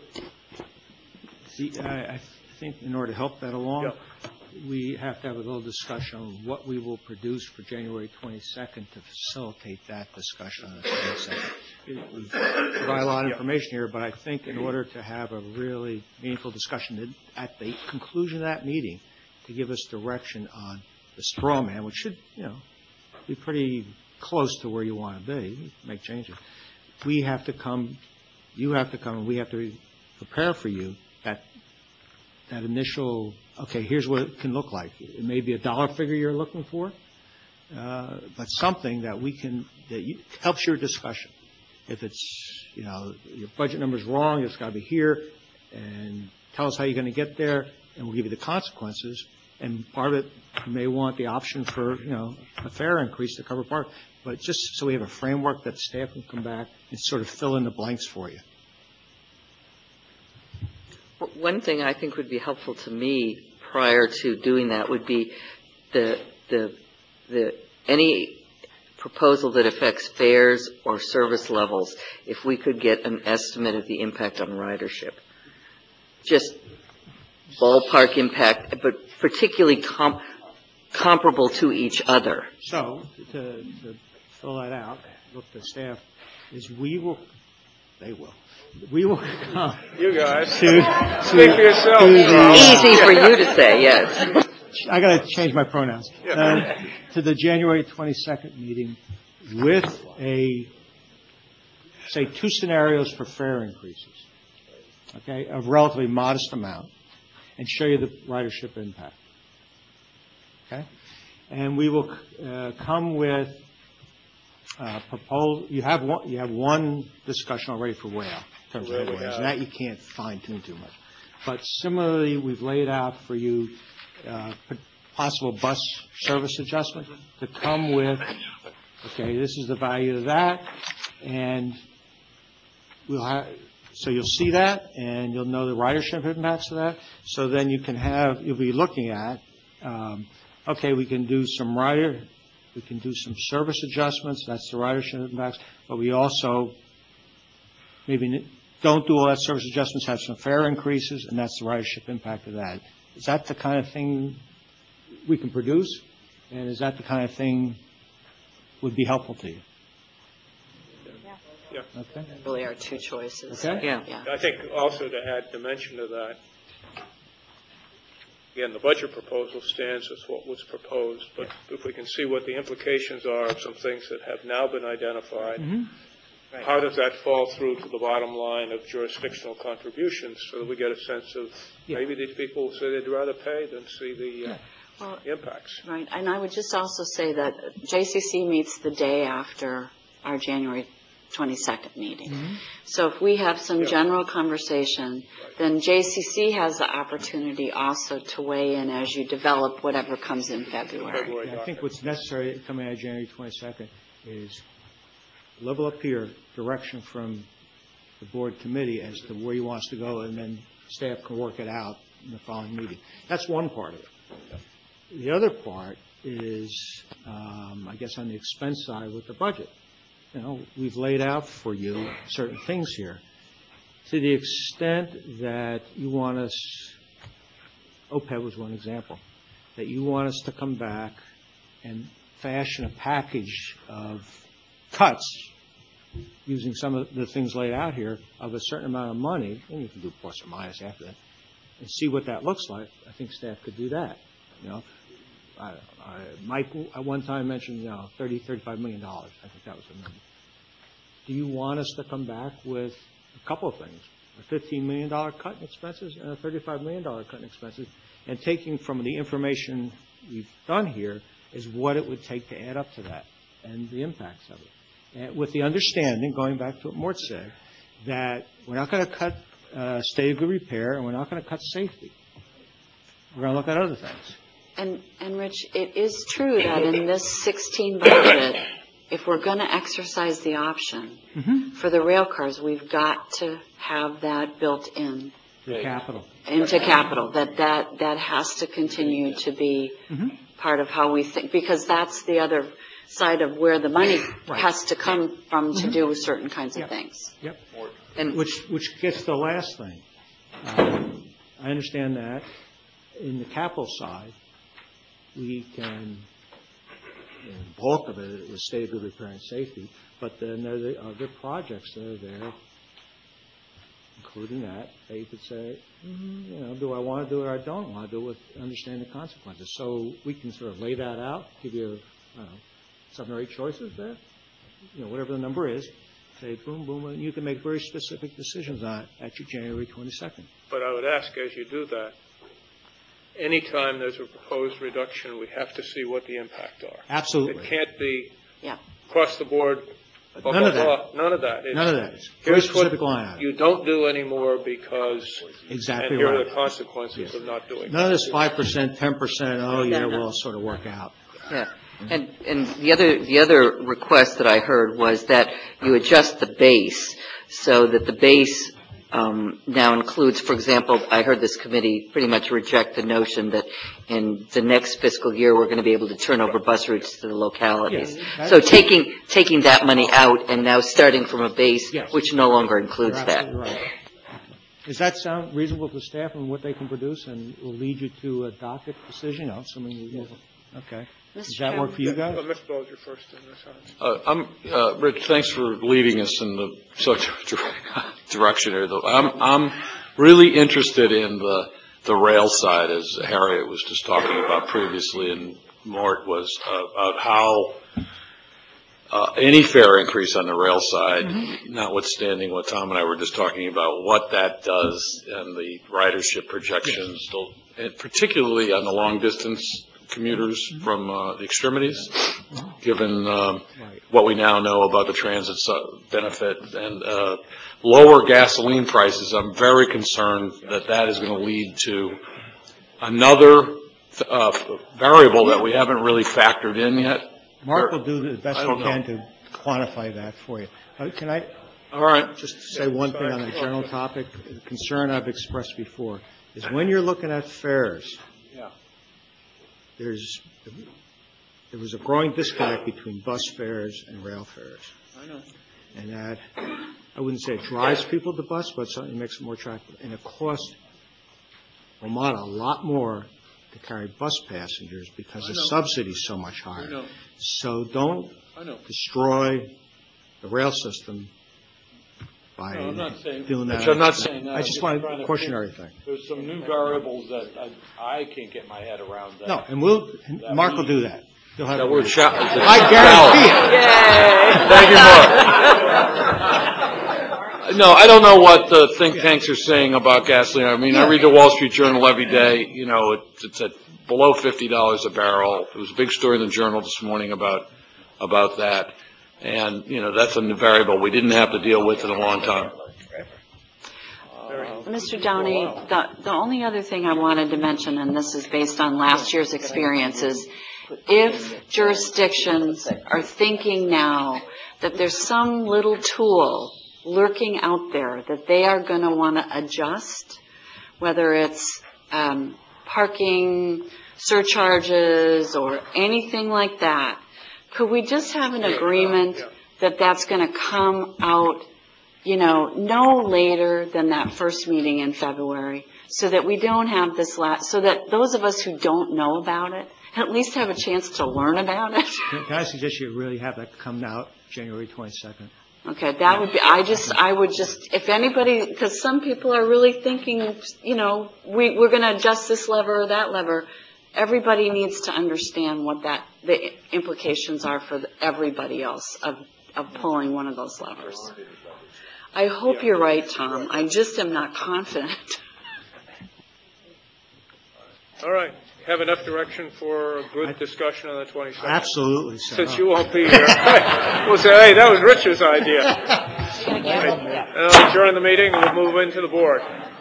See, I, I think in order to help that along, yeah. we have to have a little discussion on what we will produce for January twenty-second to facilitate that discussion on the twenty-second. We provide a lot of information here, but I think in order to have a really meaningful discussion at the conclusion of that meeting, to give us direction on the straw man, which should, you know, be pretty close to where you want to be, make changes. We have to come, you have to come, and we have to prepare for you that that initial, okay, here's what it can look like. It may be a dollar figure you're looking for, uh, but something that we can, that you, helps your discussion. If it's, you know, your budget number's wrong, it's got to be here, and tell us how you're going to get there, and we'll give you the consequences. And part of it, you may want the option for, you know, a fare increase to cover part, but just so we have a framework that staff can come back and sort of fill in the blanks for you. One thing I think would be helpful to me prior to doing that would be the the the any proposal that affects fares or service levels, if we could get an estimate of the impact on ridership. Just ballpark impact, but particularly com- comparable to each other. So, to, to fill that out, look, the staff is we will, they will, we will come. You guys. To, to, Speak for yourself. to the, Easy for you to say, yes. I got to change my pronouns. Uh, to the January twenty-second meeting with a, say, two scenarios for fare increases, okay, of relatively modest amount, and show you the ridership impact. Okay? And we will uh, come with uh, proposal. You have one. You have one discussion already for rail in terms of headwinds, and that you can't fine tune too much. But similarly, we've laid out for you uh, possible bus service adjustment to come with. Okay, this is the value of that, and we'll have. So you'll see that, and you'll know the ridership impacts of that. So then you can have, you'll be looking at, um, okay, we can do some rider, we can do some service adjustments. That's the ridership impacts. But we also maybe don't do all that service adjustments, have some fare increases, and that's the ridership impact of that. Is that the kind of thing we can produce? And is that the kind of thing would be helpful to you? Yeah. Okay. Really are two choices. Okay. Yeah. Yeah. I think also to add dimension to that, again, the budget proposal stands as what was proposed, but yeah. if we can see what the implications are of some things that have now been identified, mm-hmm. right. How does that fall through to the bottom line of jurisdictional contributions so that we get a sense of yeah. maybe these people say they'd rather pay than see the uh, well, impacts. Right. And I would just also say that J C C meets the day after our January twenty-second meeting. Mm-hmm. So if we have some yeah. general conversation, then J C C has the opportunity also to weigh in as you develop whatever comes in February. February yeah, I think what's necessary coming out of January twenty-second is level up here, direction from the board committee as to where you want us to go, and then staff can work it out in the following meeting. That's one part of it. The other part is, um, I guess, on the expense side with the budget. You know, we've laid out for you certain things here. to the extent that you want us, O P E B was one example, that you want us to come back and fashion a package of cuts using some of the things laid out here of a certain amount of money, and you can do plus or minus after that, and see what that looks like, I think staff could do that. You know, I, I, Mike at one time mentioned, you know, thirty, thirty-five million dollars. I think that was the number. Do you want us to come back with a couple of things, a fifteen million dollars cut in expenses and a thirty-five million dollars cut in expenses, and taking from the information we've done here is what it would take to add up to that and the impacts of it. And with the understanding, going back to what Mort said, that we're not going to cut uh, state of good repair and we're not going to cut safety. We're going to look at other things. And, and Rich, it is true that in this sixteen budget, if we're going to exercise the option mm-hmm. for the rail cars, we've got to have that built in. The capital. Into capital, that, that, that has to continue to be mm-hmm. part of how we think, because that's the other side of where the money right. has to come from to mm-hmm. do certain kinds yep. of things. Yep. And which, which gets to the last thing. Um, I understand that in the capital side, we can, you know, the bulk of it is state of good repair and safety, but then there are the other projects that are there, including that, that you could say, mm-hmm, you know, do I want to do it or I don't want to do it with understanding the consequences. So we can sort of lay that out, give you, I don't know, seven or eight choices there, you know, whatever the number is, say boom, boom, and you can make very specific decisions on it at your January twenty-second. But I would ask, as you do that, anytime there's a proposed reduction, we have to see what the impact are. Absolutely. It can't be yeah. across the board. Blah, None, blah, of that. blah. None of that. It's, None of that. It's here's specific what line item. You don't do anymore because, exactly and here right. are the consequences yes. of not doing it. None of this five percent, ten percent, oh yeah, we'll all sort of work out. Yeah. And, and the other, the other request that I heard was that you adjust the base so that the base um, now includes, for example, I heard this committee pretty much reject the notion that in the next fiscal year we're going to be able to turn over bus routes to the localities. Yes, so taking, taking that money out and now starting from a base yes. which no longer includes You're that. absolutely right. Does that sound reasonable to staff and what they can produce and will lead you to a docket decision? No, something you move. Okay. Mister Does that work for you guys? Well, Mister Bowles, you're first in this house. Uh, I'm, uh, Rich, thanks for leading us in the such direction here. Though I'm, I'm really interested in the the rail side, as Harriet was just talking about previously, and Mort was uh, about how uh, any fare increase on the rail side, mm-hmm. notwithstanding what Tom and I were just talking about, what that does and the ridership projections, yes. and particularly on the long distance commuters mm-hmm. from uh, the extremities, given um, right. what we now know about the transit benefit and uh, lower gasoline prices. I'm very concerned that that is going to lead to another uh, variable that we haven't really factored in yet. Mark will do the best he can know. to quantify that for you. Uh, can I All right. just say one thing on the general topic? The concern I've expressed before is when you're looking at fares, There's, there was a growing disconnect between bus fares and rail fares. I know. And that, I wouldn't say it drives people to bus, but certainly makes it more attractive. And it costs Vermont a lot more to carry bus passengers because the subsidy is so much higher. I know. So don't I know. destroy the rail system by no, I'm not saying, doing that. Which I'm not saying that. I just want to caution everything. There's some new variables that I, I can't get my head around. That. No, and we'll, and Mark will do that. He'll have that word shout. I guarantee it. Yay! Thank you, Mark. No, I don't know what the think tanks are saying about gasoline. I mean, I read the Wall Street Journal every day. You know, it, it's at below fifty dollars a barrel. There was a big story in the Journal this morning about about that. And, you know, that's a variable we didn't have to deal with in a long time. Uh, Mister Downey, the, the only other thing I wanted to mention, and this is based on last year's experiences, if jurisdictions are thinking now that there's some little tool lurking out there that they are going to want to adjust, whether it's um, parking surcharges or anything like that, could we just have an agreement that that's going to come out you know, no later than that first meeting in February, so that we don't have this last, so that those of us who don't know about it at least have a chance to learn about it. Can I suggest you really have that come out January twenty-second? Okay, that would be, I just, I would just, if anybody, because some people are really thinking, you know, we, we're going to adjust this lever or that lever. Everybody needs to understand what that, the implications are for everybody else of, of pulling one of those levers. I hope you're right, Tom. I just am not confident. All right. Have enough direction for a good discussion on the twenty-second? Absolutely, sir. Since you won't be here, we'll say, hey, that was Rich's idea. Right. Uh, adjourn the meeting and we'll move into the board.